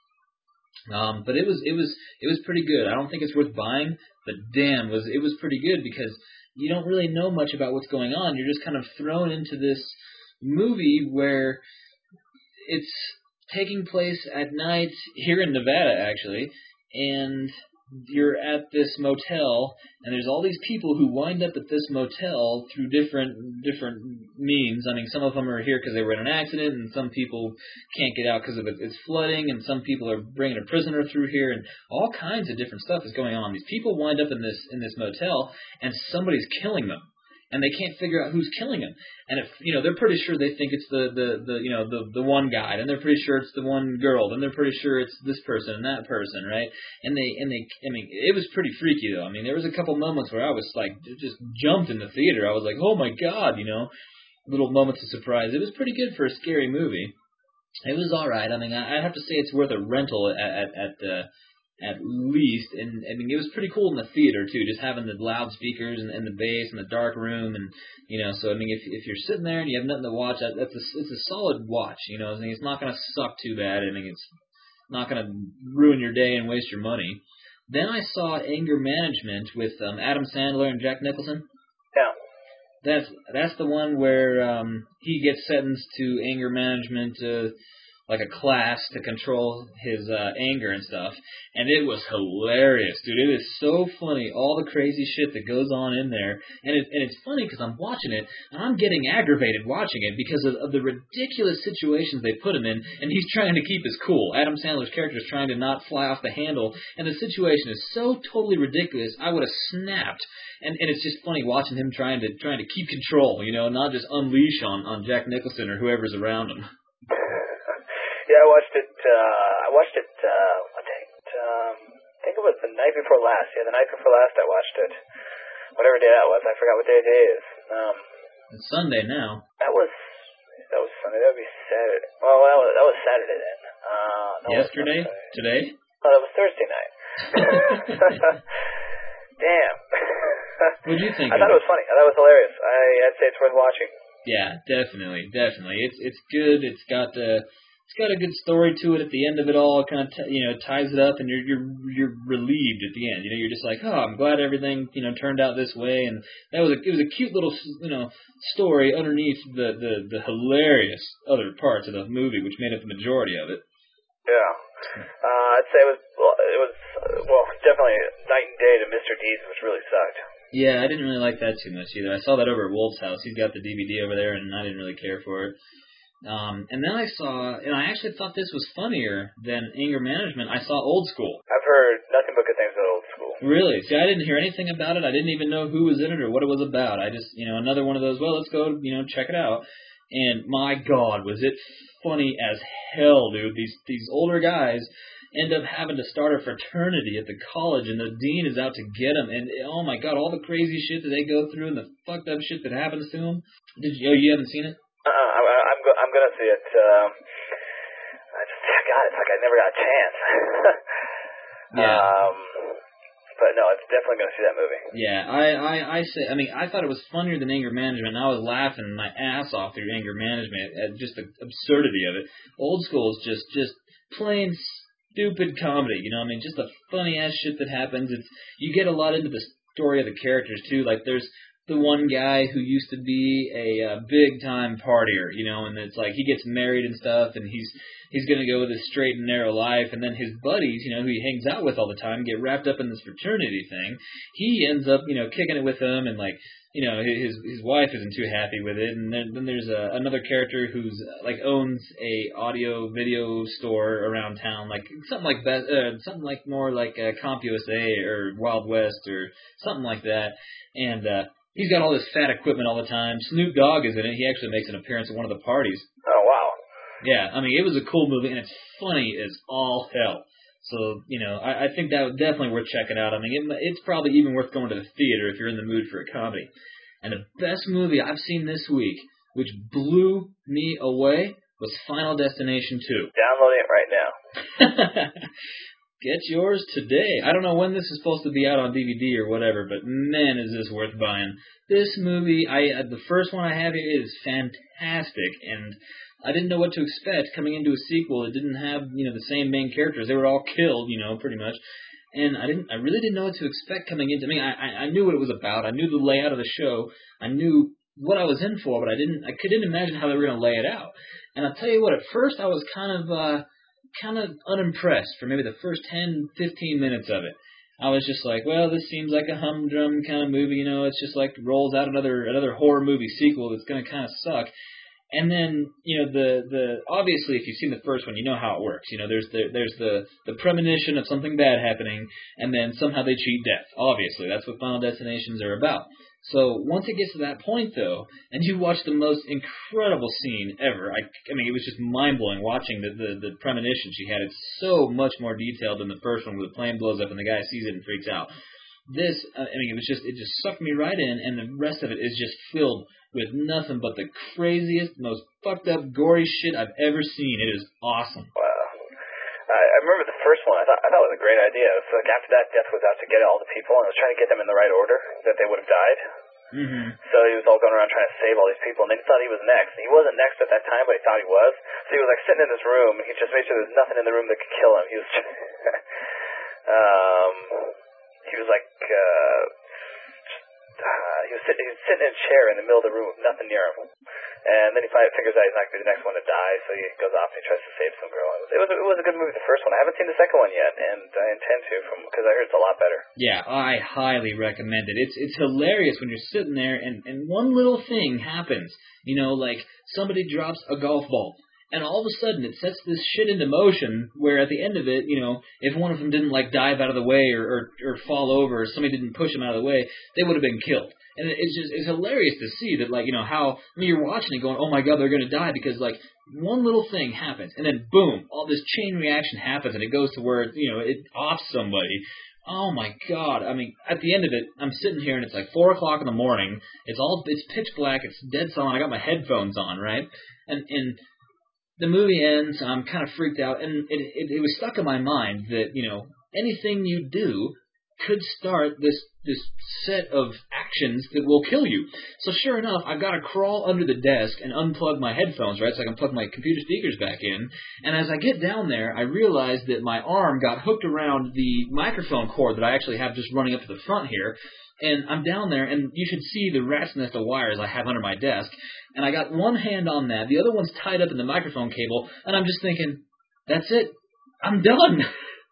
Um, but it was it was it was pretty good. I don't think it's worth buying, but damn, was it was pretty good because you don't really know much about what's going on. You're just kind of thrown into this movie where it's taking place at night here in Nevada, actually, and you're at this motel, and there's all these people who wind up at this motel through different different means. I mean, some of them are here because they were in an accident, and some people can't get out because of it, it's flooding, and some people are bringing a prisoner through here, and all kinds of different stuff is going on. These people wind up in this in this motel, and somebody's killing them. And they can't figure out who's killing him. And if you know, they're pretty sure they think it's the, the, the you know the the one guy, and they're pretty sure it's the one girl, and they're pretty sure it's this person and that person, right? And they and they I mean, it was pretty freaky though. I mean, there was a couple moments where I was like just jumped in the theater. I was like, oh my god, you know, little moments of surprise. It was pretty good for a scary movie. It was all right. I mean, I, I have to say it's worth a rental at at at. Uh, At least, and I mean, it was pretty cool in the theater too, just having the loudspeakers and, and the bass and the dark room, and you know. So I mean, if if you're sitting there and you have nothing to watch, that, that's a, it's a solid watch. You know, I mean, it's not going to suck too bad. I mean, it's not going to ruin your day and waste your money. Then I saw Anger Management with um, Adam Sandler and Jack Nicholson. Yeah. That's that's the one where um, he gets sentenced to anger management, uh, like a class to control his uh, anger and stuff. And it was hilarious, dude. It is so funny, all the crazy shit that goes on in there. And, it, and it's funny because I'm watching it, and I'm getting aggravated watching it because of, of the ridiculous situations they put him in, and he's trying to keep his cool. Adam Sandler's character is trying to not fly off the handle, and the situation is so totally ridiculous, I would have snapped. And, and it's just funny watching him trying to trying to keep control, you know, not just unleash on, on Jack Nicholson or whoever's around him. Yeah, I watched it. Uh, I watched it. Uh, I think. Um, I think it was the night before last. Yeah, the night before last I watched it. Whatever day that was, I forgot what day it is. Um, it's Sunday now. That was. That was Sunday. That would be Saturday. Well, that was, that was Saturday then. Uh, that Yesterday? Was Today? Oh, that was Thursday night. Damn. What did you think? I thought of it was funny. I thought it was hilarious. I, I'd say it's worth watching. Yeah, definitely, definitely. It's it's good. It's got uh, it's got a good story to it. At the end of it all, it kind of t- you know ties it up, and you're you're you're relieved at the end. You know, you're just like, oh, I'm glad everything you know turned out this way. And that was a, it was a cute little you know story underneath the the the hilarious other parts of the movie, which made up the majority of it. Yeah. Uh, I'd say it was, well, it was, uh, well, definitely night and day to Mister Deeds, which really sucked. Yeah, I didn't really like that too much either. I saw that over at Wolf's house. He's got the D V D over there, and I didn't really care for it. Um, and then I saw, and I actually thought this was funnier than Anger Management. I saw Old School. I've heard nothing but good things about Old School. Really? See, I didn't hear anything about it. I didn't even know who was in it or what it was about. I just, you know, another one of those, well, let's go, you know, check it out. And my God, was it funny as hell, dude. These these older guys end up having to start a fraternity at the college, and the dean is out to get them. And, oh, my God, all the crazy shit that they go through and the fucked up shit that happens to them. Did you, oh, you haven't seen it? Uh-uh, I'm, I'm, go- I'm going to see it. Um, I just, God, it's like I never got a chance. Yeah. Um, but, no, it's definitely going to see that movie. Yeah, I, I, I say, I mean, I thought it was funnier than Anger Management, and I was laughing my ass off through Anger Management at just the absurdity of it. Old School is just, just plain stupid comedy, you know what I mean? Just the funny-ass shit that happens. It's you get a lot into the story of the characters, too. Like, there's the one guy who used to be a uh, big-time partier, you know, and it's like he gets married and stuff, and he's he's going to go with a straight and narrow life, and then his buddies, you know, who he hangs out with all the time, get wrapped up in this fraternity thing. He ends up, you know, kicking it with them, and, like, you know, his his wife isn't too happy with it, and then, then there's a, another character who's, like, owns a audio video store around town, like, something like that, uh, something like more like uh, CompUSA or Wild West or something like that, and, uh, he's got all this fat equipment all the time. Snoop Dogg is in it. He actually makes an appearance at one of the parties. Oh, wow. Yeah, I mean, it was a cool movie, and it's funny as all hell. So, you know, I, I think that was definitely worth checking out. I mean, it, it's probably even worth going to the theater if you're in the mood for a comedy. And the best movie I've seen this week, which blew me away, was Final Destination two. Downloading it right now. Get yours today. I don't know when this is supposed to be out on D V D or whatever, but man, is this worth buying. This movie, I the first one I have here is fantastic, and I didn't know what to expect coming into a sequel. It didn't have, you know, the same main characters. They were all killed, you know, pretty much. And I didn't, I really didn't know what to expect coming into. I mean, I, I knew what it was about. I knew the layout of the show. I knew what I was in for, but I didn't, I couldn't imagine how they were going to lay it out. And I'll tell you what, at first I was kind of, uh, kind of unimpressed for maybe the first ten, fifteen minutes of it. I was just like, well, this seems like a humdrum kind of movie, you know. It's just like rolls out another another horror movie sequel that's going to kind of suck. And then, you know, the, the obviously, if you've seen the first one, you know how it works. You know, there's the there's the, the premonition of something bad happening, and then somehow they cheat death. Obviously, that's what Final Destinations are about. So once it gets to that point, though, and you watch the most incredible scene ever, I, I mean, it was just mind-blowing watching the, the, the premonition she had. It's so much more detailed than the first one where the plane blows up and the guy sees it and freaks out. This, uh, I mean, it was just, it just sucked me right in, and the rest of it is just filled with nothing but the craziest, most fucked up, gory shit I've ever seen. It is awesome. Wow. I, I remember the first one. I thought I thought it was a great idea. It was like after that, Death was out to get all the people, and it was trying to get them in the right order that they would have died. Mm-hmm. So he was all going around trying to save all these people, and they thought he was next. And he wasn't next at that time, but he thought he was. So he was like sitting in this room, and he just made sure there was nothing in the room that could kill him. He was, um, he was like, uh, uh, he was sitting, he was sitting in a chair in the middle of the room with nothing near him. And then he finally figures out he's not going to be the next one to die, so he goes off and he tries to save some girl. It was, it was, it was a good movie, the first one. I haven't seen the second one yet, and I intend to, from because I heard it's a lot better. Yeah, I highly recommend it. It's it's hilarious when you're sitting there and, and one little thing happens. You know, like somebody drops a golf ball, and all of a sudden it sets this shit into motion where at the end of it, you know, if one of them didn't like dive out of the way or, or, or fall over or somebody didn't push them out of the way, they would have been killed. And it's just, it's hilarious to see that, like, you know, how, I mean, you're watching it going, oh my god, they're going to die because, like, one little thing happens, and then boom, all this chain reaction happens, and it goes to where, you know, it offs somebody. Oh my god, I mean, at the end of it, I'm sitting here, and it's like four o'clock in the morning, it's all, it's pitch black, it's dead silent, I got my headphones on, right? And, and the movie ends, I'm kind of freaked out, and it, it, it was stuck in my mind that, you know, anything you do could start this this set of actions that will kill you. So sure enough, I've got to crawl under the desk and unplug my headphones, right, so I can plug my computer speakers back in. And as I get down there, I realize that my arm got hooked around the microphone cord that I actually have just running up to the front here. And I'm down there, and you should see the rat's nest of wires I have under my desk. And I got one hand on that, the other one's tied up in the microphone cable, and I'm just thinking, that's it. I'm done.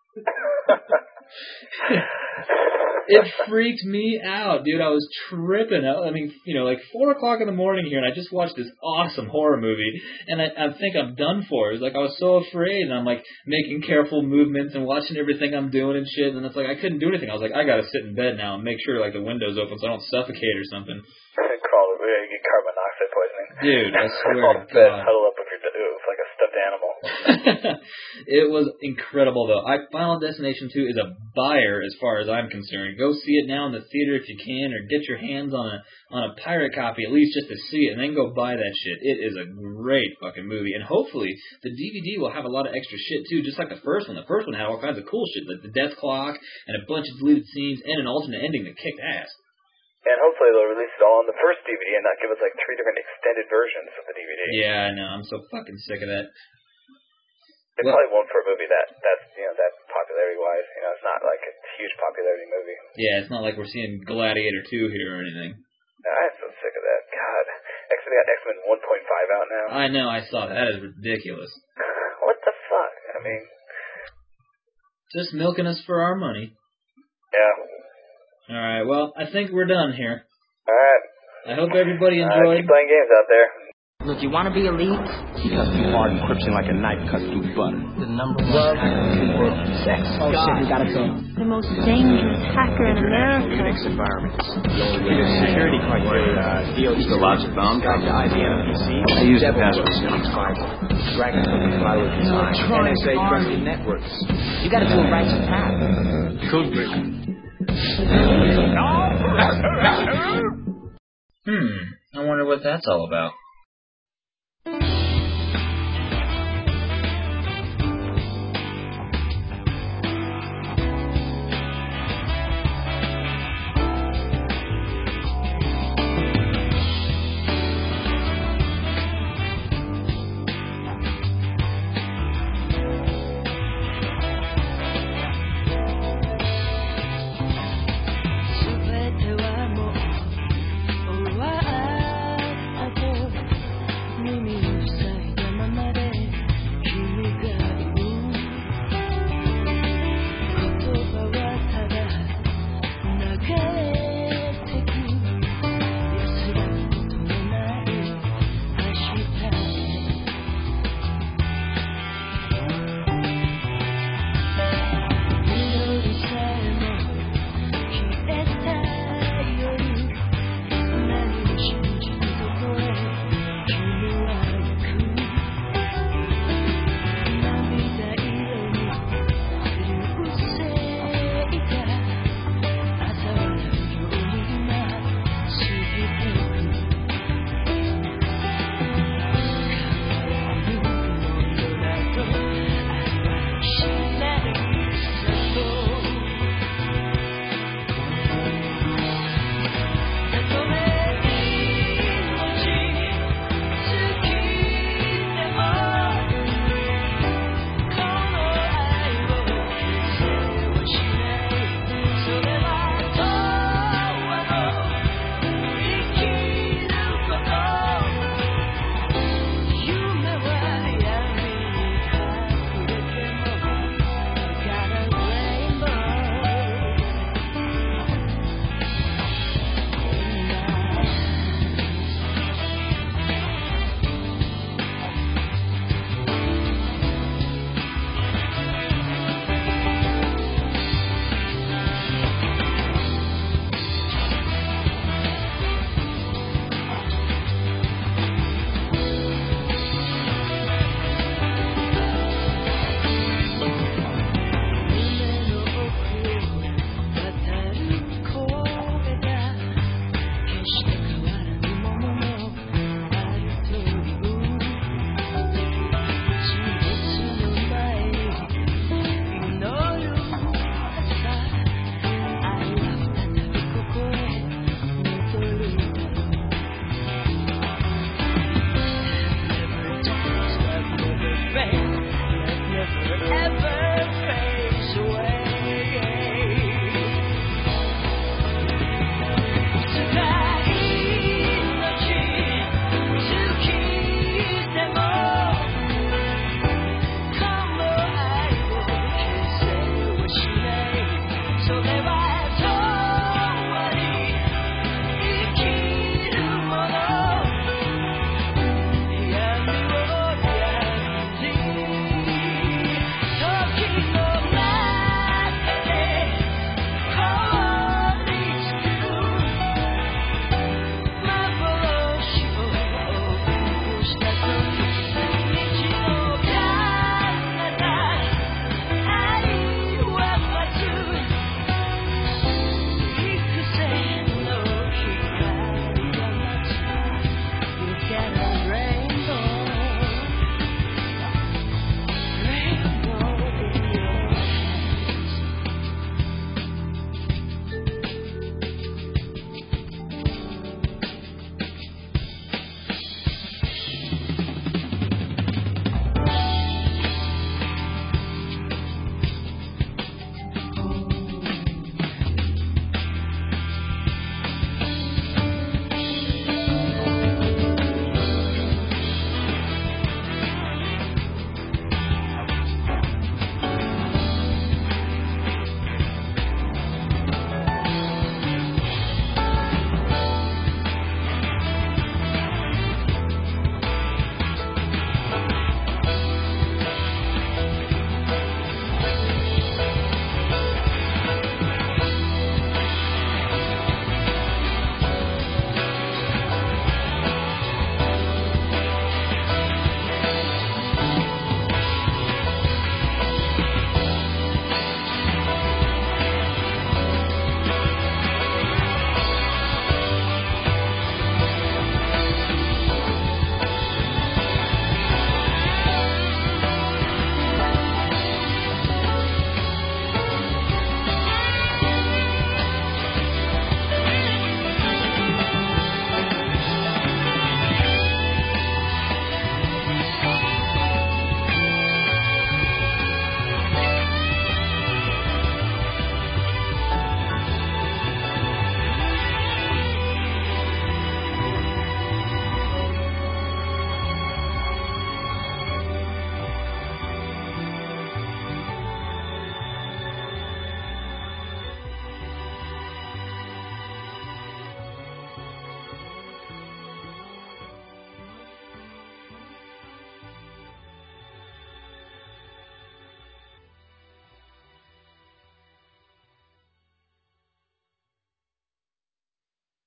It freaked me out, dude. I was tripping out. I mean, you know, like four o'clock in the morning here, and I just watched this awesome horror movie, and I, I think I'm done for. It was like I was so afraid, and I'm like making careful movements and watching everything I'm doing and shit, and it's like I couldn't do anything. I was like, I gotta sit in bed now and make sure like the window's open so I don't suffocate or something. Crawl, you get carbon monoxide poisoning. Dude, I swear Crawl to in bed, God. huddle up with your oof, like a stuffed animal. It was incredible, though. I, Final Destination two is a buyer as far as I'm concerned. Go see it now in the theater if you can, or get your hands on a on a pirate copy at least just to see it, and then go buy that shit. It is a great fucking movie, and hopefully the D V D will have a lot of extra shit too, just like the first one. The first one had all kinds of cool shit, like the death clock and a bunch of deleted scenes and an alternate ending that kicked ass. And hopefully they'll release it all on the first D V D and not give us like three different extended versions of the D V D. Yeah, I know. I'm so fucking sick of that. They well, probably won't for a movie that that's you know that popularity wise. You know, it's not like a huge popularity movie. Yeah, it's not like we're seeing Gladiator two here or anything. I'm so sick of that. God, X-Men got X-Men one point five out now. I know. I saw that. That is ridiculous. What the fuck? I mean, just milking us for our money. Yeah. All right, well, I think we're done here. All right. I hope everybody enjoyed. Uh, keep playing games out there. Look, you want to be elite? He cuts through hard encryption like a knife cuts through butter. The number one hacker, sex, oh God. Shit, we gotta go. The most dangerous hacker in America. Unix environments. The security criteria. Uh, D O Use the logic bound guide to I B M P C. I use the password series firewall. Dragon compiler design. N S A trusted networks. You gotta do a righteous path. Code breaking. Hmm, I wonder what that's all about.